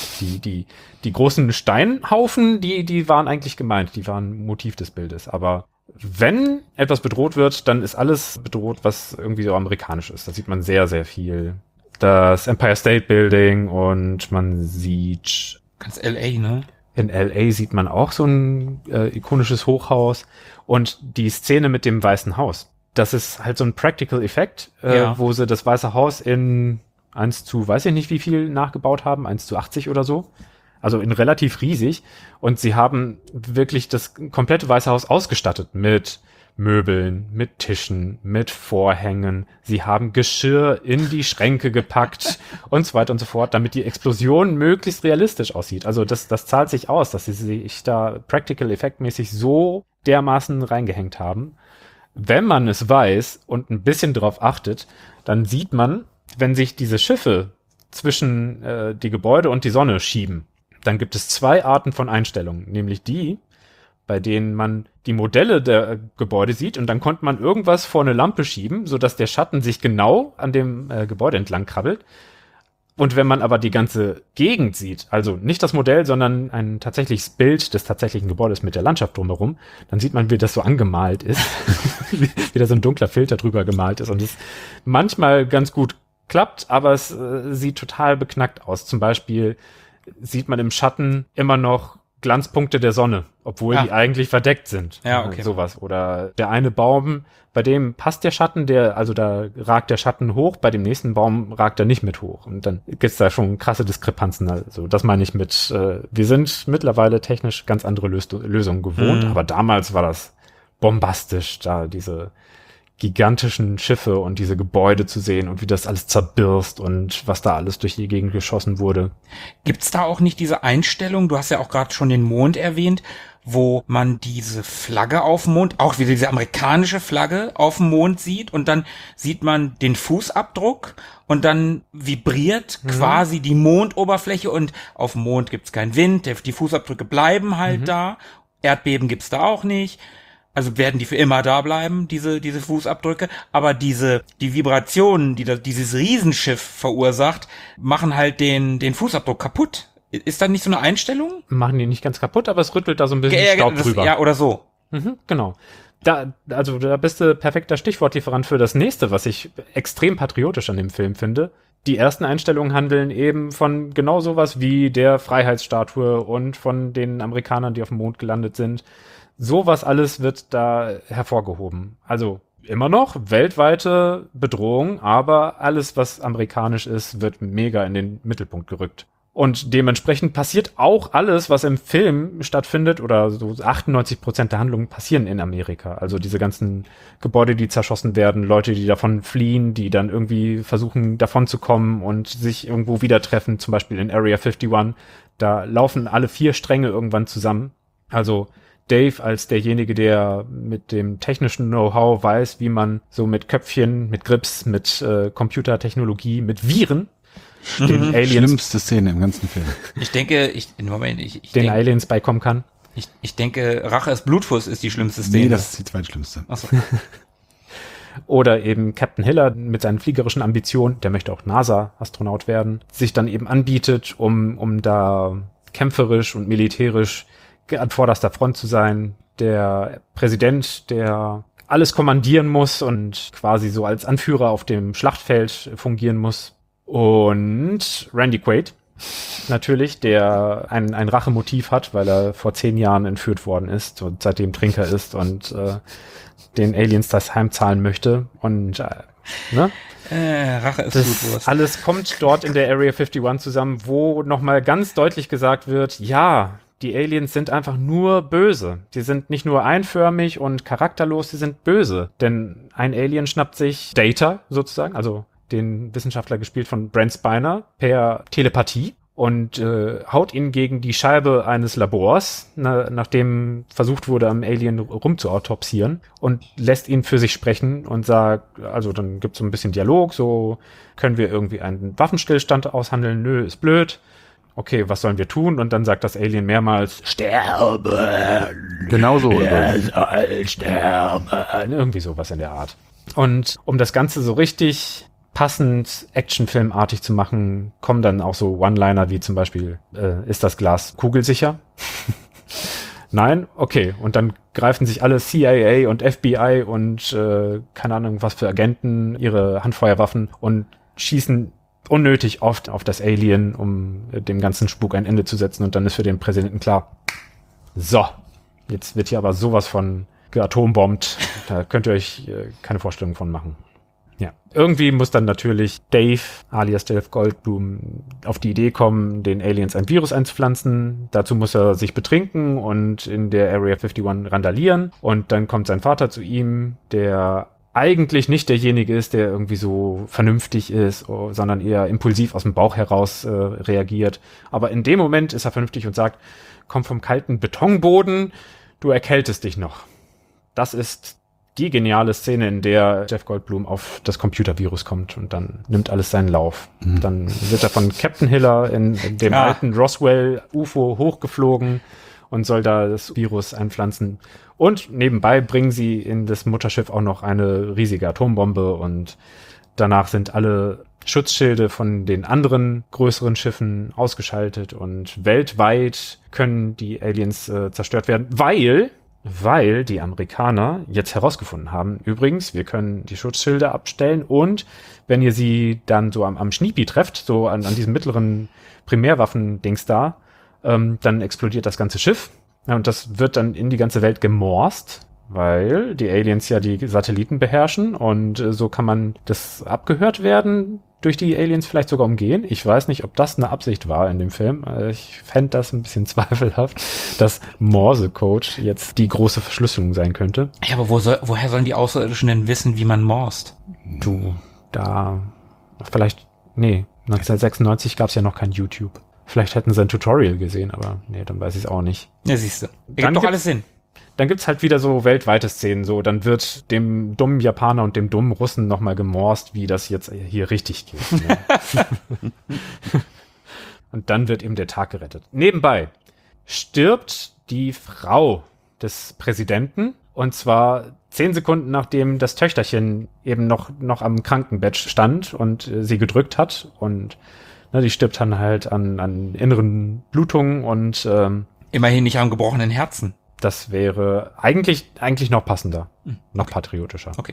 Die großen Steinhaufen, die waren eigentlich gemeint, die waren Motiv des Bildes. Aber wenn etwas bedroht wird, dann ist alles bedroht, was irgendwie so amerikanisch ist. Da sieht man sehr, sehr viel. Das Empire State Building und man sieht... Ganz L.A., ne? In L.A. sieht man auch so ein ikonisches Hochhaus. Und die Szene mit dem Weißen Haus, das ist halt so ein Practical Effekt, wo sie das Weiße Haus in 1 zu, weiß ich nicht wie viel nachgebaut haben, 1 zu 80 oder so. Also in relativ riesig. Und sie haben wirklich das komplette Weiße Haus ausgestattet mit Möbeln, mit Tischen, mit Vorhängen. Sie haben Geschirr in die Schränke gepackt und so weiter und so fort, damit die Explosion möglichst realistisch aussieht. Also das zahlt sich aus, dass sie sich da practical effektmäßig so dermaßen reingehängt haben. Wenn man es weiß und ein bisschen drauf achtet, dann sieht man, wenn sich diese Schiffe zwischen die Gebäude und die Sonne schieben, dann gibt es 2 Arten von Einstellungen, nämlich die, bei denen man die Modelle der Gebäude sieht und dann konnte man irgendwas vor eine Lampe schieben, sodass der Schatten sich genau an dem Gebäude entlang krabbelt. Und wenn man aber die ganze Gegend sieht, also nicht das Modell, sondern ein tatsächliches Bild des tatsächlichen Gebäudes mit der Landschaft drumherum, dann sieht man, wie das so angemalt ist, wie da so ein dunkler Filter drüber gemalt ist und es manchmal ganz gut klappt, aber es sieht total beknackt aus. Zum Beispiel sieht man im Schatten immer noch Glanzpunkte der Sonne, obwohl die eigentlich verdeckt sind. Ja, okay. Sowas. Oder der eine Baum, bei dem passt der Schatten, also da ragt der Schatten hoch, bei dem nächsten Baum ragt er nicht mit hoch. Und dann gibt's da schon krasse Diskrepanzen. Also das meine ich mit, wir sind mittlerweile technisch ganz andere Lösungen gewohnt, aber damals war das bombastisch, da diese gigantischen Schiffe und diese Gebäude zu sehen und wie das alles zerbirst und was da alles durch die Gegend geschossen wurde. Gibt's da auch nicht diese Einstellung, du hast ja auch gerade schon den Mond erwähnt, wo man diese Flagge auf dem Mond, auch wieder diese amerikanische Flagge auf dem Mond sieht und dann sieht man den Fußabdruck und dann vibriert quasi die Mondoberfläche und auf dem Mond gibt's keinen Wind, die Fußabdrücke bleiben halt da, Erdbeben gibt's da auch nicht. Also werden die für immer da bleiben, diese Fußabdrücke. Aber die Vibrationen, die dieses Riesenschiff verursacht, machen halt den Fußabdruck kaputt. Ist da nicht so eine Einstellung? Machen die nicht ganz kaputt, aber es rüttelt da so ein bisschen Staub drüber. Ja, oder so. Genau. Da bist du perfekter Stichwortlieferant für das nächste, was ich extrem patriotisch an dem Film finde. Die ersten Einstellungen handeln eben von genau sowas wie der Freiheitsstatue und von den Amerikanern, die auf dem Mond gelandet sind. Sowas alles wird da hervorgehoben. Also immer noch weltweite Bedrohung, aber alles, was amerikanisch ist, wird mega in den Mittelpunkt gerückt. Und dementsprechend passiert auch alles, was im Film stattfindet, oder so 98% der Handlungen passieren in Amerika. Also diese ganzen Gebäude, die zerschossen werden, Leute, die davon fliehen, die dann irgendwie versuchen, davon zu kommen und sich irgendwo wieder treffen, zum Beispiel in Area 51. Da laufen alle 4 Stränge irgendwann zusammen. Also Dave als derjenige, der mit dem technischen Know-how weiß, wie man so mit Köpfchen, mit Grips, mit Computertechnologie, mit Viren den Aliens... Schlimmste Szene im ganzen Film. Ich denke, den Aliens beikommen kann. Ich denke, Rache ist Blutfuß ist die schlimmste Szene. Nee, das ist die zweitschlimmste. Ach so. Oder eben Captain Hiller mit seinen fliegerischen Ambitionen, der möchte auch NASA-Astronaut werden, sich dann eben anbietet, um da kämpferisch und militärisch an vorderster Front zu sein. Der Präsident, der alles kommandieren muss und quasi so als Anführer auf dem Schlachtfeld fungieren muss. Und Randy Quaid natürlich, der ein Rachemotiv hat, weil er vor 10 Jahren entführt worden ist und seitdem Trinker ist und den Aliens das heimzahlen möchte. Und Rache ist Blutwurst. Alles kommt dort in der Area 51 zusammen, wo nochmal ganz deutlich gesagt wird, ja, die Aliens sind einfach nur böse. Die sind nicht nur einförmig und charakterlos, die sind böse. Denn ein Alien schnappt sich Data sozusagen, also den Wissenschaftler gespielt von Brent Spiner, per Telepathie und haut ihn gegen die Scheibe eines Labors, nachdem versucht wurde, am Alien rumzuautopsieren, und lässt ihn für sich sprechen und sagt, also dann gibt's so ein bisschen Dialog, so können wir irgendwie einen Waffenstillstand aushandeln, nö, ist blöd. Okay, was sollen wir tun? Und dann sagt das Alien mehrmals, sterben. Genau so. Er soll sterben. Irgendwie sowas in der Art. Und um das Ganze so richtig passend actionfilmartig zu machen, kommen dann auch so One-Liner wie zum Beispiel, ist das Glas kugelsicher? Nein? Okay. Und dann greifen sich alle CIA und FBI und keine Ahnung was für Agenten ihre Handfeuerwaffen und schießen unnötig oft auf das Alien, um dem ganzen Spuk ein Ende zu setzen, und dann ist für den Präsidenten klar, so, jetzt wird hier aber sowas von geatombombt, da könnt ihr euch keine Vorstellung von machen. Ja, irgendwie muss dann natürlich Dave, alias Dave Goldblum, auf die Idee kommen, den Aliens ein Virus einzupflanzen. Dazu muss er sich betrinken und in der Area 51 randalieren, und dann kommt sein Vater zu ihm, der eigentlich nicht derjenige ist, der irgendwie so vernünftig ist, sondern eher impulsiv aus dem Bauch heraus reagiert. Aber in dem Moment ist er vernünftig und sagt, komm vom kalten Betonboden, du erkältest dich noch. Das ist die geniale Szene, in der Jeff Goldblum auf das Computervirus kommt, und dann nimmt alles seinen Lauf. Mhm. Dann wird er von Captain Hiller in dem alten Roswell-UFO hochgeflogen und soll da das Virus einpflanzen. Und nebenbei bringen sie in das Mutterschiff auch noch eine riesige Atombombe, und danach sind alle Schutzschilde von den anderen größeren Schiffen ausgeschaltet und weltweit können die Aliens zerstört werden, weil die Amerikaner jetzt herausgefunden haben, übrigens, wir können die Schutzschilde abstellen, und wenn ihr sie dann so am Schniepi trefft, so an diesem mittleren Primärwaffen-Dings da, dann explodiert das ganze Schiff. Ja, und das wird dann in die ganze Welt gemorst, weil die Aliens ja die Satelliten beherrschen, und so kann man das abgehört werden durch die Aliens vielleicht sogar umgehen. Ich weiß nicht, ob das eine Absicht war in dem Film. Ich fände das ein bisschen zweifelhaft, dass Morsecode jetzt die große Verschlüsselung sein könnte. Ja, aber woher sollen die Außerirdischen denn wissen, wie man morst? Du, da vielleicht, 1996 gab es ja noch kein YouTube. Vielleicht hätten sie ein Tutorial gesehen, aber dann weiß ich es auch nicht. Ja, siehst du. Ergibt doch alles Sinn. Dann gibt's halt wieder so weltweite Szenen, so, dann wird dem dummen Japaner und dem dummen Russen nochmal gemorst, wie das jetzt hier richtig geht. Ne? Und dann wird eben der Tag gerettet. Nebenbei stirbt die Frau des Präsidenten, und zwar 10 Sekunden nachdem das Töchterchen eben noch am Krankenbett stand und sie gedrückt hat, und die stirbt dann halt an inneren Blutungen und immerhin nicht am gebrochenen Herzen. Das wäre eigentlich noch passender. Noch patriotischer. Okay.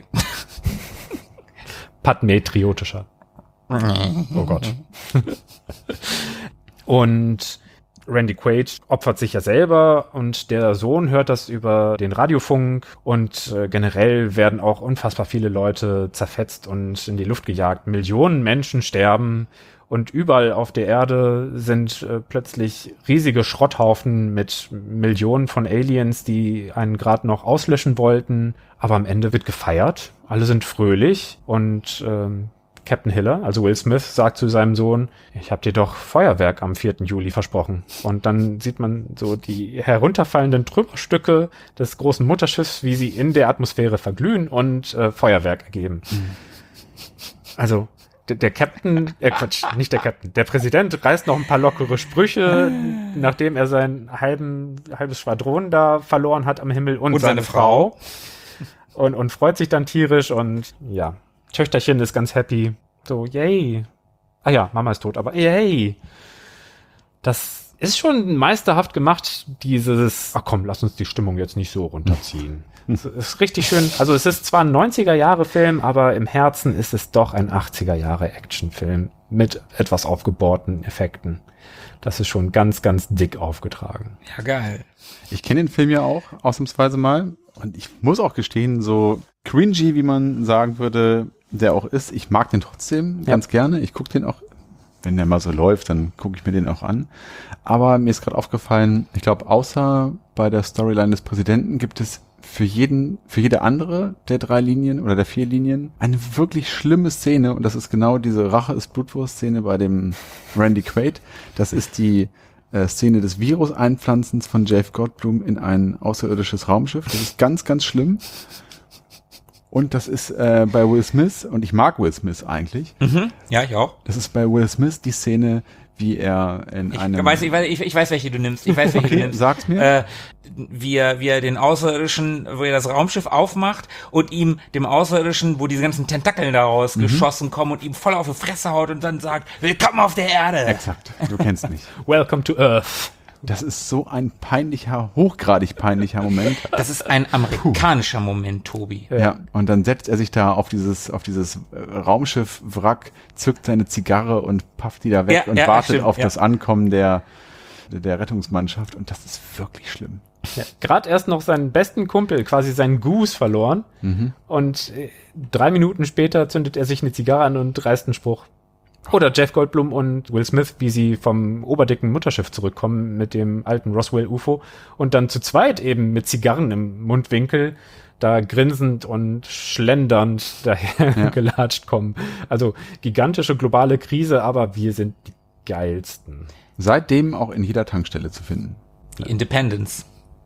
Patriotischer. Oh Gott. Und Randy Quaid opfert sich ja selber, und der Sohn hört das über den Radiofunk, und generell werden auch unfassbar viele Leute zerfetzt und in die Luft gejagt. Millionen Menschen sterben. Und überall auf der Erde sind plötzlich riesige Schrotthaufen mit Millionen von Aliens, die einen gerade noch auslöschen wollten. Aber am Ende wird gefeiert. Alle sind fröhlich. Und Captain Hiller, also Will Smith, sagt zu seinem Sohn, ich habe dir doch Feuerwerk am 4. Juli versprochen. Und dann sieht man so die herunterfallenden Trümmerstücke des großen Mutterschiffs, wie sie in der Atmosphäre verglühen und Feuerwerk ergeben. Also der Captain, nicht der Captain, der Präsident reißt noch ein paar lockere Sprüche, nachdem er sein halbes Schwadron da verloren hat am Himmel, und seine Frau. Und freut sich dann tierisch, und ja, Töchterchen ist ganz happy. So, yay. Ah ja, Mama ist tot, aber yay. Das ist schon meisterhaft gemacht, dieses, ach komm, lass uns die Stimmung jetzt nicht so runterziehen. Es ist richtig schön, also es ist zwar ein 90er-Jahre-Film, aber im Herzen ist es doch ein 80er-Jahre-Action-Film. mit etwas aufgebohrten Effekten. Das ist schon ganz, ganz dick aufgetragen. Ja, geil. Ich kenne den Film ja auch ausnahmsweise mal und ich muss auch gestehen, so cringy, wie man sagen würde, der auch ist, ich mag den trotzdem ganz gerne. Ich gucke den auch, wenn der mal so läuft, dann gucke ich mir den auch an. Aber mir ist gerade aufgefallen, ich glaube, außer bei der Storyline des Präsidenten gibt es für jede andere der 3 Linien oder der 4 Linien eine wirklich schlimme Szene und das ist genau diese Rache ist Blutwurst-Szene bei dem Randy Quaid. Das ist die Szene des Virus-Einpflanzens von Jeff Goldblum in ein außerirdisches Raumschiff. Das ist ganz, ganz schlimm. Und das ist bei Will Smith, und ich mag Will Smith eigentlich. Mhm. Ja, ich auch. Das ist bei Will Smith die Szene, wie er in einem... Ich weiß, welche du nimmst. Ich weiß, welche du nimmst. Sag's mir. Wie er den Außerirdischen, wo er das Raumschiff aufmacht und ihm, dem Außerirdischen, wo diese ganzen Tentakeln daraus geschossen kommen und ihm voll auf die Fresse haut und dann sagt, willkommen auf der Erde. Exakt, du kennst mich. Welcome to Earth. Das ist so ein hochgradig peinlicher Moment. Das ist ein amerikanischer Moment, Tobi. Ja, und dann setzt er sich da auf dieses Raumschiff-Wrack, zückt seine Zigarre und pafft die da weg und wartet auf das Ankommen der Rettungsmannschaft. Und das ist wirklich schlimm. Ja, gerade erst noch seinen besten Kumpel, quasi seinen Goose verloren. Und 3 Minuten später zündet er sich eine Zigarre an und reißt einen Spruch. Oder Jeff Goldblum und Will Smith, wie sie vom oberdicken Mutterschiff zurückkommen mit dem alten Roswell-UFO und dann zu zweit eben mit Zigarren im Mundwinkel da grinsend und schlendernd daher gelatscht kommen. Also gigantische globale Krise, aber wir sind die Geilsten. Seitdem auch in jeder Tankstelle zu finden. Die Independence.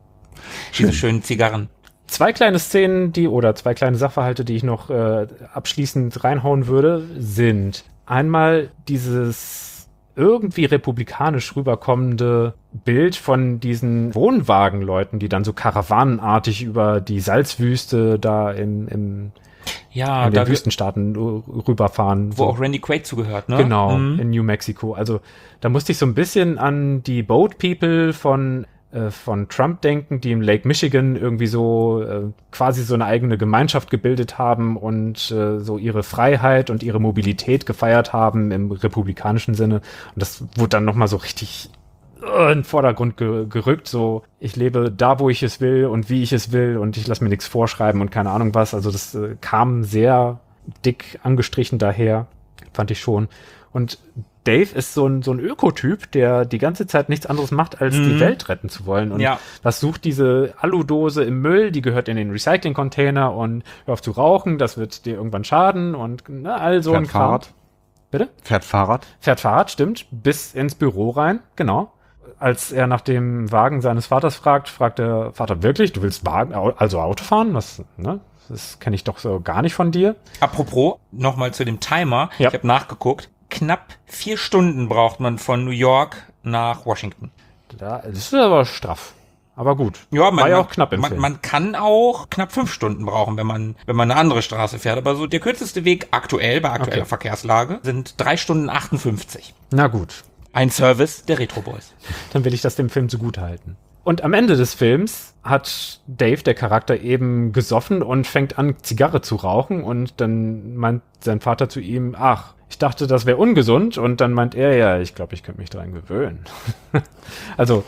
Diese schönen Zigarren. 2 kleine Szenen, oder 2 kleine Sachverhalte, die ich noch abschließend reinhauen würde, sind einmal dieses irgendwie republikanisch rüberkommende Bild von diesen Wohnwagenleuten, die dann so karawanenartig über die Salzwüste da in den Wüstenstaaten rüberfahren. Wo auch Randy Quaid zugehört, ne? Genau, in New Mexico. Also da musste ich so ein bisschen an die Boat People von Trump denken, die im Lake Michigan irgendwie so quasi so eine eigene Gemeinschaft gebildet haben und so ihre Freiheit und ihre Mobilität gefeiert haben im republikanischen Sinne. Und das wurde dann nochmal so richtig in den Vordergrund gerückt. So, ich lebe da, wo ich es will und wie ich es will und ich lasse mir nichts vorschreiben und keine Ahnung was. Also das kam sehr dick angestrichen daher, fand ich schon. Und Dave ist so ein Ökotyp, der die ganze Zeit nichts anderes macht, als die Welt retten zu wollen. Und was sucht diese Aludose im Müll? Die gehört in den Recycling-Container und hör auf zu rauchen, das wird dir irgendwann schaden und all so ein Kram. Fahrrad. Bitte? Fährt Fahrrad, stimmt. Bis ins Büro rein, genau. Als er nach dem Wagen seines Vaters fragt der Vater wirklich, du willst Auto fahren? Das kenne ich doch so gar nicht von dir. Apropos, nochmal zu dem Timer. Ja. Ich habe nachgeguckt. Knapp 4 Stunden braucht man von New York nach Washington. Das ist aber straff. Aber gut. Ja, war ja auch knapp im Film. Man kann auch knapp 5 Stunden brauchen, wenn man eine andere Straße fährt. Aber so der kürzeste Weg aktuell, bei aktueller Verkehrslage, sind 3 Stunden 58. Na gut. Ein Service der Retro Boys. Dann will ich das dem Film zugutehalten. Und am Ende des Films hat Dave, der Charakter, eben gesoffen und fängt an, Zigarre zu rauchen. Und dann meint sein Vater zu ihm, ach, ich dachte, das wäre ungesund. Und dann meint er, ja, ich glaube, ich könnte mich daran gewöhnen. Also,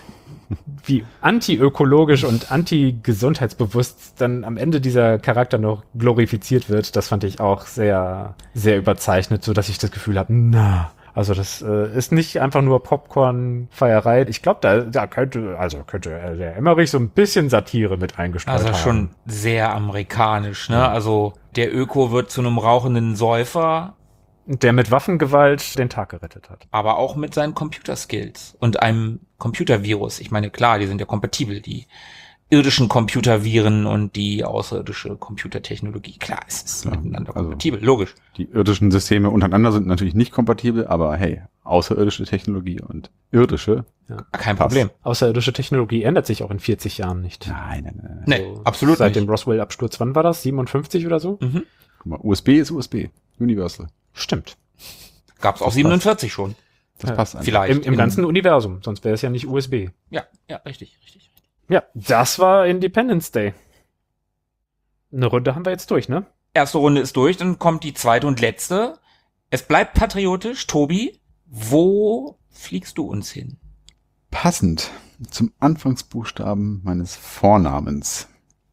wie anti-ökologisch und anti-gesundheitsbewusst dann am Ende dieser Charakter noch glorifiziert wird, das fand ich auch sehr, sehr überzeichnet, so dass ich das Gefühl habe, also das ist nicht einfach nur Popcorn-Feierei. Ich glaube, da könnte der Emmerich so ein bisschen Satire mit eingestreut haben. Also schon sehr amerikanisch, ne? Ja. Also der Öko wird zu einem rauchenden Säufer. Der mit Waffengewalt den Tag gerettet hat. Aber auch mit seinen Computerskills und einem Computervirus. Ich meine, klar, die sind ja kompatibel, die irdischen Computerviren und die außerirdische Computertechnologie. Klar, es ist miteinander kompatibel, logisch. Die irdischen Systeme untereinander sind natürlich nicht kompatibel, aber hey, außerirdische Technologie und irdische. Ja. Kein Problem. Außerirdische Technologie ändert sich auch in 40 Jahren nicht. Nein. Nee, absolut seit nicht. Seit dem Roswell-Absturz, wann war das? 57 oder so? Mhm. Guck mal, USB ist USB. Universal. Stimmt. Gab's auch 47 schon. Das passt einfach. Vielleicht. Im ganzen Universum, sonst wäre es ja nicht USB. Ja, richtig. Ja, das war Independence Day. Eine Runde haben wir jetzt durch, ne? Erste Runde ist durch, dann kommt die zweite und letzte. Es bleibt patriotisch. Tobi, wo fliegst du uns hin? Passend zum Anfangsbuchstaben meines Vornamens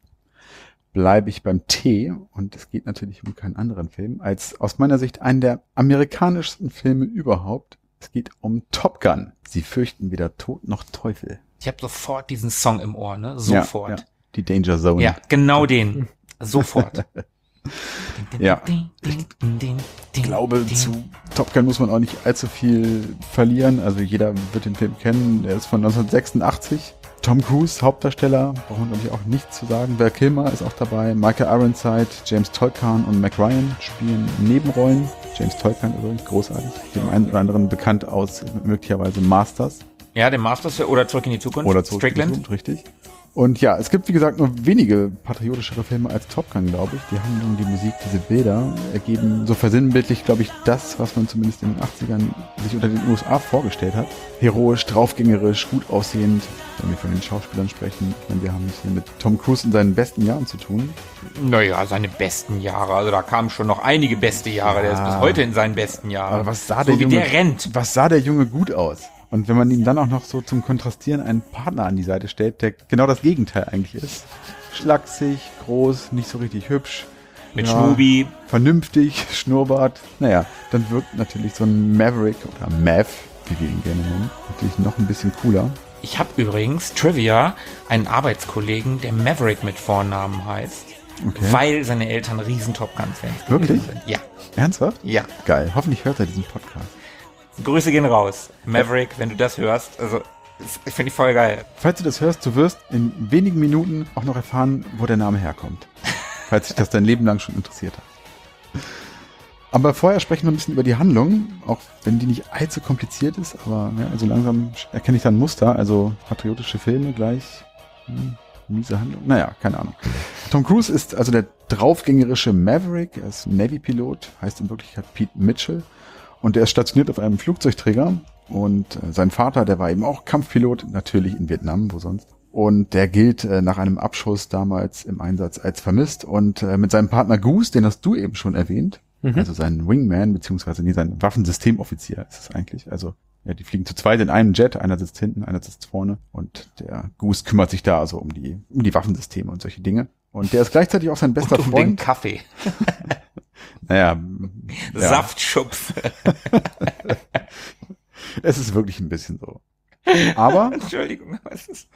bleibe ich beim T, und es geht natürlich um keinen anderen Film, als aus meiner Sicht einen der amerikanischsten Filme überhaupt. Es geht um Top Gun. Sie fürchten weder Tod noch Teufel. Ich habe sofort diesen Song im Ohr, ne? Sofort. Ja, die Danger Zone. Ja, genau den. Sofort. Ja. Ich glaube, zu Top Gun muss man auch nicht allzu viel verlieren. Also jeder wird den Film kennen. Der ist von 1986. Tom Cruise, Hauptdarsteller, brauchen wir, glaube ich, auch nichts zu sagen. Val Kilmer ist auch dabei. Michael Ironside, James Tolkan und Mac Ryan spielen Nebenrollen. James Tolkan übrigens, großartig. Dem einen oder anderen bekannt aus möglicherweise Masters. Ja, den Masters oder Zurück in die Zukunft. Oder Zurück in die Zukunft, richtig. Und ja, es gibt, wie gesagt, nur wenige patriotischere Filme als Top Gun, glaube ich. Die Handlung, die Musik, diese Bilder ergeben so versinnbildlich, glaube ich, das, was man zumindest in den 80ern sich unter den USA vorgestellt hat. Heroisch, draufgängerisch, gut aussehend. Wenn wir von den Schauspielern sprechen, ich meine, wir haben es hier mit Tom Cruise in seinen besten Jahren zu tun. Naja, seine besten Jahre. Also da kamen schon noch einige beste Jahre. Der ist bis heute in seinen besten Jahren. Aber was sah so der wie Junge, der rennt. Was sah der Junge gut aus? Und wenn man ihm dann auch noch so zum Kontrastieren einen Partner an die Seite stellt, der genau das Gegenteil eigentlich ist. Schlaksig, groß, nicht so richtig hübsch. Mit Schnubi. Vernünftig, Schnurrbart. Naja, dann wirkt natürlich so ein Maverick oder Mav, wie wir ihn gerne nennen, natürlich noch ein bisschen cooler. Ich habe übrigens, Trivia, einen Arbeitskollegen, der Maverick mit Vornamen heißt. Okay. Weil seine Eltern riesen Top Gun-Fans Wirklich? sind. Ja. Ernsthaft? Ja. Geil. Hoffentlich hört er diesen Podcast. Grüße gehen raus. Maverick, wenn du das hörst, also ich finde ich voll geil. Falls du das hörst, du wirst in wenigen Minuten auch noch erfahren, wo der Name herkommt. Falls dich das dein Leben lang schon interessiert hat. Aber vorher sprechen wir ein bisschen über die Handlung, auch wenn die nicht allzu kompliziert ist, aber ja, also langsam erkenne ich da ein Muster, also patriotische Filme gleich, miese Handlung, naja, keine Ahnung. Tom Cruise ist also der draufgängerische Maverick, er ist Navy-Pilot, heißt in Wirklichkeit Pete Mitchell. Und er ist stationiert auf einem Flugzeugträger und sein Vater, der war eben auch Kampfpilot, natürlich in Vietnam, wo sonst. Und der gilt nach einem Abschuss damals im Einsatz als vermisst. Und mit seinem Partner Goose, den hast du eben schon erwähnt, also sein Wingman, beziehungsweise sein Waffensystemoffizier ist es eigentlich. Also ja, die fliegen zu zweit in einem Jet, einer sitzt hinten, einer sitzt vorne. Und der Goose kümmert sich da also um die Waffensysteme und solche Dinge. Und der ist gleichzeitig auch sein bester Und um Freund. den Kaffee. Naja, ja. Saftschubs. Es ist wirklich ein bisschen so. Aber, Entschuldigung, was ist?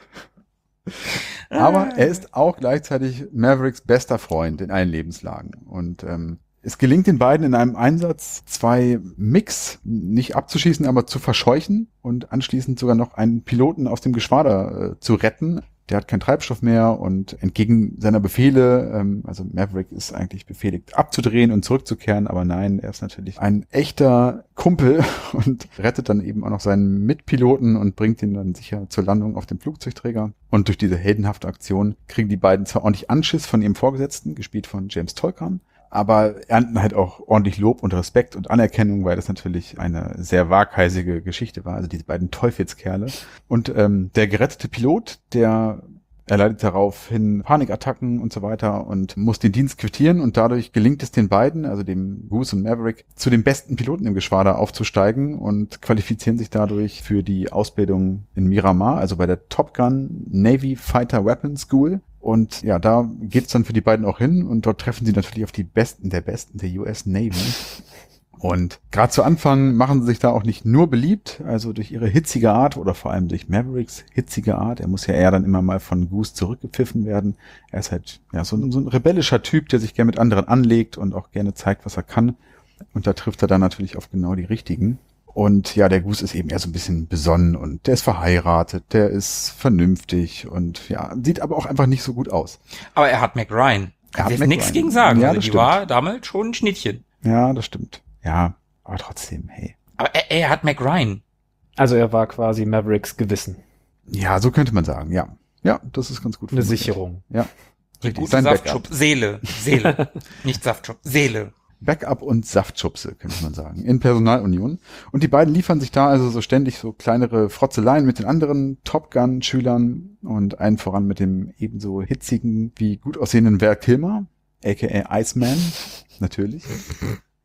aber er ist auch gleichzeitig Mavericks bester Freund in allen Lebenslagen. Und es gelingt den beiden in einem Einsatz, zwei MiGs nicht abzuschießen, aber zu verscheuchen und anschließend sogar noch einen Piloten aus dem Geschwader zu retten. Der hat keinen Treibstoff mehr und entgegen seiner Befehle, also Maverick ist eigentlich befehligt abzudrehen und zurückzukehren, aber nein, er ist natürlich ein echter Kumpel und rettet dann eben auch noch seinen Mitpiloten und bringt ihn dann sicher zur Landung auf dem Flugzeugträger. Und durch diese heldenhafte Aktion kriegen die beiden zwar ordentlich Anschiss von ihrem Vorgesetzten, gespielt von James Tolkan, aber ernten halt auch ordentlich Lob und Respekt und Anerkennung, weil das natürlich eine sehr waghalsige Geschichte war, also diese beiden Teufelskerle. Und der gerettete Pilot, der erleidet daraufhin Panikattacken und so weiter und muss den Dienst quittieren und dadurch gelingt es den beiden, also dem Goose und Maverick, zu den besten Piloten im Geschwader aufzusteigen und qualifizieren sich dadurch für die Ausbildung in Miramar, also bei der Top Gun Navy Fighter Weapons School. Und ja, da geht's dann für die beiden auch hin und dort treffen sie natürlich auf die Besten der US Navy. Und gerade zu Anfang machen sie sich da auch nicht nur beliebt, also durch ihre hitzige Art oder vor allem durch Mavericks hitzige Art. Er muss ja eher dann immer mal von Goose zurückgepfiffen werden. Er ist halt ja so ein rebellischer Typ, der sich gerne mit anderen anlegt und auch gerne zeigt, was er kann. Und da trifft er dann natürlich auf genau die Richtigen. Und ja, der Goose ist eben eher so ein bisschen besonnen und der ist verheiratet, der ist vernünftig und ja, sieht aber auch einfach nicht so gut aus. Aber er hat Mac Ryan. Er hat Kann Mac nichts Ryan. gegen sagen. Ja, Also das die stimmt. war damals schon ein Schnittchen. Ja, das stimmt. Ja, aber trotzdem, hey. Aber er hat Mac Ryan. Also er war quasi Mavericks Gewissen. Ja, so könnte man sagen, ja. Ja, das ist ganz gut. Eine formuliert. Sicherung. Ja, Die richtig. gute Sein Saftschub. Seele. Nicht Saftschub. Seele. Backup und Saftschubse, könnte man sagen, in Personalunion. Und die beiden liefern sich da also so ständig so kleinere Frotzeleien mit den anderen Top Gun-Schülern und einen voran mit dem ebenso hitzigen wie gut aussehenden Val Kilmer, aka Iceman, natürlich.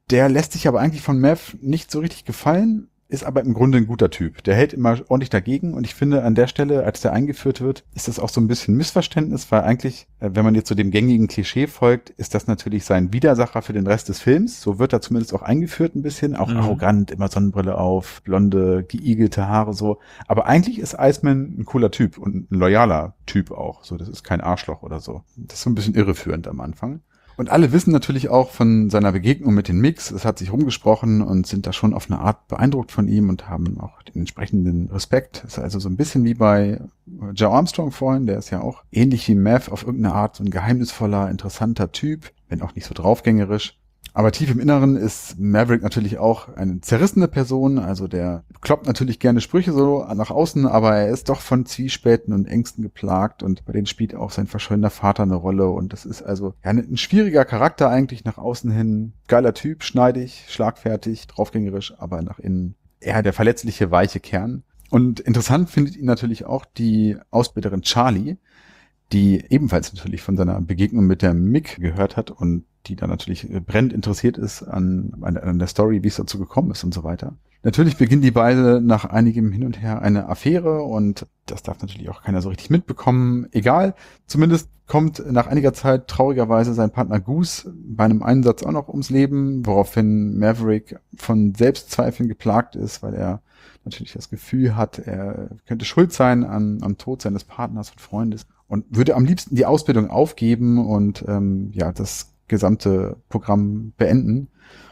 Der lässt sich aber eigentlich von Mav nicht so richtig gefallen, ist aber im Grunde ein guter Typ. Der hält immer ordentlich dagegen und ich finde an der Stelle, als der eingeführt wird, ist das auch so ein bisschen Missverständnis, weil eigentlich, wenn man jetzt so dem gängigen Klischee folgt, ist das natürlich sein Widersacher für den Rest des Films. So wird er zumindest auch eingeführt ein bisschen, auch arrogant, immer Sonnenbrille auf, blonde, geigelte Haare so. Aber eigentlich ist Iceman ein cooler Typ und ein loyaler Typ auch. So, das ist kein Arschloch oder so. Das ist so ein bisschen irreführend am Anfang. Und alle wissen natürlich auch von seiner Begegnung mit den Mix, es hat sich rumgesprochen und sind da schon auf eine Art beeindruckt von ihm und haben auch den entsprechenden Respekt. Das ist also so ein bisschen wie bei Joe Armstrong vorhin, der ist ja auch ähnlich wie Mav auf irgendeine Art so ein geheimnisvoller, interessanter Typ, wenn auch nicht so draufgängerisch. Aber tief im Inneren ist Maverick natürlich auch eine zerrissene Person, also der kloppt natürlich gerne Sprüche so nach außen, aber er ist doch von Zwiespäten und Ängsten geplagt und bei denen spielt auch sein verschollener Vater eine Rolle und das ist also ja ein schwieriger Charakter eigentlich nach außen hin. Geiler Typ, schneidig, schlagfertig, draufgängerisch, aber nach innen eher der verletzliche, weiche Kern. Und interessant findet ihn natürlich auch die Ausbilderin Charlie, die ebenfalls natürlich von seiner Begegnung mit der Mick gehört hat und die da natürlich brennend interessiert ist an der Story, wie es dazu gekommen ist und so weiter. Natürlich beginnen die beide nach einigem Hin und Her eine Affäre und das darf natürlich auch keiner so richtig mitbekommen. Egal, zumindest kommt nach einiger Zeit traurigerweise sein Partner Goose bei einem Einsatz auch noch ums Leben, woraufhin Maverick von Selbstzweifeln geplagt ist, weil er natürlich das Gefühl hat, er könnte schuld sein am Tod seines Partners und Freundes und würde am liebsten die Ausbildung aufgeben und das gesamte Programm beenden.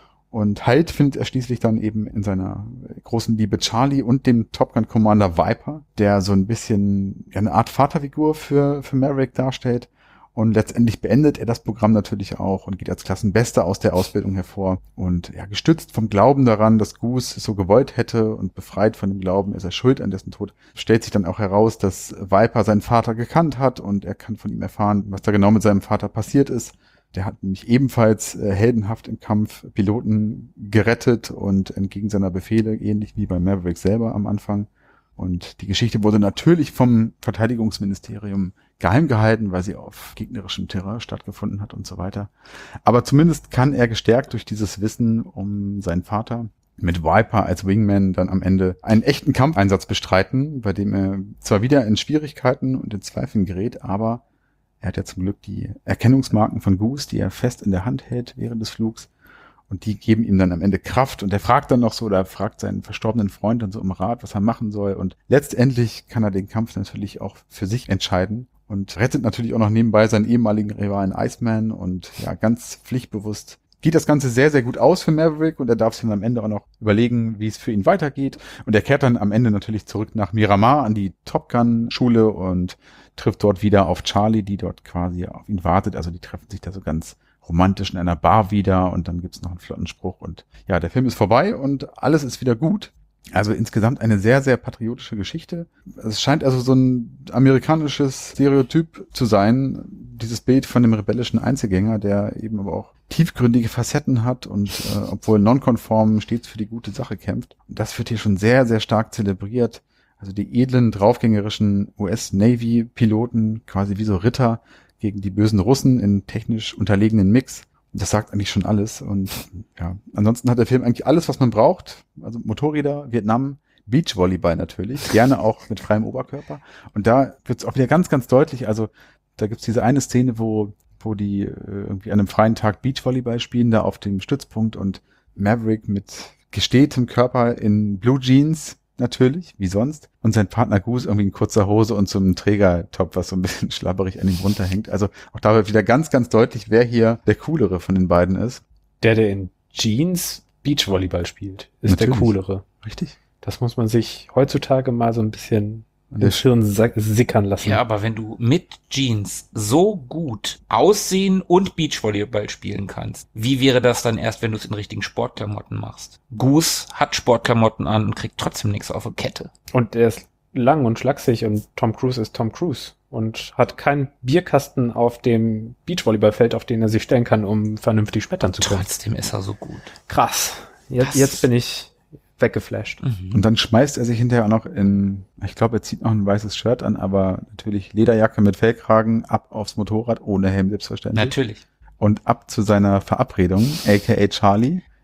Und Halt findet er schließlich dann eben in seiner großen Liebe Charlie und dem Top Gun Commander Viper, der so ein bisschen eine Art Vaterfigur für Maverick darstellt. Und letztendlich beendet er das Programm natürlich auch und geht als Klassenbester aus der Ausbildung hervor. Und ja, gestützt vom Glauben daran, dass Goose es so gewollt hätte und befreit von dem Glauben, ist er schuld an dessen Tod, stellt sich dann auch heraus, dass Viper seinen Vater gekannt hat und er kann von ihm erfahren, was da genau mit seinem Vater passiert ist. Der hat nämlich ebenfalls heldenhaft im Kampf Piloten gerettet und entgegen seiner Befehle, ähnlich wie bei Maverick selber am Anfang. Und die Geschichte wurde natürlich vom Verteidigungsministerium geheim gehalten, weil sie auf gegnerischem Terrain stattgefunden hat und so weiter. Aber zumindest kann er gestärkt durch dieses Wissen um seinen Vater mit Viper als Wingman dann am Ende einen echten Kampfeinsatz bestreiten, bei dem er zwar wieder in Schwierigkeiten und in Zweifeln gerät, aber er hat ja zum Glück die Erkennungsmarken von Goose, die er fest in der Hand hält während des Flugs. Und die geben ihm dann am Ende Kraft. Und er fragt dann noch so, oder fragt seinen verstorbenen Freund dann so um Rat, was er machen soll. Und letztendlich kann er den Kampf natürlich auch für sich entscheiden. Und rettet natürlich auch noch nebenbei seinen ehemaligen Rivalen Iceman. Und ja, ganz pflichtbewusst geht das Ganze sehr, sehr gut aus für Maverick. Und er darf sich dann am Ende auch noch überlegen, wie es für ihn weitergeht. Und er kehrt dann am Ende natürlich zurück nach Miramar an die Top Gun Schule und trifft dort wieder auf Charlie, die dort quasi auf ihn wartet. Also die treffen sich da so ganz romantisch in einer Bar wieder und dann gibt's noch einen flotten Spruch und ja, der Film ist vorbei und alles ist wieder gut. Also insgesamt eine sehr, sehr patriotische Geschichte. Es scheint also so ein amerikanisches Stereotyp zu sein, dieses Bild von dem rebellischen Einzelgänger, der eben aber auch tiefgründige Facetten hat und obwohl nonkonform stets für die gute Sache kämpft. Und das wird hier schon sehr, sehr stark zelebriert. Also die edlen, draufgängerischen US-Navy-Piloten, quasi wie so Ritter gegen die bösen Russen in technisch unterlegenen Mix. Das sagt eigentlich schon alles. Und ja, ansonsten hat der Film eigentlich alles, was man braucht. Also Motorräder, Vietnam, Beachvolleyball natürlich, gerne auch mit freiem Oberkörper. Und da wird es auch wieder ganz, ganz deutlich. Also da gibt's diese eine Szene, wo die irgendwie an einem freien Tag Beachvolleyball spielen, da auf dem Stützpunkt und Maverick mit gestähltem Körper in Blue Jeans, natürlich, wie sonst. Und sein Partner Goose irgendwie in kurzer Hose und so einem Trägertop, was so ein bisschen schlabberig an ihm runterhängt. Also auch da wird wieder ganz, ganz deutlich, wer hier der Coolere von den beiden ist. Der in Jeans Beachvolleyball spielt, ist natürlich der Coolere. Richtig. Das muss man sich heutzutage mal so ein bisschen ins Hirn sickern lassen. Ja, aber wenn du mit Jeans so gut aussehen und Beachvolleyball spielen kannst, wie wäre das dann erst, wenn du es in richtigen Sportklamotten machst? Goose hat Sportklamotten an und kriegt trotzdem nichts auf die Kette. Und er ist lang und schlaksig und Tom Cruise ist Tom Cruise und hat keinen Bierkasten auf dem Beachvolleyballfeld, auf den er sich stellen kann, um vernünftig spettern zu können. Trotzdem ist er so gut. Krass. Jetzt bin ich weggeflasht. Und dann schmeißt er sich hinterher auch noch ich glaube, er zieht noch ein weißes Shirt an, aber natürlich Lederjacke mit Fellkragen, ab aufs Motorrad, ohne Helm selbstverständlich. Natürlich. Und ab zu seiner Verabredung, aka Charlie.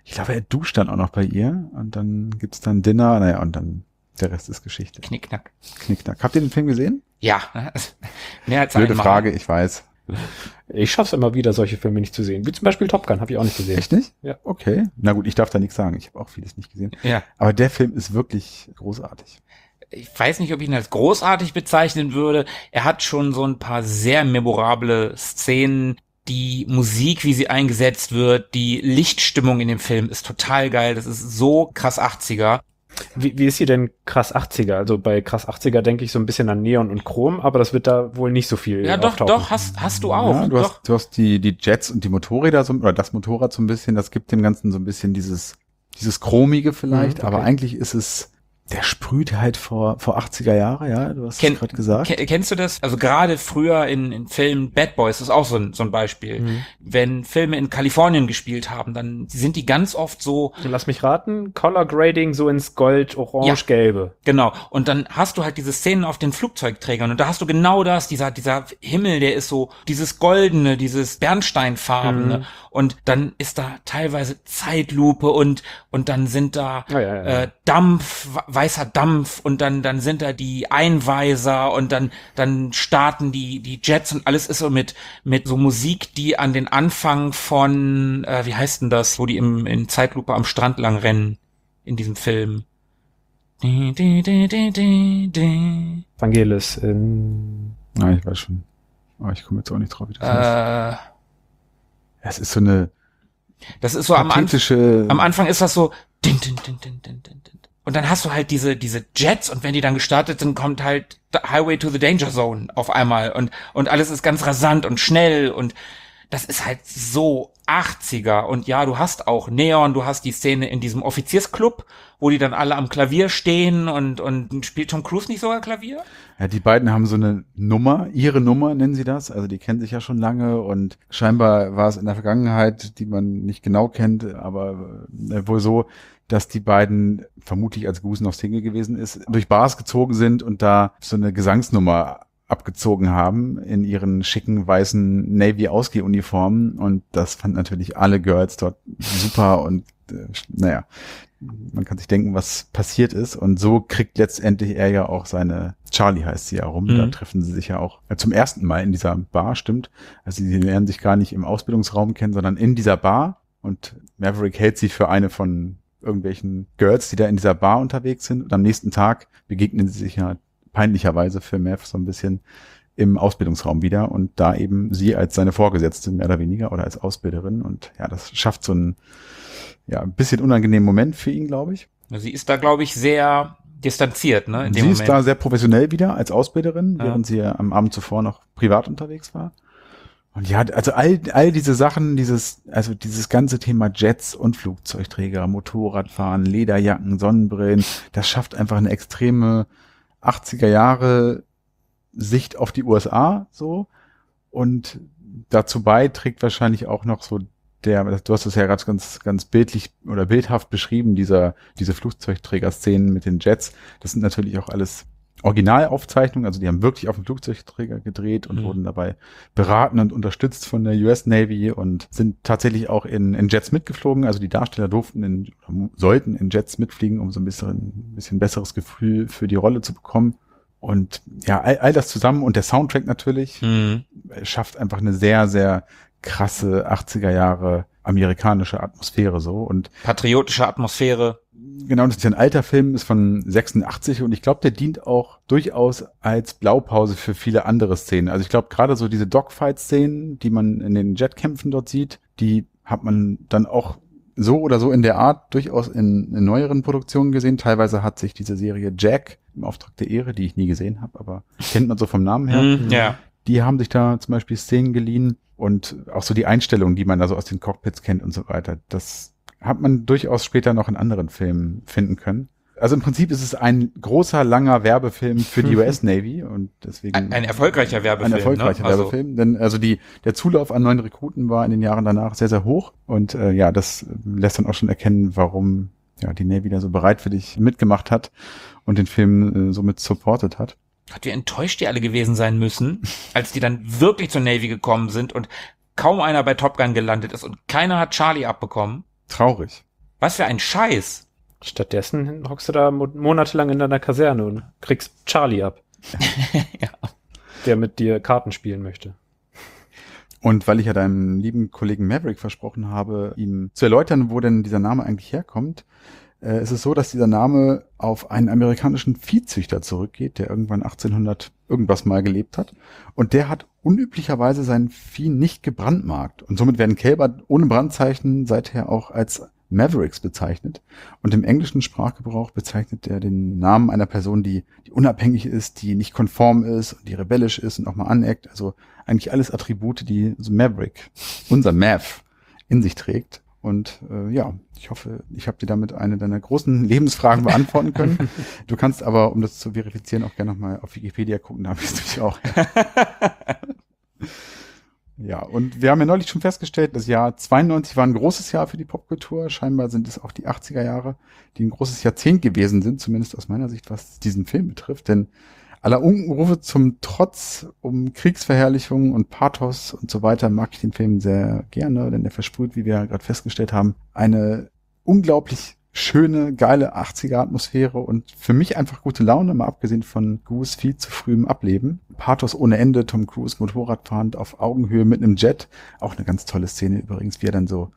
Ich glaube, er duscht dann auch noch bei ihr und dann gibt's dann Dinner, naja, und dann der Rest ist Geschichte. Knickknack. Knickknack. Habt ihr den Film gesehen? Ja, mehr als Blöde einmal. Frage, ich weiß. Ich schaff's immer wieder, solche Filme nicht zu sehen. Wie zum Beispiel Top Gun, habe ich auch nicht gesehen. Echt nicht? Ja. Okay. Na gut, ich darf da nichts sagen. Ich habe auch vieles nicht gesehen. Ja. Aber der Film ist wirklich großartig. Ich weiß nicht, ob ich ihn als großartig bezeichnen würde. Er hat schon so ein paar sehr memorable Szenen. Die Musik, wie sie eingesetzt wird, die Lichtstimmung in dem Film ist total geil. Das ist so krass 80er. Wie ist hier denn krass 80er? Also bei krass 80er denke ich so ein bisschen an Neon und Chrom, aber das wird da wohl nicht so viel Ja, doch, auftauchen. doch, hast du auch. Ja, du hast die Jets und die Motorräder, so, oder das Motorrad so ein bisschen, das gibt dem Ganzen so ein bisschen dieses Chromige vielleicht, Okay. aber eigentlich ist es, der sprüht halt vor 80er Jahre, ja, du hast es gerade gesagt. Kennst du das? Also gerade früher in Filmen, Bad Boys ist auch so ein Beispiel. Wenn Filme in Kalifornien gespielt haben, dann sind die ganz oft so, Lass mich raten, Color Grading so ins Gold, Orange, Gelbe. genau. Und dann hast du halt diese Szenen auf den Flugzeugträgern und da hast du genau das, dieser Himmel, der ist so dieses Goldene, dieses Bernsteinfarbene und dann ist da teilweise Zeitlupe und dann sind da Ja. Dampf, weißer Dampf und dann sind da die Einweiser und dann starten die Jets und alles ist so mit so Musik, die an den Anfang von, wie heißt denn das, wo die in Zeitlupe am Strand lang rennen in diesem Film. Vangelis in... Ja, ich weiß schon. Aber ich komme jetzt auch nicht drauf, wie das heißt. Es ist so eine Das ist so am pathetische... Anfang ist das so din, din, din, din, din, din, din. Und dann hast du halt diese Jets und wenn die dann gestartet sind, kommt halt Highway to the Danger Zone auf einmal und alles ist ganz rasant und schnell und das ist halt so 80er und ja, du hast auch Neon, du hast die Szene in diesem Offiziersclub, wo die dann alle am Klavier stehen und spielt Tom Cruise nicht sogar Klavier? Ja, die beiden haben so eine Nummer, ihre Nummer nennen sie das, also die kennen sich ja schon lange und scheinbar war es in der Vergangenheit, die man nicht genau kennt, aber wohl so, dass die beiden, vermutlich als Gusen auf Single gewesen ist, durch Bars gezogen sind und da so eine Gesangsnummer abgezogen haben in ihren schicken weißen Navy-Ausgeh-Uniformen und das fanden natürlich alle Girls dort super und naja, man kann sich denken, was passiert ist und so kriegt letztendlich er ja auch seine, Charlie heißt sie ja rum, da treffen sie sich ja auch zum ersten Mal in dieser Bar, stimmt, also sie lernen sich gar nicht im Ausbildungsraum kennen, sondern in dieser Bar und Maverick hält sie für eine von irgendwelchen Girls, die da in dieser Bar unterwegs sind und am nächsten Tag begegnen sie sich ja peinlicherweise für Mav so ein bisschen im Ausbildungsraum wieder und da eben sie als seine Vorgesetzte mehr oder weniger oder als Ausbilderin und ja, das schafft so ein bisschen unangenehmen Moment für ihn, glaube ich. Sie ist da, glaube ich, sehr distanziert, ne? In dem Sie Moment. ist da sehr professionell wieder als Ausbilderin, während sie ja am Abend zuvor noch privat unterwegs war. Und ja, also all diese Sachen, dieses ganze Thema Jets und Flugzeugträger, Motorradfahren, Lederjacken, Sonnenbrillen, das schafft einfach eine extreme 80er Jahre Sicht auf die USA so und dazu beiträgt wahrscheinlich auch noch so du hast es ja ganz bildlich oder bildhaft beschrieben, diese Flugzeugträger-Szenen mit den Jets, das sind natürlich auch alles Originalaufzeichnungen, also die haben wirklich auf dem Flugzeugträger gedreht und wurden dabei beraten und unterstützt von der US Navy und sind tatsächlich auch in Jets mitgeflogen, also die Darsteller sollten in Jets mitfliegen, um so ein bisschen besseres Gefühl für die Rolle zu bekommen. Und ja, all das zusammen und der Soundtrack natürlich schafft einfach eine sehr, sehr krasse 80er Jahre amerikanische Atmosphäre so und patriotische Atmosphäre. Genau, das ist ja ein alter Film, ist von 86 und ich glaube, der dient auch durchaus als Blaupause für viele andere Szenen. Also ich glaube, gerade so diese Dogfight-Szenen, die man in den Jetkämpfen dort sieht, die hat man dann auch so oder so in der Art durchaus in neueren Produktionen gesehen. Teilweise hat sich diese Serie Jack im Auftrag der Ehre, die ich nie gesehen habe, aber kennt man so vom Namen her. Ja. Die haben sich da zum Beispiel Szenen geliehen und auch so die Einstellungen, die man da so aus den Cockpits kennt und so weiter. Das hat man durchaus später noch in anderen Filmen finden können. Also im Prinzip ist es ein großer, langer Werbefilm für die US Navy und deswegen ein erfolgreicher Werbefilm. Ein erfolgreicher Werbefilm, denn also der Zulauf an neuen Rekruten war in den Jahren danach sehr, sehr hoch und das lässt dann auch schon erkennen, warum die Navy da so bereitwillig mitgemacht hat und den Film somit supportet hat. Gott, wie enttäuscht die alle gewesen sein müssen, als die dann wirklich zur Navy gekommen sind und kaum einer bei Top Gun gelandet ist und keiner hat Charlie abbekommen. Traurig. Was für ein Scheiß. Stattdessen hockst du da monatelang in deiner Kaserne und kriegst Charlie ab. Ja. Der mit dir Karten spielen möchte. Und weil ich ja deinem lieben Kollegen Maverick versprochen habe, ihm zu erläutern, wo denn dieser Name eigentlich herkommt, ist es so, dass dieser Name auf einen amerikanischen Viehzüchter zurückgeht, der irgendwann 1800 irgendwas mal gelebt hat. Und der hat unüblicherweise sein Vieh nicht gebrandmarkt. Und somit werden Kälber ohne Brandzeichen seither auch als Mavericks bezeichnet. Und im englischen Sprachgebrauch bezeichnet er den Namen einer Person, die unabhängig ist, die nicht konform ist, die rebellisch ist und auch mal aneckt. Also eigentlich alles Attribute, die so Maverick, unser Mav, in sich trägt. Und ich hoffe, ich habe dir damit eine deiner großen Lebensfragen beantworten können. Du kannst aber, um das zu verifizieren, auch gerne nochmal auf Wikipedia gucken, da bist du dich auch. Ja, und wir haben ja neulich schon festgestellt, das Jahr 92 war ein großes Jahr für die Popkultur. Scheinbar sind es auch die 80er Jahre, die ein großes Jahrzehnt gewesen sind, zumindest aus meiner Sicht, was diesen Film betrifft. Denn aller Unkenrufe zum Trotz um Kriegsverherrlichung und Pathos und so weiter mag ich den Film sehr gerne, denn der versprüht, wie wir ja gerade festgestellt haben, eine unglaublich schöne, geile 80er-Atmosphäre und für mich einfach gute Laune, mal abgesehen von Goose viel zu frühem Ableben. Pathos ohne Ende, Tom Cruise Motorradfahrend auf Augenhöhe mit einem Jet. Auch eine ganz tolle Szene übrigens, wie er dann so,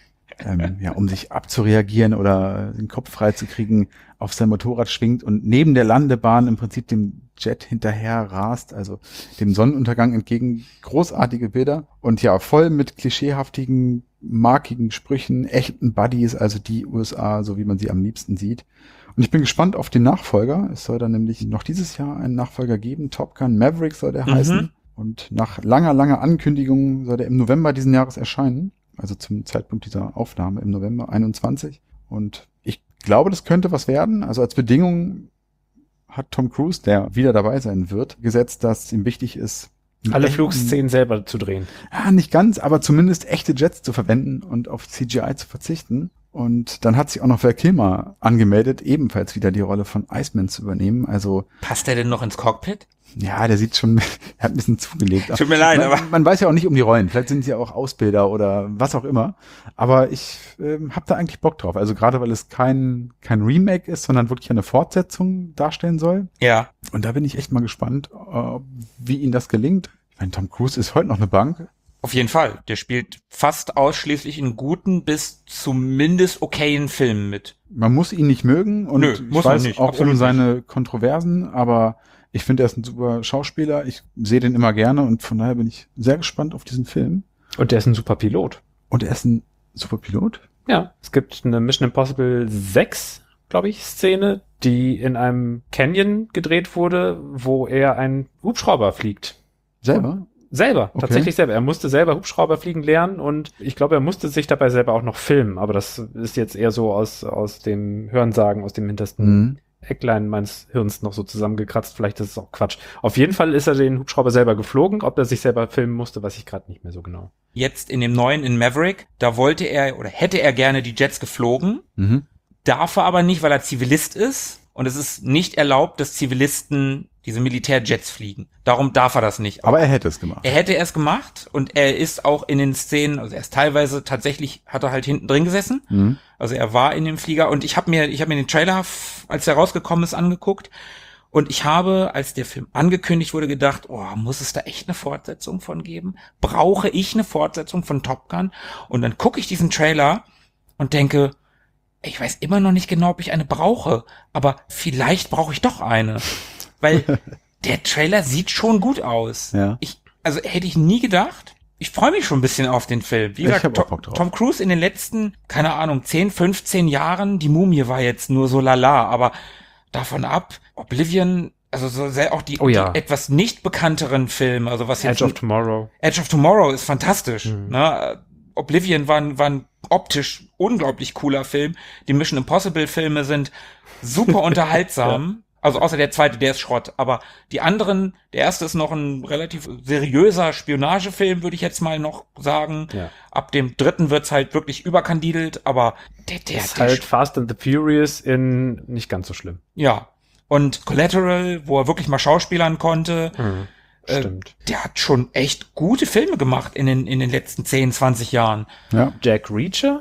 um sich abzureagieren oder den Kopf frei zu kriegen, auf sein Motorrad schwingt und neben der Landebahn im Prinzip dem Jet hinterher rast, also dem Sonnenuntergang entgegen. Großartige Bilder und ja, voll mit klischeehaftigen, markigen Sprüchen, echten Buddies, also die USA, so wie man sie am liebsten sieht. Und ich bin gespannt auf den Nachfolger. Es soll dann nämlich noch dieses Jahr einen Nachfolger geben. Top Gun Maverick soll der heißen. Und nach langer Ankündigung soll der im November diesen Jahres erscheinen. Also zum Zeitpunkt dieser Aufnahme im November 21. Und ich glaube, das könnte was werden. Also als Bedingung hat Tom Cruise, der wieder dabei sein wird, gesetzt, dass ihm wichtig ist, alle Flugszenen selber zu drehen. Ja, nicht ganz, aber zumindest echte Jets zu verwenden und auf CGI zu verzichten. Und dann hat sich auch noch Val Kilmer angemeldet, ebenfalls wieder die Rolle von Iceman zu übernehmen. Also passt der denn noch ins Cockpit? Ja, der sieht schon, er hat ein bisschen zugelegt. Tut mir leid, aber man weiß ja auch nicht um die Rollen. Vielleicht sind sie ja auch Ausbilder oder was auch immer. Aber ich habe da eigentlich Bock drauf. Also gerade, weil es kein Remake ist, sondern wirklich eine Fortsetzung darstellen soll. Ja. Und da bin ich echt mal gespannt, wie ihnen das gelingt. Ich meine, Tom Cruise ist heute noch eine Bank. Auf jeden Fall. Der spielt fast ausschließlich in guten bis zumindest okayen Filmen mit. Man muss ihn nicht mögen und Nö, ich weiß nicht, auch um seine Kontroversen, aber ich finde, er ist ein super Schauspieler. Ich sehe den immer gerne und von daher bin ich sehr gespannt auf diesen Film. Und der ist ein super Pilot. Und er ist ein super Pilot? Ja, es gibt eine Mission Impossible 6, glaube ich, Szene, die in einem Canyon gedreht wurde, wo er einen Hubschrauber fliegt. Selber? Selber, Okay. Tatsächlich selber. Er musste selber Hubschrauber fliegen lernen und ich glaube, er musste sich dabei selber auch noch filmen, aber das ist jetzt eher so aus dem Hörensagen, aus dem hintersten Ecklein meines Hirns noch so zusammengekratzt. Vielleicht ist es auch Quatsch. Auf jeden Fall ist er den Hubschrauber selber geflogen. Ob er sich selber filmen musste, weiß ich gerade nicht mehr so genau. Jetzt in dem neuen, in Maverick, da wollte er oder hätte er gerne die Jets geflogen, darf er aber nicht, weil er Zivilist ist und es ist nicht erlaubt, dass Zivilisten diese Militärjets fliegen. Darum darf er das nicht. Aber er hätte es gemacht. Er hätte es gemacht und er ist auch in den Szenen, also er ist teilweise tatsächlich, hat er halt hinten drin gesessen. Also er war in dem Flieger und ich habe mir den Trailer, als er rausgekommen ist, angeguckt und ich habe, als der Film angekündigt wurde, gedacht, oh, muss es da echt eine Fortsetzung von geben? Brauche ich eine Fortsetzung von Top Gun? Und dann gucke ich diesen Trailer und denke, ich weiß immer noch nicht genau, ob ich eine brauche, aber vielleicht brauche ich doch eine. Weil der Trailer sieht schon gut aus. Ja. Also hätte ich nie gedacht. Ich freue mich schon ein bisschen auf den Film. Wie gesagt, hab auch Bock drauf. Tom Cruise in den letzten, keine Ahnung, 10, 15 Jahren, die Mumie war jetzt nur so lala, aber davon ab, Oblivion, also so sehr auch die etwas nicht bekannteren Filme, also was jetzt Edge of Tomorrow. Edge of Tomorrow ist fantastisch. Ne? Oblivion war ein optisch unglaublich cooler Film. Die Mission Impossible Filme sind super unterhaltsam. Also außer der zweite, der ist Schrott. Aber die anderen, der erste ist noch ein relativ seriöser Spionagefilm, würde ich jetzt mal noch sagen. Ja. Ab dem dritten wird's halt wirklich überkandidelt, aber der ist halt Fast and the Furious in nicht ganz so schlimm. Ja. Und Collateral, wo er wirklich mal schauspielern konnte. Stimmt. Der hat schon echt gute Filme gemacht in den letzten 10, 20 Jahren. Ja. Jack Reacher?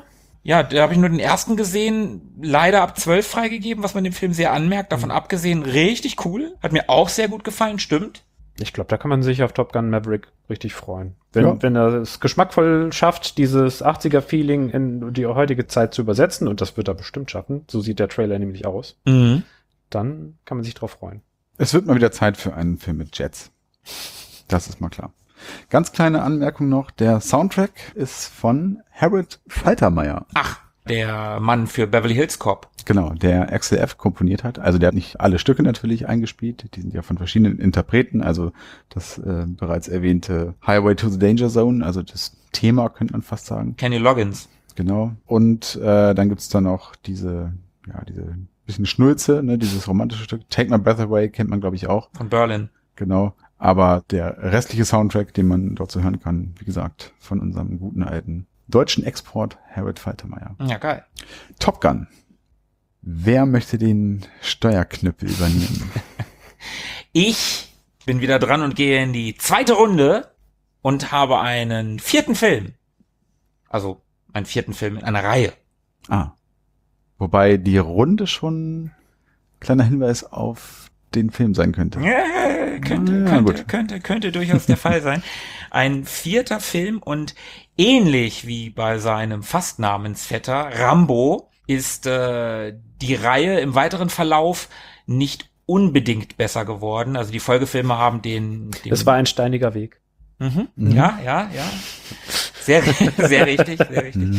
Ja, da habe ich nur den ersten gesehen, leider ab 12 freigegeben, was man dem Film sehr anmerkt. Davon abgesehen, richtig cool. Hat mir auch sehr gut gefallen, stimmt. Ich glaube, da kann man sich auf Top Gun Maverick richtig freuen. Wenn er es geschmackvoll schafft, dieses 80er-Feeling in die heutige Zeit zu übersetzen, und das wird er bestimmt schaffen, so sieht der Trailer nämlich aus, dann kann man sich drauf freuen. Es wird mal wieder Zeit für einen Film mit Jets. Das ist mal klar. Ganz kleine Anmerkung noch, der Soundtrack ist von Harold Faltermeyer. Ach, der Mann für Beverly Hills Cop. Genau, der Axel F. komponiert hat. Also der hat nicht alle Stücke natürlich eingespielt, die sind ja von verschiedenen Interpreten, also das bereits erwähnte Highway to the Danger Zone, also das Thema könnte man fast sagen. Kenny Loggins. Genau, und dann gibt's dann noch diese bisschen Schnulze, ne, dieses romantische Stück, Take My Breath Away kennt man glaube ich auch. Von Berlin. Genau. Aber der restliche Soundtrack, den man dort so hören kann, wie gesagt, von unserem guten alten deutschen Export Harold Faltermeyer. Ja, geil. Top Gun. Wer möchte den Steuerknüppel übernehmen? Ich bin wieder dran und gehe in die zweite Runde und habe einen vierten Film. Also einen vierten Film in einer Reihe. Wobei die Runde schon kleiner Hinweis auf den Film sein könnte. Ja, könnte durchaus der Fall sein. Ein vierter Film und ähnlich wie bei seinem Fastnamensvetter Rambo ist die Reihe im weiteren Verlauf nicht unbedingt besser geworden. Also die Folgefilme haben den Es war ein steiniger Weg. Ja. Sehr, sehr richtig, sehr richtig.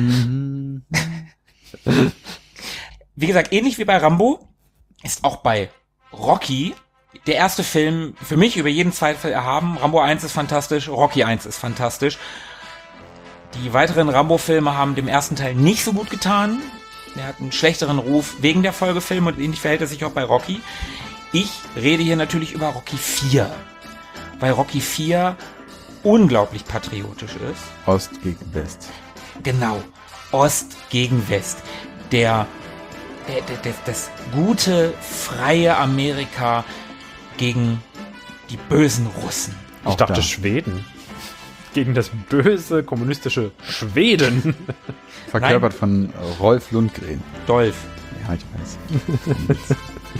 Wie gesagt, ähnlich wie bei Rambo ist auch bei Rocky der erste Film für mich über jeden Zweifel erhaben. Rambo 1 ist fantastisch, Rocky 1 ist fantastisch. Die weiteren Rambo-Filme haben dem ersten Teil nicht so gut getan. Er hat einen schlechteren Ruf wegen der Folgefilme und ähnlich verhält es sich auch bei Rocky. Ich rede hier natürlich über Rocky 4. Weil Rocky 4 unglaublich patriotisch ist. Ost gegen West. Genau. Ost gegen West. Das gute, freie Amerika gegen die bösen Russen. Ich dachte Schweden. Gegen das böse kommunistische Schweden. Verkörpert von Rolf Lundgren. Dolph. Ja, ich weiß.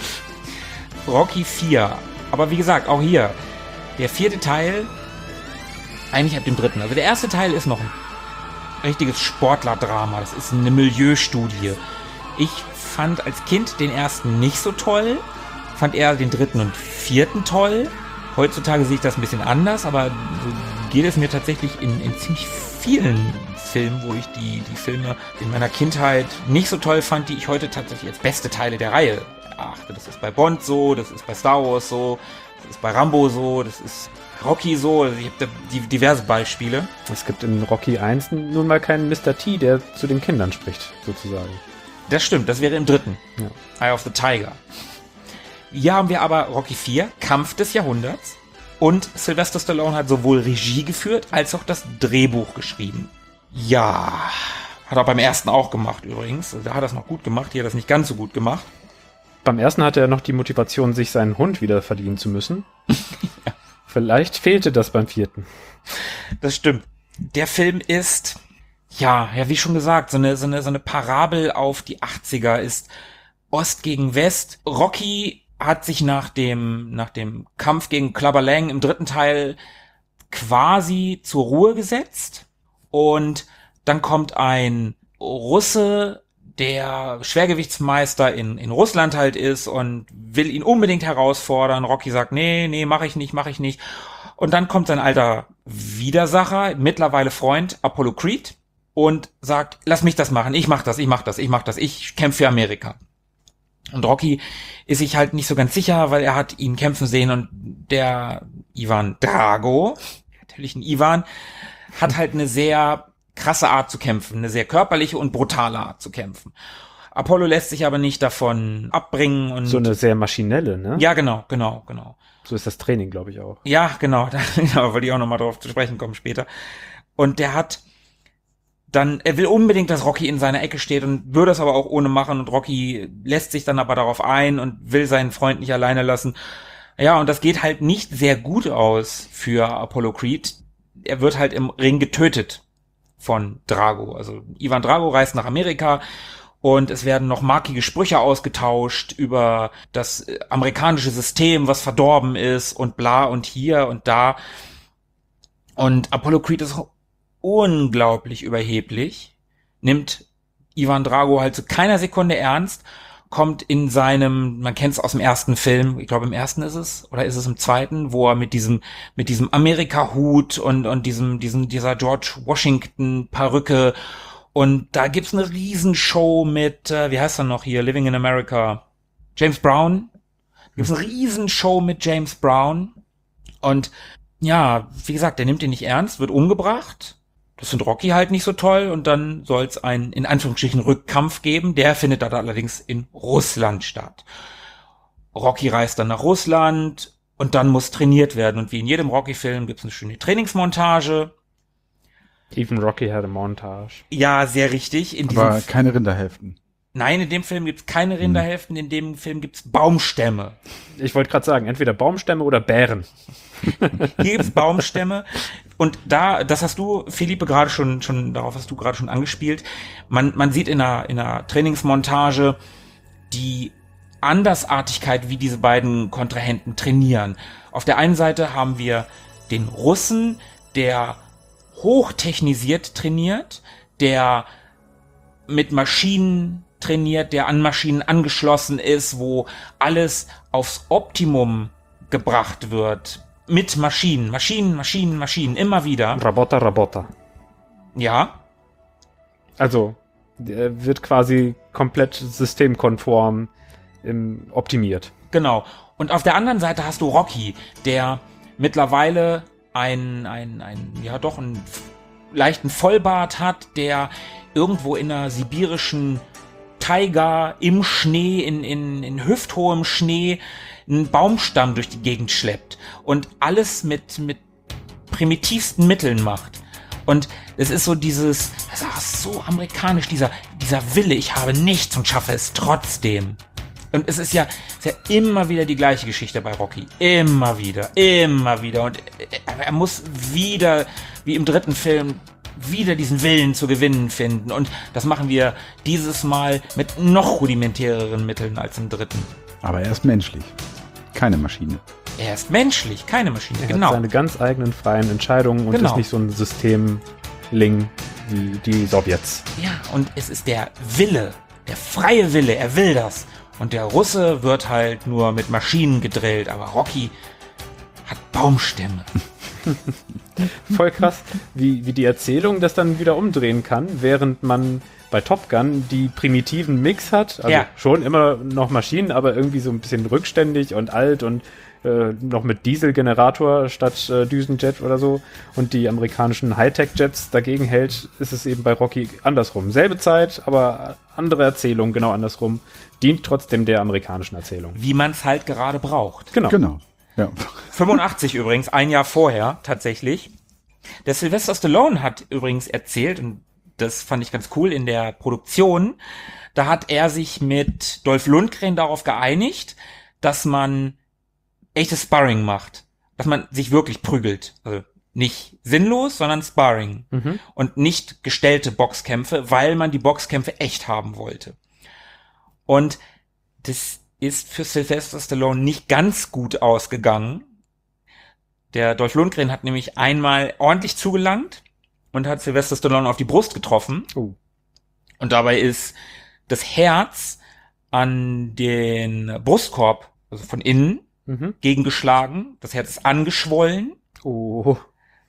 Rocky 4. Aber wie gesagt, auch hier. Der vierte Teil, eigentlich ab dem dritten. Also der erste Teil ist noch ein richtiges Sportlerdrama. Das ist eine Milieustudie. Ich fand als Kind den ersten nicht so toll. Fand eher den dritten und vierten toll. Heutzutage sehe ich das ein bisschen anders, aber so geht es mir tatsächlich in ziemlich vielen Filmen, wo ich die Filme in meiner Kindheit nicht so toll fand, die ich heute tatsächlich als beste Teile der Reihe erachte. Das ist bei Bond so, das ist bei Star Wars so, das ist bei Rambo so, das ist Rocky so. Also ich habe da diverse Beispiele. Es gibt in Rocky 1 nun mal keinen Mr. T, der zu den Kindern spricht, sozusagen. Das stimmt, das wäre im dritten. Ja. Eye of the Tiger. Hier haben wir aber Rocky 4, Kampf des Jahrhunderts. Und Sylvester Stallone hat sowohl Regie geführt, als auch das Drehbuch geschrieben. Ja, hat er beim ersten auch gemacht übrigens. Da hat er es noch gut gemacht, hier hat er es nicht ganz so gut gemacht. Beim ersten hatte er noch die Motivation, sich seinen Hund wieder verdienen zu müssen. Ja. Vielleicht fehlte das beim vierten. Das stimmt. Der Film ist, ja, wie schon gesagt, so eine Parabel auf die 80er, ist Ost gegen West. Rocky hat sich nach dem Kampf gegen Clubber Lang im dritten Teil quasi zur Ruhe gesetzt. Und dann kommt ein Russe, der Schwergewichtsmeister in Russland halt ist und will ihn unbedingt herausfordern. Rocky sagt, nee, mach ich nicht. Und dann kommt sein alter Widersacher, mittlerweile Freund, Apollo Creed, und sagt, lass mich das machen, ich mach das, ich kämpfe für Amerika. Und Rocky ist sich halt nicht so ganz sicher, weil er hat ihn kämpfen sehen und der Ivan Drago, natürlich ein Ivan, hat halt eine sehr krasse Art zu kämpfen, eine sehr körperliche und brutale Art zu kämpfen. Apollo lässt sich aber nicht davon abbringen und so eine sehr maschinelle, ne? Ja, genau. So ist das Training, glaube ich, auch. Ja, genau, da wollte ich auch nochmal drauf zu sprechen kommen später. Und er will unbedingt, dass Rocky in seiner Ecke steht und würde es aber auch ohne machen und Rocky lässt sich dann aber darauf ein und will seinen Freund nicht alleine lassen. Ja, und das geht halt nicht sehr gut aus für Apollo Creed. Er wird halt im Ring getötet. von Drago. Also Ivan Drago reist nach Amerika und es werden noch markige Sprüche ausgetauscht über das amerikanische System, was verdorben ist und bla und hier und da. Und Apollo Creed ist unglaublich überheblich, nimmt Ivan Drago halt zu keiner Sekunde ernst, kommt in seinem, man kennt es aus dem ersten Film, ich glaube im ersten ist es, oder ist es im zweiten, wo er mit diesem Amerika-Hut und dieser George Washington-Perücke, und da gibt's eine Riesenshow mit, wie heißt er noch hier, Living in America, James Brown, gibt's eine Riesenshow mit James Brown, und ja, wie gesagt, der nimmt ihn nicht ernst, wird umgebracht. Das findet Rocky halt nicht so toll, und dann soll es einen, in Anführungsstrichen, Rückkampf geben. Der findet dann allerdings in Russland statt. Rocky reist dann nach Russland und dann muss trainiert werden. Und wie in jedem Rocky-Film gibt es eine schöne Trainingsmontage. Even Rocky had a montage. Ja, sehr richtig. Aber keine Rinderhälften. Nein, in dem Film gibt es keine Rinderhälften, in dem Film gibt es Baumstämme. Ich wollte gerade sagen, entweder Baumstämme oder Bären. Hier gibt's Baumstämme, und das hast du, Philippe, gerade schon, darauf hast du gerade schon angespielt. Man sieht in einer Trainingsmontage die Andersartigkeit, wie diese beiden Kontrahenten trainieren. Auf der einen Seite haben wir den Russen, der hochtechnisiert trainiert, der mit Maschinen trainiert, der an Maschinen angeschlossen ist, wo alles aufs Optimum gebracht wird. Mit Maschinen, immer wieder. Roboter. Ja. Also, der wird quasi komplett systemkonform optimiert. Genau. Und auf der anderen Seite hast du Rocky, der mittlerweile einen leichten Vollbart hat, der irgendwo in einer sibirischen Taiga im Schnee, in hüfthohem Schnee, einen Baumstamm durch die Gegend schleppt und alles mit primitivsten Mitteln macht. Und es ist so so amerikanisch, dieser Wille, ich habe nichts und schaffe es trotzdem. Und es ist ja immer wieder die gleiche Geschichte bei Rocky. Immer wieder. Und er muss wieder, wie im dritten Film, wieder diesen Willen zu gewinnen finden. Und das machen wir dieses Mal mit noch rudimentäreren Mitteln als im dritten. Aber er ist menschlich. Keine Maschine. Er ist menschlich, keine Maschine, Er genau. hat seine ganz eigenen freien Entscheidungen und ist nicht so ein Systemling wie die Sowjets. Ja, und es ist der Wille, der freie Wille, er will das. Und der Russe wird halt nur mit Maschinen gedrillt, aber Rocky hat Baumstämme. Voll krass, wie die Erzählung das dann wieder umdrehen kann, während man bei Top Gun die primitiven Mix hat, also schon immer noch Maschinen, aber irgendwie so ein bisschen rückständig und alt und noch mit Dieselgenerator statt Düsenjet oder so, und die amerikanischen Hightech-Jets dagegen hält, ist es eben bei Rocky andersrum. Selbe Zeit, aber andere Erzählung, genau andersrum, dient trotzdem der amerikanischen Erzählung. Wie man es halt gerade braucht. Genau. Ja. 85 übrigens, ein Jahr vorher tatsächlich. Der Sylvester Stallone hat übrigens erzählt, und das fand ich ganz cool in der Produktion, da hat er sich mit Dolph Lundgren darauf geeinigt, dass man echtes Sparring macht. Dass man sich wirklich prügelt. Also nicht sinnlos, sondern Sparring. Und nicht gestellte Boxkämpfe, weil man die Boxkämpfe echt haben wollte. Und das ist für Sylvester Stallone nicht ganz gut ausgegangen. Der Dolph Lundgren hat nämlich einmal ordentlich zugelangt und hat Sylvester Stallone auf die Brust getroffen. Und dabei ist das Herz an den Brustkorb, also von innen, gegengeschlagen. Das Herz ist angeschwollen. Und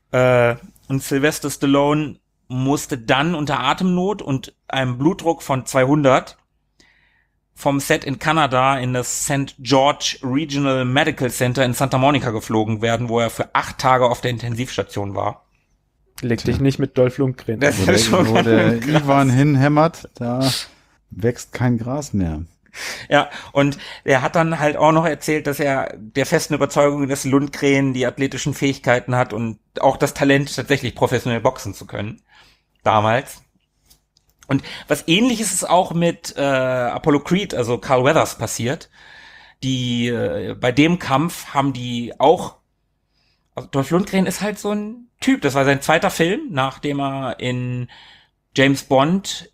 Sylvester Stallone musste dann unter Atemnot und einem Blutdruck von 200 vom Set in Kanada in das St. George Regional Medical Center in Santa Monica geflogen werden, wo er für 8 Tage auf der Intensivstation war. Leg dich nicht mit Dolph Lundgren. Das ist schon Wo der krass. Ivan hinhämmert, da wächst kein Gras mehr. Ja, und er hat dann halt auch noch erzählt, dass er der festen Überzeugung, dass Lundgren die athletischen Fähigkeiten hat und auch das Talent, tatsächlich professionell boxen zu können. Damals. Und was Ähnliches ist auch mit Apollo Creed, also Carl Weathers, passiert. Die bei dem Kampf haben die auch, also Dolph Lundgren ist halt so ein Typ, das war sein zweiter Film, nachdem er in James Bond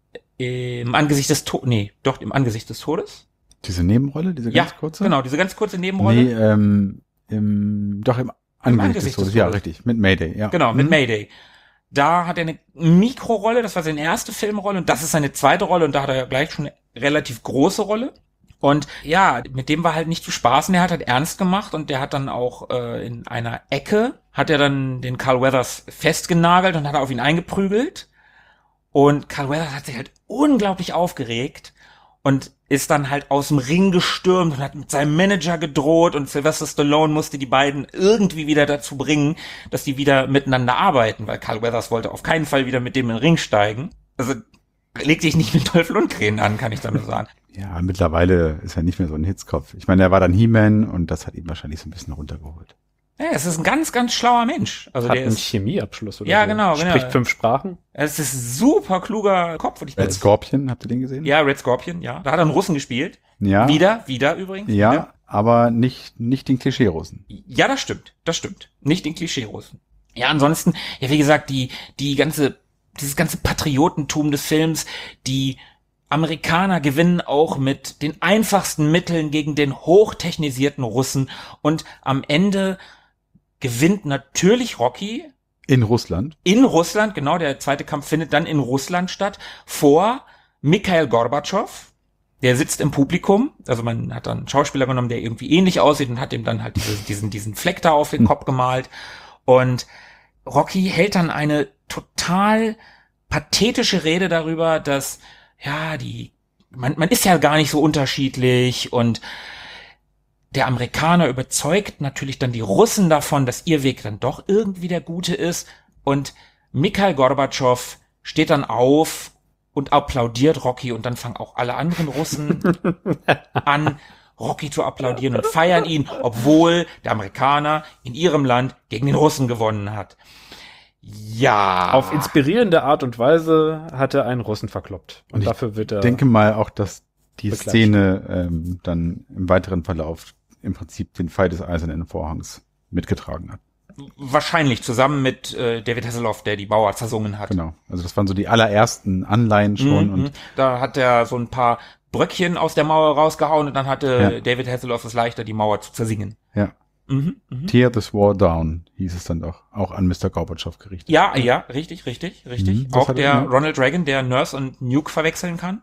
im Angesicht des Todes, im Angesicht des Todes. Diese Nebenrolle, diese ganz kurze? Genau, diese ganz kurze Nebenrolle. Nee, im Angesicht des Todes. Ja, richtig, mit Mayday, ja. Genau, mit Mayday. Da hat er eine Mikrorolle, das war seine erste Filmrolle und das ist seine zweite Rolle und da hat er ja gleich schon eine relativ große Rolle. Und ja, mit dem war halt nicht zu spaßen, der hat halt ernst gemacht und der hat dann auch in einer Ecke, hat er dann den Carl Weathers festgenagelt und hat auf ihn eingeprügelt. Und Carl Weathers hat sich halt unglaublich aufgeregt und ist dann halt aus dem Ring gestürmt und hat mit seinem Manager gedroht und Sylvester Stallone musste die beiden irgendwie wieder dazu bringen, dass die wieder miteinander arbeiten, weil Carl Weathers wollte auf keinen Fall wieder mit dem in den Ring steigen. Also leg dich nicht mit Dolph Lundgren an, kann ich da nur sagen. Ja, mittlerweile ist er nicht mehr so ein Hitzkopf. Ich meine, er war dann He-Man und das hat ihn wahrscheinlich so ein bisschen runtergeholt. Ja, es ist ein ganz, ganz schlauer Mensch. Also hat der einen ist Chemieabschluss oder ja, so. genau. Spricht 5 Sprachen. Es ist ein super kluger Kopf. Und Red Scorpion, habt ihr den gesehen? Ja, Red Scorpion, ja. Da hat er einen Russen gespielt. Ja. Wieder übrigens. Ja, wieder. aber nicht den Klischee-Russen. Ja, das stimmt. Nicht den Klischee-Russen. Ja, ansonsten, ja, wie gesagt, dieses ganze Patriotentum des Films, die Amerikaner gewinnen auch mit den einfachsten Mitteln gegen den hochtechnisierten Russen und am Ende gewinnt natürlich Rocky. In Russland? In Russland, genau, der zweite Kampf findet dann in Russland statt, vor Mikhail Gorbatschow. Der sitzt im Publikum, also man hat dann einen Schauspieler genommen, der irgendwie ähnlich aussieht und hat ihm dann halt diesen Fleck da auf den Kopf gemalt. Und Rocky hält dann eine total pathetische Rede darüber, dass, ja, man ist ja gar nicht so unterschiedlich und der Amerikaner überzeugt natürlich dann die Russen davon, dass ihr Weg dann doch irgendwie der gute ist und Mikhail Gorbatschow steht dann auf und applaudiert Rocky und dann fangen auch alle anderen Russen an, Rocky zu applaudieren und feiern ihn, obwohl der Amerikaner in ihrem Land gegen den Russen gewonnen hat. Ja. Auf inspirierende Art und Weise hat er einen Russen verkloppt. Und dafür wird er. Ich denke mal auch, dass die beklatscht. Szene dann im weiteren Verlauf im Prinzip den Fall des Eisernen Vorhangs mitgetragen hat. Wahrscheinlich zusammen mit David Hasselhoff, der die Mauer zersungen hat. Genau. Also das waren so die allerersten Anleihen schon. Und da hat er so ein paar Bröckchen aus der Mauer rausgehauen und dann hatte David Hasselhoff es leichter, die Mauer zu zersingen. Ja. Tear this war down, hieß es dann doch. Auch an Mr. Gorbatschow gerichtet. Ja, richtig. Das Auch hat der er, Ronald Reagan, der Nurse und Nuke verwechseln kann.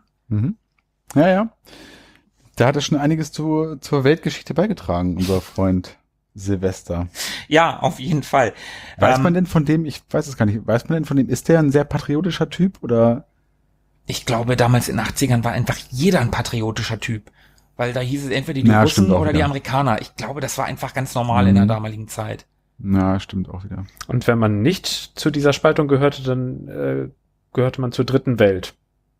Ja. Da hat er schon einiges zur Weltgeschichte beigetragen, unser Freund Sylvester. Ja, auf jeden Fall. Weiß man denn von dem, ich weiß es gar nicht, weiß man denn von dem, ist der ein sehr patriotischer Typ oder? Ich glaube, damals in den 80ern war einfach jeder ein patriotischer Typ. Weil da hieß es entweder die Russen oder die Amerikaner. Ich glaube, das war einfach ganz normal in der damaligen Zeit. Na, stimmt auch wieder. Und wenn man nicht zu dieser Spaltung gehörte, dann gehörte man zur dritten Welt.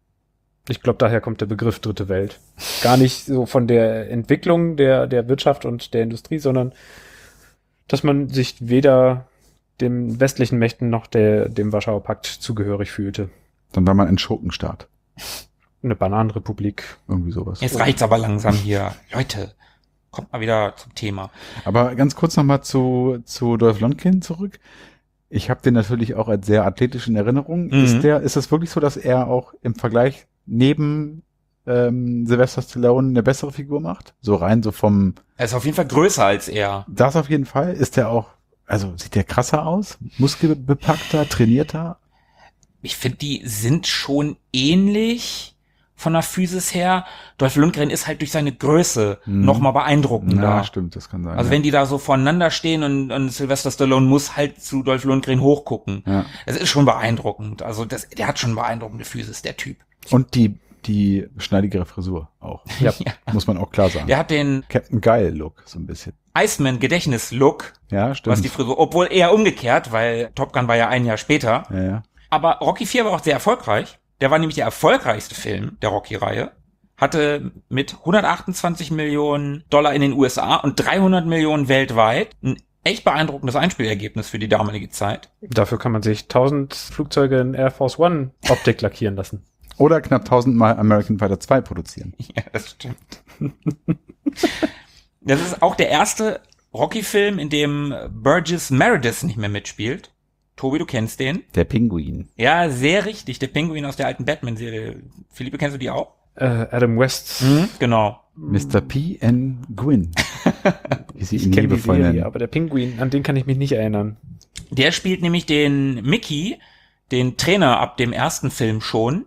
Ich glaube, daher kommt der Begriff dritte Welt. Gar nicht so von der Entwicklung der Wirtschaft und der Industrie, sondern dass man sich weder den westlichen Mächten noch dem Warschauer Pakt zugehörig fühlte. Dann war man ein Schurkenstaat. Eine Bananenrepublik. Irgendwie sowas. Jetzt reicht's aber langsam hier. Leute, kommt mal wieder zum Thema. Aber ganz kurz nochmal zu Dolph Lundgren zurück. Ich habe den natürlich auch als sehr athletisch in Erinnerung. Ist das wirklich so, dass er auch im Vergleich neben Sylvester Stallone eine bessere Figur macht? So rein so vom... Er ist auf jeden Fall größer als er. Das auf jeden Fall. Ist der auch, also sieht der krasser aus? Muskelbepackter, trainierter? Ich finde, die sind schon ähnlich von der Physis her. Dolph Lundgren ist halt durch seine Größe noch mal beeindruckender. Ja, stimmt, das kann sein. Also wenn die da so voneinander stehen und Sylvester Stallone muss halt zu Dolph Lundgren hochgucken. Ja. Das ist schon beeindruckend. Also der hat schon beeindruckende Physis, der Typ. Und die schneidigere Frisur auch. Ja. Muss man auch klar sagen. Der hat den Captain Geil-Look so ein bisschen. Iceman-Gedächtnis-Look. Ja, stimmt. Was die Frisur, obwohl eher umgekehrt, weil Top Gun war ja ein Jahr später. Ja. Aber Rocky IV war auch sehr erfolgreich. Der war nämlich der erfolgreichste Film der Rocky-Reihe. Hatte mit 128 Millionen $128 in den USA und 300 Millionen weltweit ein echt beeindruckendes Einspielergebnis für die damalige Zeit. Dafür kann man sich 1000 Flugzeuge in Air Force One Optik lackieren lassen. Oder knapp 1000 Mal American Fighter 2 produzieren. Ja, das stimmt. Das ist auch der erste Rocky-Film, in dem Burgess Meredith nicht mehr mitspielt. Tobi, du kennst den. Der Pinguin. Ja, sehr richtig. Der Pinguin aus der alten Batman-Serie. Philippe, kennst du die auch? Adam West. Genau. Mr. P. N. Gwyn. Wie sie ihn kenn die liebevoll Serie, nennen. aber der Pinguin, an den kann ich mich nicht erinnern. Der spielt nämlich den Mickey, den Trainer ab dem ersten Film schon.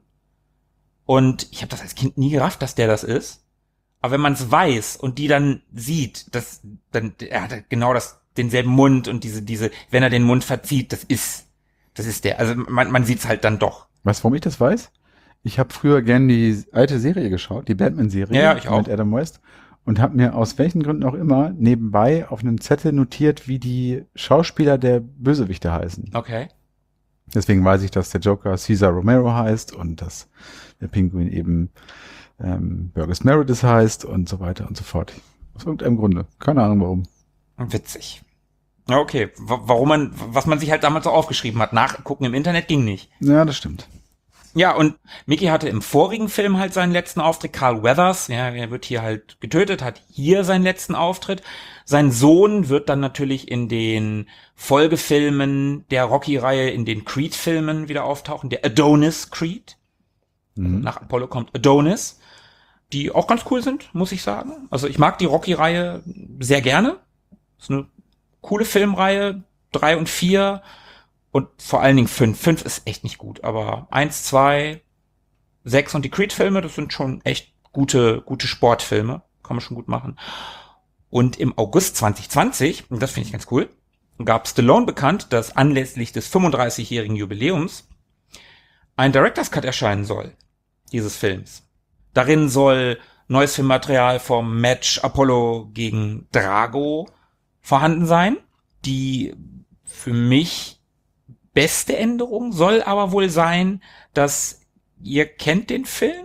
Und ich habe das als Kind nie gerafft, dass der das ist. Aber wenn man es weiß und die dann sieht, er hat genau denselben Mund und diese, wenn er den Mund verzieht, das ist der. Also man sieht es halt dann doch. Weißt du, warum ich das weiß? Ich habe früher gern die alte Serie geschaut, die Batman-Serie Ja, ich auch. mit Adam West, und habe mir aus welchen Gründen auch immer nebenbei auf einem Zettel notiert, wie die Schauspieler der Bösewichte heißen. Okay. Deswegen weiß ich, dass der Joker Cesar Romero heißt und dass der Pinguin eben Burgess Meredith heißt und so weiter und so fort. Aus irgendeinem Grunde. Keine Ahnung warum. Witzig. Ja, okay. Was man sich halt damals so aufgeschrieben hat. Nachgucken im Internet ging nicht. Ja, das stimmt. Ja, und Mickey hatte im vorigen Film halt seinen letzten Auftritt. Carl Weathers, ja, er wird hier halt getötet, hat hier seinen letzten Auftritt. Sein Sohn wird dann natürlich in den Folgefilmen der Rocky-Reihe, in den Creed-Filmen wieder auftauchen. Der Adonis Creed. Also nach Apollo kommt Adonis. Die auch ganz cool sind, muss ich sagen. Also ich mag die Rocky-Reihe sehr gerne. Ist eine coole Filmreihe. 3 und 4 und vor allen Dingen 5. 5 ist echt nicht gut, aber 1, 2, 6 und die Creed-Filme, das sind schon echt gute Sportfilme. Kann man schon gut machen. Und im August 2020, und das finde ich ganz cool, gab Stallone bekannt, dass anlässlich des 35-jährigen Jubiläums ein Director's Cut erscheinen soll, dieses Films. Darin soll neues Filmmaterial vom Match Apollo gegen Drago vorhanden sein. Die für mich beste Änderung soll aber wohl sein, dass ihr kennt den Film?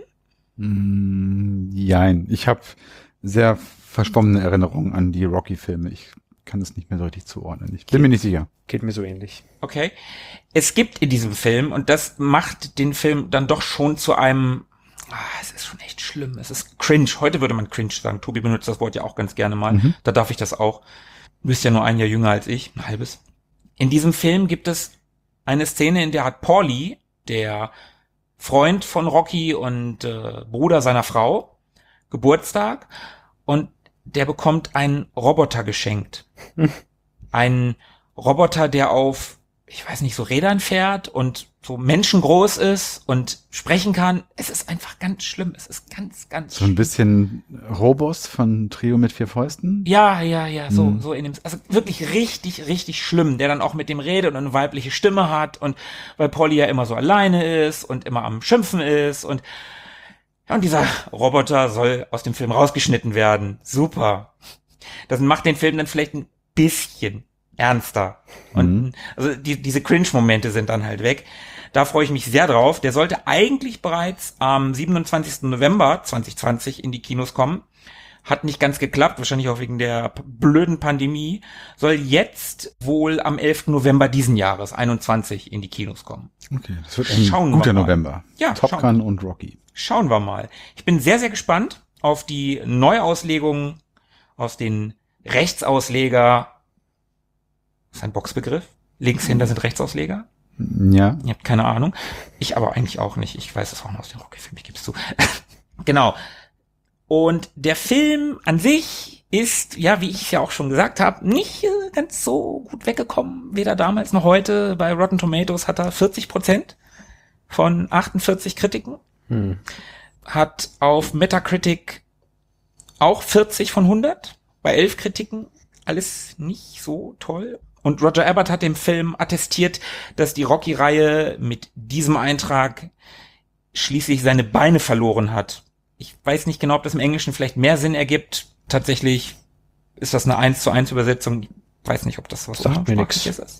Jein. Ich habe sehr verschwommene Erinnerungen an die Rocky-Filme. Ich kann es nicht mehr so richtig zuordnen. Ich bin mir nicht sicher. Geht mir so ähnlich. Okay. Es gibt in diesem Film, und das macht den Film dann doch schon zu einem, es ist schon echt schlimm, es ist cringe. Heute würde man cringe sagen. Tobi benutzt das Wort ja auch ganz gerne mal. Da darf ich das auch. Du bist ja nur ein Jahr jünger als ich, ein halbes. In diesem Film gibt es eine Szene, in der hat Paulie, der Freund von Rocky und Bruder seiner Frau, Geburtstag, und der bekommt einen Roboter geschenkt. Einen Roboter, der auf, ich weiß nicht, so Rädern fährt und so menschengroß ist und sprechen kann. Es ist einfach ganz schlimm. Es ist ganz, ganz So ein bisschen Robos von Trio mit 4 Fäusten? Ja, so in dem, also wirklich richtig, richtig schlimm, der dann auch mit dem redet und eine weibliche Stimme hat und weil Polly ja immer so alleine ist und immer am Schimpfen ist und dieser Roboter soll aus dem Film rausgeschnitten werden. Super. Das macht den Film dann vielleicht ein bisschen ernster. Und also diese Cringe-Momente sind dann halt weg. Da freue ich mich sehr drauf. Der sollte eigentlich bereits am 27. November 2020 in die Kinos kommen. Hat nicht ganz geklappt, wahrscheinlich auch wegen der blöden Pandemie. Soll jetzt wohl am 11. November diesen Jahres, 21, in die Kinos kommen. Okay, das wird ein guter November. Ja, Top Gun und Rocky. Schauen wir mal. Ich bin sehr, sehr gespannt auf die Neuauslegung aus den Rechtsausleger. Das ist ein Boxbegriff. Linkshänder sind Rechtsausleger. Ja. Ihr habt keine Ahnung. Ich aber eigentlich auch nicht. Ich weiß es auch nur aus den Rocky-Filmen, ich gebe es zu. Genau. Und der Film an sich ist, ja, wie ich es ja auch schon gesagt habe, nicht ganz so gut weggekommen. Weder damals noch heute. Bei Rotten Tomatoes hat er 40% von 48 Kritiken. Hat auf Metacritic auch 40 von 100. Bei 11 Kritiken. Alles nicht so toll. Und Roger Ebert hat dem Film attestiert, dass die Rocky-Reihe mit diesem Eintrag schließlich seine Beine verloren hat. Ich weiß nicht genau, ob das im Englischen vielleicht mehr Sinn ergibt. Tatsächlich ist das eine 1:1 Übersetzung. Ich weiß nicht, ob das was Sagt mir nix. ist.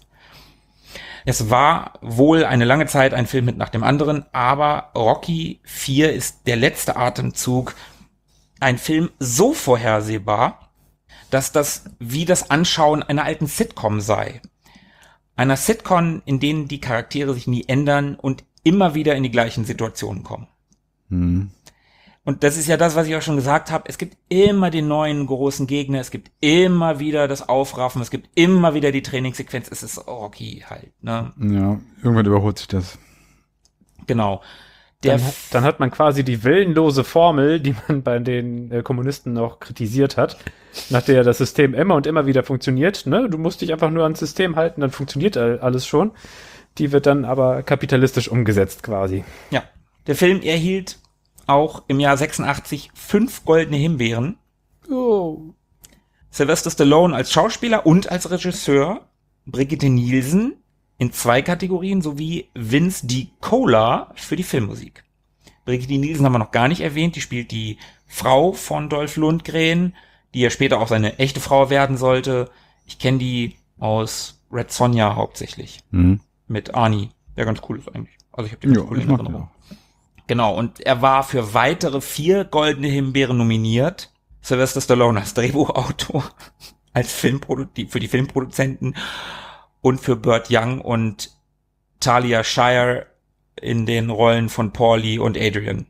Es war wohl eine lange Zeit ein Film mit nach dem anderen, aber Rocky 4 ist der letzte Atemzug. Ein Film so vorhersehbar, dass das wie das Anschauen einer alten Sitcom sei. Einer Sitcom, in denen die Charaktere sich nie ändern und immer wieder in die gleichen Situationen kommen. Und das ist ja das, was ich auch schon gesagt habe. Es gibt immer den neuen großen Gegner. Es gibt immer wieder das Aufraffen. Es gibt immer wieder die Trainingssequenz. Es ist Rocky halt, ne? Ja, irgendwann überholt sich das. Genau. Dann hat man quasi die willenlose Formel, die man bei den Kommunisten noch kritisiert hat, nach der das System immer und immer wieder funktioniert. Ne? Du musst dich einfach nur ans System halten, dann funktioniert alles schon. Die wird dann aber kapitalistisch umgesetzt quasi. Ja. Der Film erhielt auch im Jahr 86 5 goldene Himbeeren. Oh. Sylvester Stallone als Schauspieler und als Regisseur, Brigitte Nielsen in 2 Kategorien sowie Vince D. Cola für die Filmmusik. Brigitte Nielsen haben wir noch gar nicht erwähnt, die spielt die Frau von Dolph Lundgren, die ja später auch seine echte Frau werden sollte. Ich kenne die aus Red Sonja hauptsächlich. Mit Arnie, der ganz cool ist eigentlich. Also ich habe die ganz cool in Erinnerung. Genau, und er war für weitere 4 goldene Himbeeren nominiert. Sylvester Stallone als Drehbuchautor, als für die Filmproduzenten und für Burt Young und Talia Shire in den Rollen von Paulie und Adrian.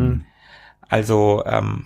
Also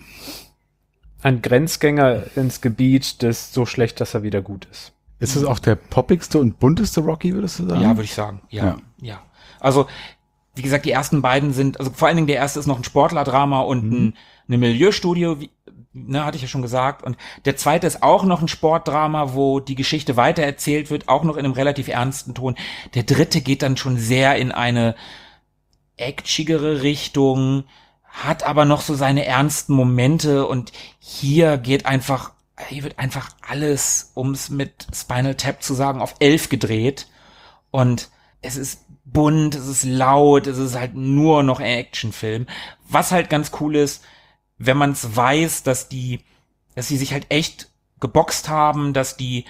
ein Grenzgänger ins Gebiet des so schlecht, dass er wieder gut ist. Ist es auch der poppigste und bunteste Rocky, würdest du sagen? Ja, würde ich sagen. Ja. Also, wie gesagt, die ersten beiden sind, also vor allen Dingen der erste ist noch ein Sportlerdrama und eine Milieustudie, hatte ich ja schon gesagt. Und der zweite ist auch noch ein Sportdrama, wo die Geschichte weitererzählt wird, auch noch in einem relativ ernsten Ton. Der dritte geht dann schon sehr in eine actionigere Richtung, hat aber noch so seine ernsten Momente und hier wird einfach alles, um es mit Spinal Tap zu sagen, auf 11 gedreht und es ist bunt, es ist laut, es ist halt nur noch ein Actionfilm. Was halt ganz cool ist, wenn man es weiß, dass sie sich halt echt geboxt haben, dass die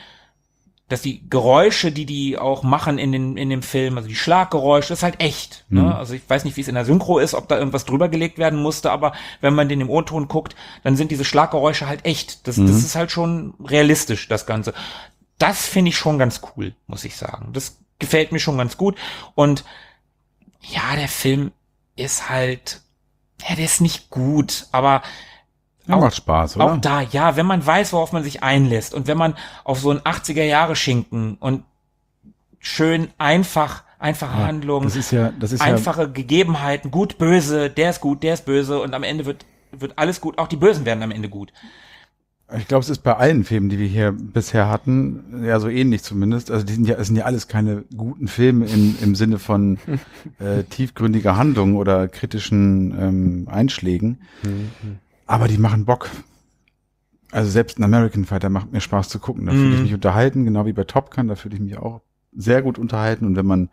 Geräusche, die auch machen in dem Film, also die Schlaggeräusche, das ist halt echt. Ne? Also ich weiß nicht, wie es in der Synchro ist, ob da irgendwas drüber gelegt werden musste, aber wenn man den im O-Ton guckt, dann sind diese Schlaggeräusche halt echt. Das ist halt schon realistisch, das Ganze. Das finde ich schon ganz cool, muss ich sagen. Das gefällt mir schon ganz gut. Und ja, der Film ist halt, der ist nicht gut, aber macht Spaß, oder? Auch da, ja, wenn man weiß, worauf man sich einlässt und wenn man auf so einen 80er-Jahre-Schinken und schön einfache Handlungen, das ist einfache Gegebenheiten, gut, böse, der ist gut, der ist böse und am Ende wird alles gut, auch die Bösen werden am Ende gut. Ich glaube, es ist bei allen Filmen, die wir hier bisher hatten, ja so ähnlich zumindest. Also es sind ja alles keine guten Filme im Sinne von tiefgründiger Handlung oder kritischen Einschlägen. Aber die machen Bock. Also selbst ein American Fighter macht mir Spaß zu gucken. Da fühle ich mich unterhalten, genau wie bei Top Gun, da fühle ich mich auch sehr gut unterhalten. Und wenn man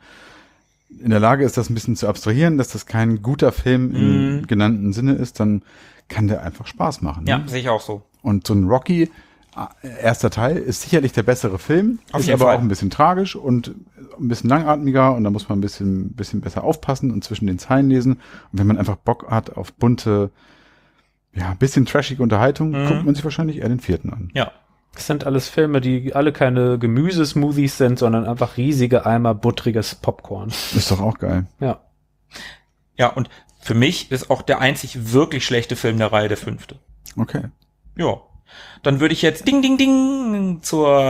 in der Lage ist, das ein bisschen zu abstrahieren, dass das kein guter Film im genannten Sinne ist, dann kann der einfach Spaß machen. Ne? Ja, sehe ich auch so. Und so ein Rocky, erster Teil, ist sicherlich der bessere Film, Auf ist jeden aber Fall auch ein bisschen tragisch und ein bisschen langatmiger und da muss man ein bisschen besser aufpassen und zwischen den Zeilen lesen. Und wenn man einfach Bock hat auf bunte, ja, ein bisschen trashige Unterhaltung, guckt man sich wahrscheinlich eher den 4. an. Ja. Das sind alles Filme, die alle keine Gemüsesmoothies sind, sondern einfach riesige Eimer buttriges Popcorn. Ist doch auch geil. Ja. Ja, und für mich ist auch der einzig wirklich schlechte Film der Reihe der 5. Okay. Ja. Dann würde ich jetzt Ding, Ding, Ding zur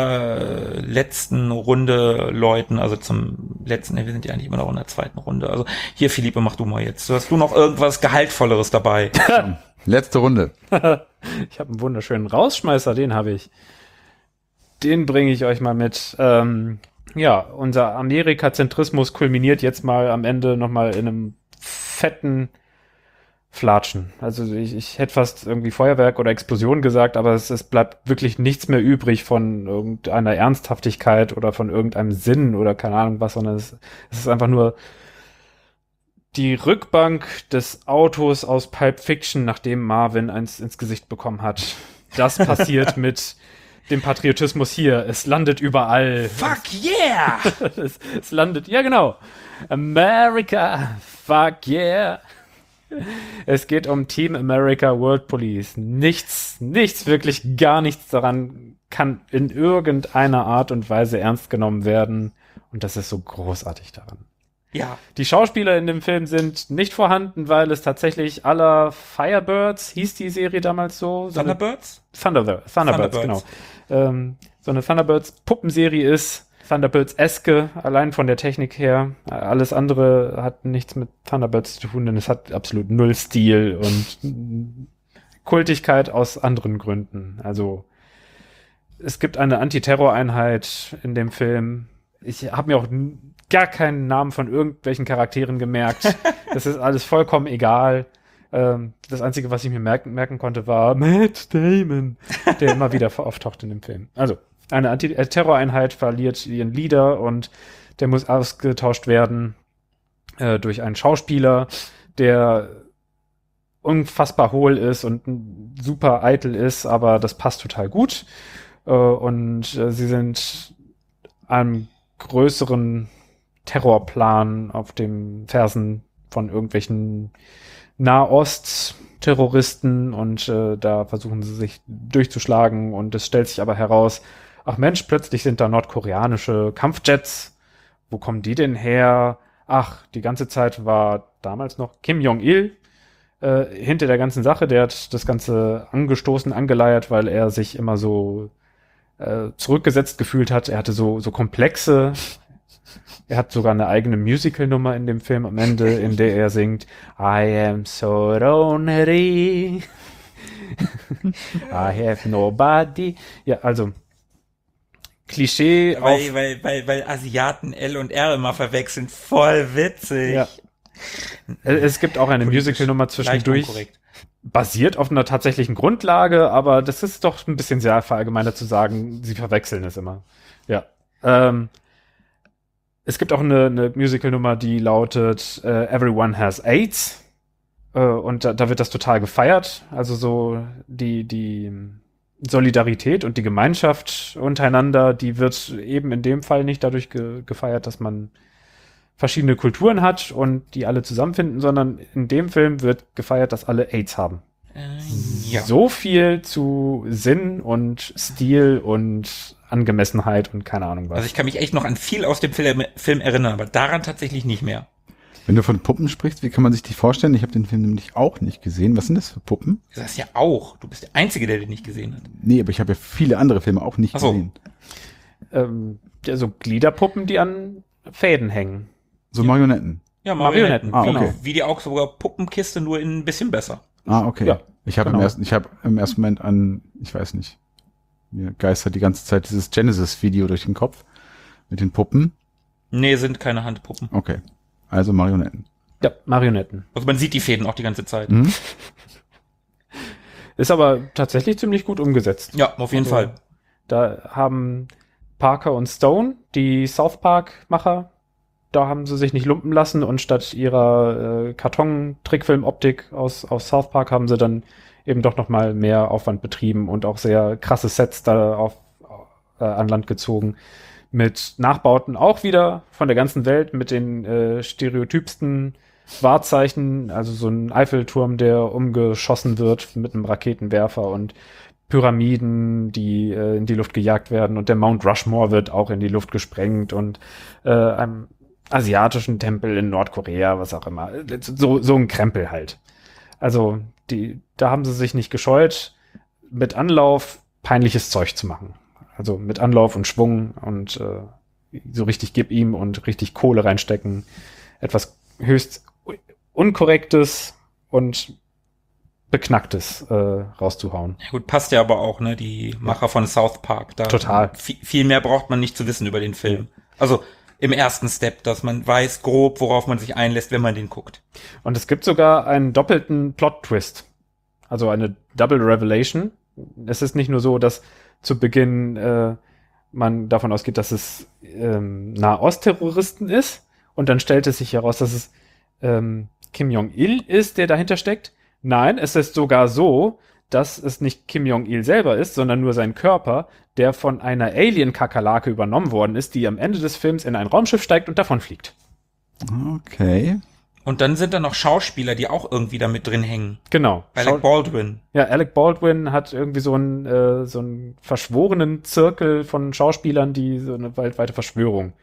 letzten Runde läuten, also zum letzten, wir sind ja eigentlich immer noch in der 2. Runde. Also hier, Philippe, mach du mal jetzt. Hast du noch irgendwas Gehaltvolleres dabei? Letzte Runde. Ich habe einen wunderschönen Rausschmeißer, den habe ich. Den bringe ich euch mal mit. Ja, unser Amerikazentrismus kulminiert jetzt mal am Ende nochmal in einem fetten Flatschen. Also ich hätte fast irgendwie Feuerwerk oder Explosion gesagt, aber es bleibt wirklich nichts mehr übrig von irgendeiner Ernsthaftigkeit oder von irgendeinem Sinn oder keine Ahnung was, sondern es ist einfach nur die Rückbank des Autos aus Pulp Fiction, nachdem Marvin eins ins Gesicht bekommen hat. Das passiert mit dem Patriotismus hier. Es landet überall. Fuck yeah! es landet, ja genau. America, fuck yeah. Es geht um Team America World Police. Nichts, wirklich gar nichts daran kann in irgendeiner Art und Weise ernst genommen werden. Und das ist so großartig daran. Ja. Die Schauspieler in dem Film sind nicht vorhanden, weil es tatsächlich aller Firebirds, hieß die Serie damals so? Thunderbirds? Thunderbirds, genau. So eine Thunderbirds-Puppenserie ist, Thunderbirds-eske, allein von der Technik her. Alles andere hat nichts mit Thunderbirds zu tun, denn es hat absolut null Stil und Kultigkeit aus anderen Gründen. Also es gibt eine Antiterror-Einheit in dem Film. Ich habe mir auch gar keinen Namen von irgendwelchen Charakteren gemerkt. Das ist alles vollkommen egal. Das Einzige, was ich mir merken konnte, war Matt Damon, der immer wieder auftaucht in dem Film. Also, eine Antiterror-Einheit verliert ihren Leader und der muss ausgetauscht werden durch einen Schauspieler, der unfassbar hohl ist und super eitel ist, aber das passt total gut. Und sie sind einem größeren Terrorplan auf dem Fersen von irgendwelchen Nahost-Terroristen und da versuchen sie sich durchzuschlagen und es stellt sich aber heraus, ach Mensch, plötzlich sind da nordkoreanische Kampfjets. Wo kommen die denn her? Ach, die ganze Zeit war damals noch Kim Jong-il hinter der ganzen Sache. Der hat das Ganze angestoßen, angeleiert, weil er sich immer so zurückgesetzt gefühlt hat. Er hatte so Komplexe. Er hat sogar eine eigene Musical-Nummer in dem Film am Ende, in der er singt I am so lonely. I have nobody. Ja, also Klischee weil Asiaten L und R immer verwechseln. Voll witzig. Ja. Es gibt auch eine Musical-Nummer zwischendurch. Basiert auf einer tatsächlichen Grundlage, aber das ist doch ein bisschen sehr verallgemeinert zu sagen, sie verwechseln es immer. Ja. Es gibt auch eine Musical-Nummer, die lautet Everyone Has AIDS. Und da wird das total gefeiert. Also so die Solidarität und die Gemeinschaft untereinander, die wird eben in dem Fall nicht dadurch gefeiert, dass man verschiedene Kulturen hat und die alle zusammenfinden, sondern in dem Film wird gefeiert, dass alle AIDS haben. Ja. So viel zu Sinn und Stil und Angemessenheit und keine Ahnung was. Also ich kann mich echt noch an viel aus dem Film erinnern, aber daran tatsächlich nicht mehr. Wenn du von Puppen sprichst, wie kann man sich die vorstellen? Ich habe den Film nämlich auch nicht gesehen. Was sind das für Puppen? Das ist ja auch. Du bist der Einzige, der den nicht gesehen hat. Nee, aber ich habe ja viele andere Filme auch nicht gesehen. Ja, so Gliederpuppen, die an Fäden hängen. So Marionetten. Ja, Marionetten. Ah, okay. Wie die Augsburger Puppenkiste, nur in ein bisschen besser. Ah, okay. Ja, ich habe genau. im ersten Moment an, ich weiß nicht, mir geistert die ganze Zeit dieses Genesis-Video durch den Kopf mit den Puppen. Nee, sind keine Handpuppen. Okay, also Marionetten. Ja, Marionetten. Also man sieht die Fäden auch die ganze Zeit. Mhm. Ist aber tatsächlich ziemlich gut umgesetzt. Ja, auf jeden Fall. Da haben Parker und Stone, die South Park-Macher, da haben sie sich nicht lumpen lassen und statt ihrer Karton-Trickfilm-Optik aus South Park haben sie dann eben doch noch mal mehr Aufwand betrieben und auch sehr krasse Sets da an Land gezogen. Mit Nachbauten auch wieder von der ganzen Welt, mit den stereotypsten Wahrzeichen, also so ein Eiffelturm, der umgeschossen wird mit einem Raketenwerfer und Pyramiden, die in die Luft gejagt werden und der Mount Rushmore wird auch in die Luft gesprengt und einem asiatischen Tempel in Nordkorea, was auch immer. So ein Krempel halt. Also da haben sie sich nicht gescheut, mit Anlauf peinliches Zeug zu machen. Also mit Anlauf und Schwung und so richtig gib ihm und richtig Kohle reinstecken. Etwas höchst Unkorrektes und Beknacktes rauszuhauen. Ja gut, passt ja aber auch, ne? Die Macher von South Park. Da Total. Viel mehr braucht man nicht zu wissen über den Film. Also im ersten Step, dass man weiß grob, worauf man sich einlässt, wenn man den guckt. Und es gibt sogar einen doppelten Plot-Twist. Also eine Double Revelation. Es ist nicht nur so, dass zu Beginn man davon ausgeht, dass es Nahost-Terroristen ist und dann stellt es sich heraus, dass es Kim Jong-il ist, der dahinter steckt. Nein, es ist sogar so, dass es nicht Kim Jong-il selber ist, sondern nur sein Körper, der von einer Alien-Kakerlake übernommen worden ist, die am Ende des Films in ein Raumschiff steigt und davonfliegt. Okay. Und dann sind da noch Schauspieler, die auch irgendwie da mit drin hängen. Genau. Alec Baldwin. Ja, Alec Baldwin hat irgendwie so einen verschworenen Zirkel von Schauspielern, die so eine weltweite Verschwörung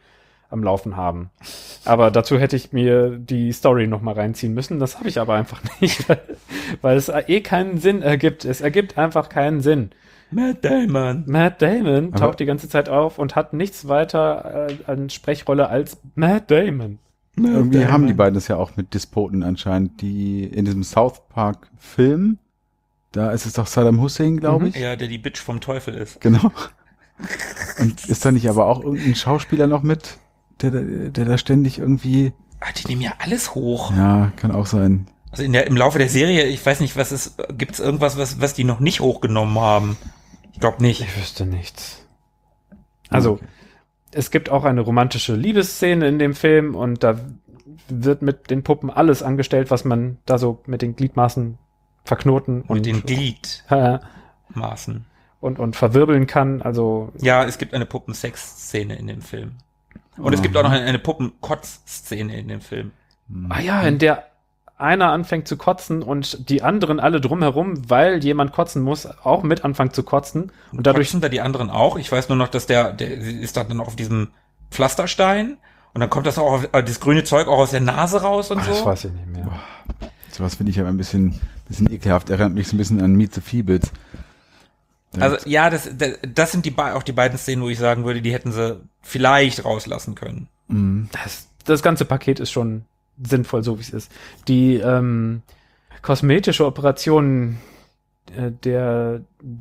am Laufen haben. Aber dazu hätte ich mir die Story noch mal reinziehen müssen. Das habe ich aber einfach nicht, weil es keinen Sinn ergibt. Es ergibt einfach keinen Sinn. Matt Damon taucht die ganze Zeit auf und hat nichts weiter an Sprechrolle als Matt Damon. Irgendwie haben die beiden es ja auch mit Despoten anscheinend, die in diesem South Park Film, da ist es doch Saddam Hussein, glaube ich. Ja, der die Bitch vom Teufel ist. Genau. Und ist da nicht aber auch irgendein Schauspieler noch mit, der da ständig irgendwie... Die nehmen ja alles hoch. Ja, kann auch sein. Also im Laufe der Serie, ich weiß nicht, gibt's irgendwas, was die noch nicht hochgenommen haben? Ich glaube nicht. Ich wüsste nichts. Also, es gibt auch eine romantische Liebesszene in dem Film und da wird mit den Puppen alles angestellt, was man da so mit den Gliedmaßen verknoten und den Gliedmaßen und verwirbeln kann. Also ja, es gibt eine Puppensex-Szene in dem Film. Und es gibt auch noch eine Puppenkotz-Szene in dem Film. Ah ja, in der einer anfängt zu kotzen und die anderen alle drumherum, weil jemand kotzen muss, auch mit anfangen zu kotzen. Und dadurch kotzen da die anderen auch. Ich weiß nur noch, dass der ist dann auf diesem Pflasterstein und dann kommt das das grüne Zeug auch aus der Nase raus und so. Das weiß ich nicht mehr. Sowas finde ich aber ein bisschen ekelhaft. Erinnert mich so ein bisschen an Meet the Feebles. Also ja, das sind auch die beiden Szenen, wo ich sagen würde, die hätten sie vielleicht rauslassen können. Das ganze Paket ist schon sinnvoll, so wie es ist. Die kosmetische Operation der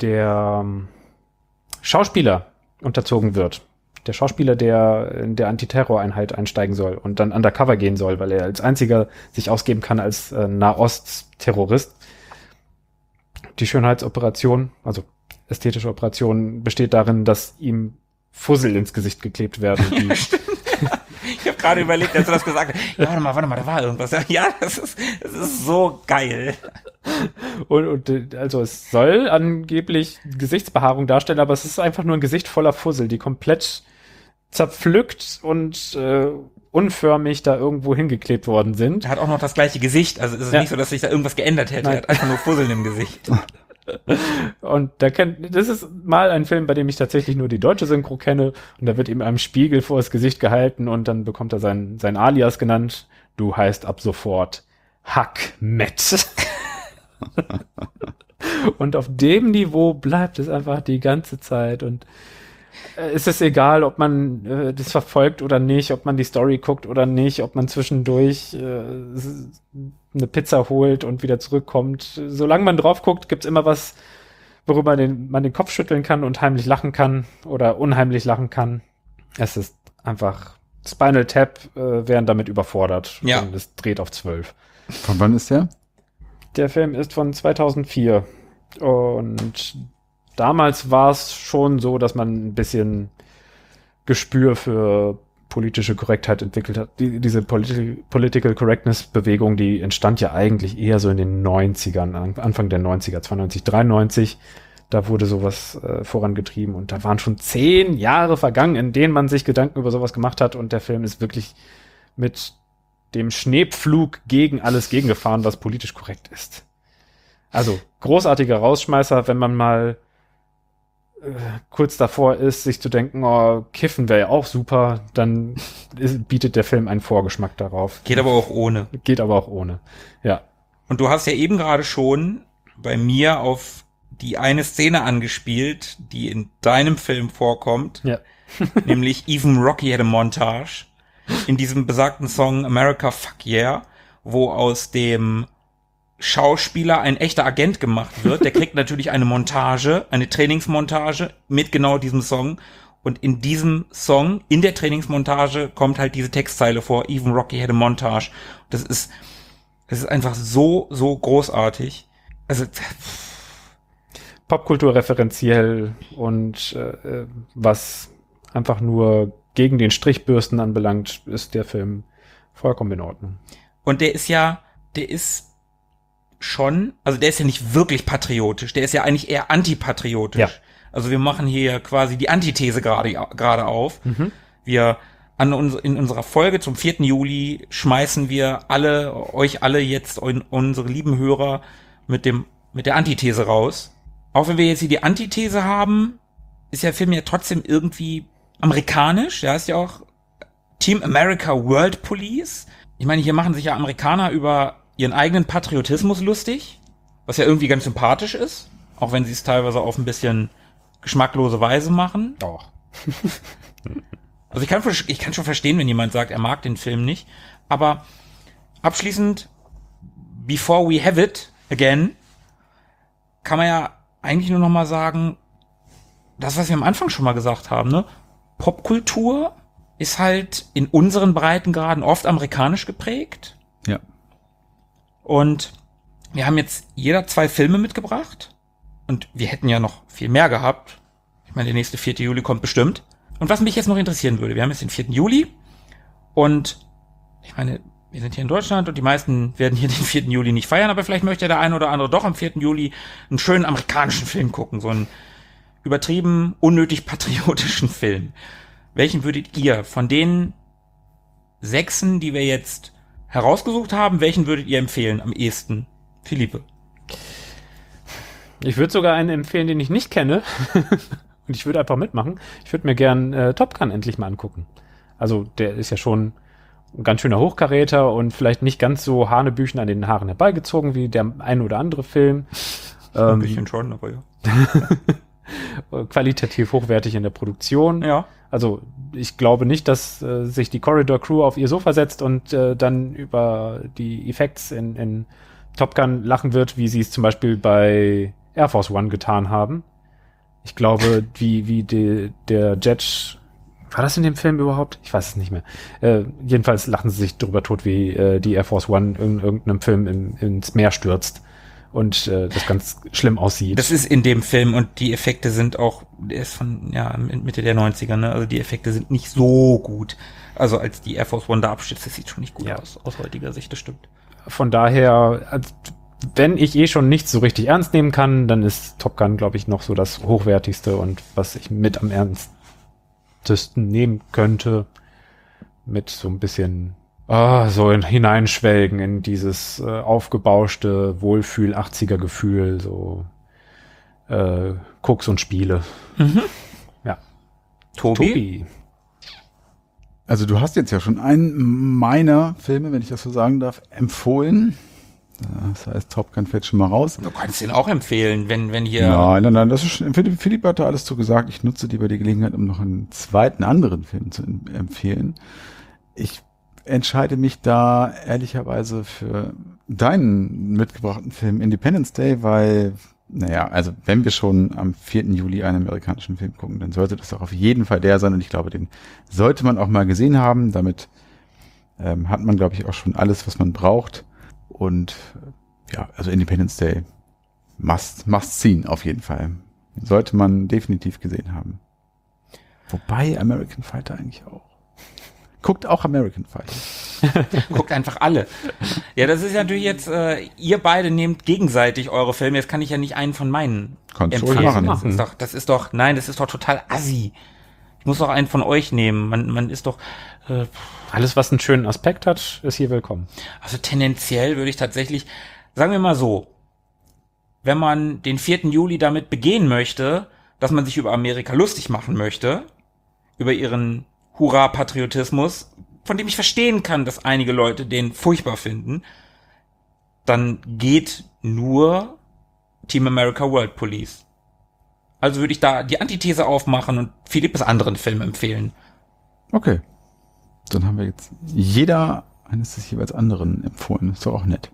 Schauspieler unterzogen wird. Der Schauspieler, der in der Antiterroreinheit einsteigen soll und dann undercover gehen soll, weil er als einziger sich ausgeben kann als Nahost-Terrorist. Die Schönheitsoperation, also ästhetische Operation, besteht darin, dass ihm Fussel ins Gesicht geklebt werden. Ich habe gerade überlegt, als du das gesagt hast. Ja, warte mal, da war irgendwas. Ja, das ist so geil. Und also es soll angeblich Gesichtsbehaarung darstellen, aber es ist einfach nur ein Gesicht voller Fussel, die komplett zerpflückt und unförmig da irgendwo hingeklebt worden sind. Er hat auch noch das gleiche Gesicht, also es ist nicht so, dass sich da irgendwas geändert hätte. Nein. Er hat einfach nur Fusseln im Gesicht. Und das ist mal ein Film, bei dem ich tatsächlich nur die deutsche Synchro kenne und da wird ihm einem Spiegel vor das Gesicht gehalten und dann bekommt er sein Alias genannt. Du heißt ab sofort Hackmet. Und auf dem Niveau bleibt es einfach die ganze Zeit und es ist egal, ob man das verfolgt oder nicht, ob man die Story guckt oder nicht, ob man zwischendurch eine Pizza holt und wieder zurückkommt. Solange man drauf guckt, gibt's immer was, worüber man den Kopf schütteln kann und heimlich lachen kann oder unheimlich lachen kann. Es ist einfach, Spinal Tap wären damit überfordert. Ja. Und es dreht auf 12. Von wann ist der? Der Film ist von 2004 und damals war es schon so, dass man ein bisschen Gespür für politische Korrektheit entwickelt hat. Diese Political Correctness-Bewegung, die entstand ja eigentlich eher so in den 90ern, Anfang der 90er, 92, 93. Da wurde sowas vorangetrieben und da waren schon 10 Jahre vergangen, in denen man sich Gedanken über sowas gemacht hat und der Film ist wirklich mit dem Schneepflug gegen alles gegengefahren, was politisch korrekt ist. Also großartiger Rausschmeißer, wenn man mal kurz davor ist, sich zu denken, oh, Kiffen wäre ja auch super, dann bietet der Film einen Vorgeschmack darauf. Geht aber auch ohne. Ja. Und du hast ja eben gerade schon bei mir auf die eine Szene angespielt, die in deinem Film vorkommt, Ja. nämlich Even Rocky had a montage in diesem besagten Song America Fuck Yeah, wo aus dem Schauspieler ein echter Agent gemacht wird. Der kriegt natürlich eine Montage, eine Trainingsmontage mit genau diesem Song. Und in diesem Song, in der Trainingsmontage, kommt halt diese Textzeile vor, Even Rocky had a montage. Das ist einfach so großartig. Also Popkulturreferenziell und was einfach nur gegen den Strichbürsten anbelangt, ist der Film vollkommen in Ordnung. Und der ist schon, also der ist ja nicht wirklich patriotisch, der ist ja eigentlich eher antipatriotisch. Ja. Also wir machen hier quasi die Antithese gerade auf. Wir in unserer Folge zum 4. Juli schmeißen wir euch alle jetzt, unsere lieben Hörer, mit der Antithese raus. Auch wenn wir jetzt hier die Antithese haben, ist der Film ja trotzdem irgendwie amerikanisch, ja, ist ja auch Team America World Police. Ich meine, hier machen sich ja Amerikaner über ihren eigenen Patriotismus lustig, was ja irgendwie ganz sympathisch ist, auch wenn sie es teilweise auf ein bisschen geschmacklose Weise machen. Doch. Also ich kann schon verstehen, wenn jemand sagt, er mag den Film nicht, aber abschließend, before we have it again, kann man ja eigentlich nur noch mal sagen, das, was wir am Anfang schon mal gesagt haben, ne? Popkultur ist halt in unseren Breitengraden oft amerikanisch geprägt. Ja. Und wir haben jetzt jeder 2 Filme mitgebracht. Und wir hätten ja noch viel mehr gehabt. Ich meine, der nächste 4. Juli kommt bestimmt. Und was mich jetzt noch interessieren würde, wir haben jetzt den 4. Juli. Und ich meine, wir sind hier in Deutschland und die meisten werden hier den 4. Juli nicht feiern, aber vielleicht möchte der eine oder andere doch am 4. Juli einen schönen amerikanischen Film gucken. So einen übertrieben, unnötig patriotischen Film. Welchen würdet ihr von den 6, die wir jetzt herausgesucht haben, welchen würdet ihr empfehlen am ehesten? Philippe. Ich würde sogar einen empfehlen, den ich nicht kenne. Und ich würde einfach mitmachen. Ich würde mir gern Top Gun endlich mal angucken. Also der ist ja schon ein ganz schöner Hochkaräter und vielleicht nicht ganz so Hanebüchen an den Haaren herbeigezogen wie der ein oder andere Film. Ein bisschen schon, aber ja. Qualitativ hochwertig in der Produktion. Ja. Also ich glaube nicht, dass sich die Corridor Crew auf ihr Sofa setzt und dann über die Effekte in Top Gun lachen wird, wie sie es zum Beispiel bei Air Force One getan haben. Ich glaube, wie der Jet, war das in dem Film überhaupt? Ich weiß es nicht mehr. Jedenfalls lachen sie sich drüber tot, wie die Air Force One in irgendeinem Film ins Meer stürzt und das ganz schlimm aussieht. Das ist in dem Film und die Effekte sind auch, der ist von Mitte der 90er, ne? Also die Effekte sind nicht so gut. Also als die Air Force One da abstürzt, das sieht schon nicht gut aus heutiger Sicht, das stimmt. Von daher, wenn ich schon nichts so richtig ernst nehmen kann, dann ist Top Gun, glaube ich, noch so das hochwertigste und was ich mit am ernstesten nehmen könnte, mit so ein bisschen so hineinschwelgen in dieses aufgebauschte Wohlfühl-80er-Gefühl, so Koks und Spiele. Mhm. Ja. Tobi? Also du hast jetzt ja schon einen meiner Filme, wenn ich das so sagen darf, empfohlen. Das heißt, Top Gun fällt schon mal raus. Du kannst den auch empfehlen, wenn hier... Nein, das ist schon, Philipp hat da alles zu gesagt. Ich nutze lieber die Gelegenheit, um noch einen zweiten anderen Film zu empfehlen. Ich entscheide mich da ehrlicherweise für deinen mitgebrachten Film Independence Day, weil, also wenn wir schon am 4. Juli einen amerikanischen Film gucken, dann sollte das auch auf jeden Fall der sein und ich glaube, den sollte man auch mal gesehen haben. Damit hat man, glaube ich, auch schon alles, was man braucht. Und also Independence Day must seen auf jeden Fall. Sollte man definitiv gesehen haben. Wobei American Fighter eigentlich auch. Guckt auch American Fighter. Guckt einfach alle. Ja, das ist natürlich jetzt, ihr beide nehmt gegenseitig eure Filme. Jetzt kann ich ja nicht einen von meinen empfehlen. Das ist doch total assi. Ich muss doch einen von euch nehmen. Man ist doch... alles, was einen schönen Aspekt hat, ist hier willkommen. Also tendenziell würde ich tatsächlich, sagen wir mal so, wenn man den 4. Juli damit begehen möchte, dass man sich über Amerika lustig machen möchte, über ihren Hurra-Patriotismus, von dem ich verstehen kann, dass einige Leute den furchtbar finden, dann geht nur Team America World Police. Also würde ich da die Antithese aufmachen und Philippes anderen Film empfehlen. Okay. Dann haben wir jetzt jeder eines des jeweils anderen empfohlen. Ist doch auch nett.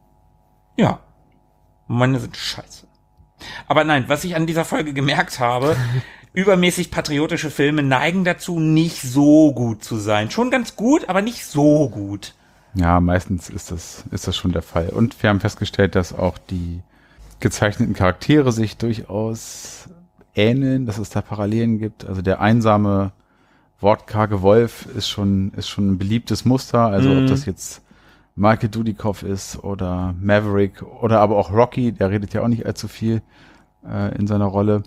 Ja. Meine sind scheiße. Aber nein, was ich an dieser Folge gemerkt habe, übermäßig patriotische Filme neigen dazu, nicht so gut zu sein. Schon ganz gut, aber nicht so gut. Ja, meistens ist das schon der Fall. Und wir haben festgestellt, dass auch die gezeichneten Charaktere sich durchaus ähneln, dass es da Parallelen gibt. Also der einsame wortkarge Wolf ist schon ein beliebtes Muster, also ob das jetzt Michael Dudikoff ist oder Maverick oder aber auch Rocky, der redet ja auch nicht allzu viel in seiner Rolle.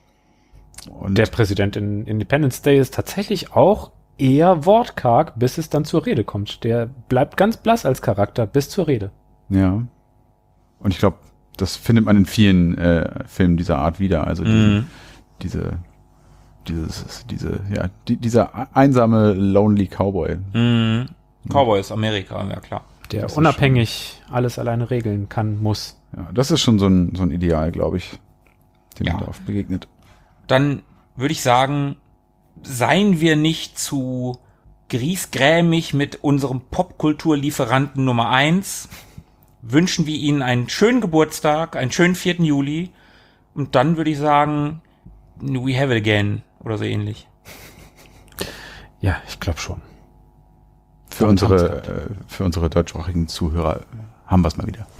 Und der Präsident in Independence Day ist tatsächlich auch eher wortkarg, bis es dann zur Rede kommt. Der bleibt ganz blass als Charakter bis zur Rede. Ja. Und ich glaube, das findet man in vielen Filmen dieser Art wieder, also diese dieser einsame, lonely Cowboy. Cowboy ist Amerika, ja klar. Der unabhängig alles alleine regeln kann, muss. Ja, das ist schon so ein Ideal, glaube ich, dem man da oft begegnet. Dann würde ich sagen, seien wir nicht zu griesgrämig mit unserem Popkulturlieferanten Nummer 1. Wünschen wir Ihnen einen schönen Geburtstag, einen schönen 4. Juli. Und dann würde ich sagen, we have it again oder so ähnlich. Ja, ich glaube schon. Für unsere deutschsprachigen Zuhörer haben wir es mal wieder.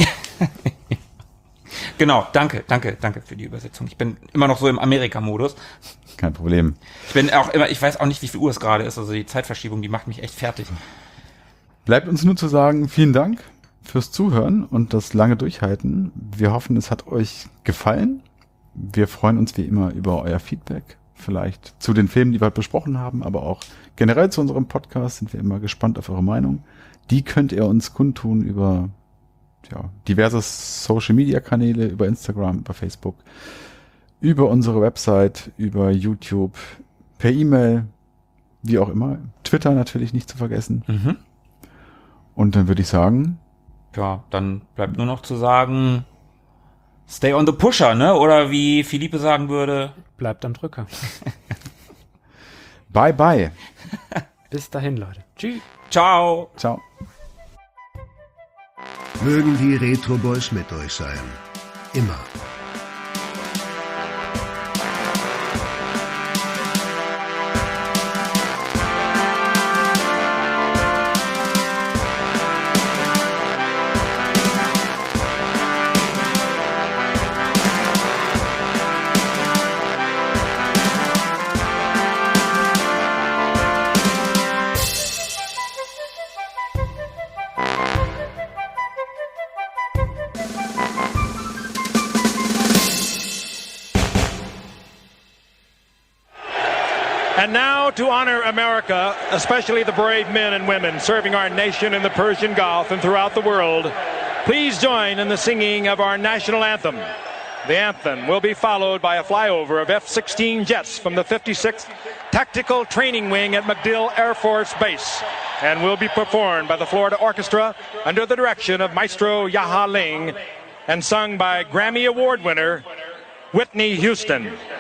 Genau, danke für die Übersetzung. Ich bin immer noch so im Amerika-Modus. Kein Problem. Ich weiß auch nicht, wie viel Uhr es gerade ist, also die Zeitverschiebung, die macht mich echt fertig. Bleibt uns nur zu sagen, vielen Dank fürs Zuhören und das lange Durchhalten. Wir hoffen, es hat euch gefallen. Wir freuen uns wie immer über euer Feedback. Vielleicht zu den Filmen, die wir heute besprochen haben, aber auch generell zu unserem Podcast sind wir immer gespannt auf eure Meinung. Die könnt ihr uns kundtun über diverse Social-Media-Kanäle, über Instagram, über Facebook, über unsere Website, über YouTube, per E-Mail, wie auch immer. Twitter natürlich nicht zu vergessen. Und dann würde ich sagen... Ja, dann bleibt nur noch zu sagen, stay on the pusher, ne? Oder wie Philippe sagen würde... Bleibt am Drücker. Bye, bye. Bis dahin, Leute. Tschüss. Ciao. Ciao. Mögen die Retro Boys mit euch sein. Immer. And now, to honor America, especially the brave men and women serving our nation in the Persian Gulf and throughout the world, please join in the singing of our national anthem. The anthem will be followed by a flyover of F-16 jets from the 56th Tactical Training Wing at MacDill Air Force Base and will be performed by the Florida Orchestra under the direction of Maestro Yaha Ling and sung by Grammy Award winner Whitney Houston.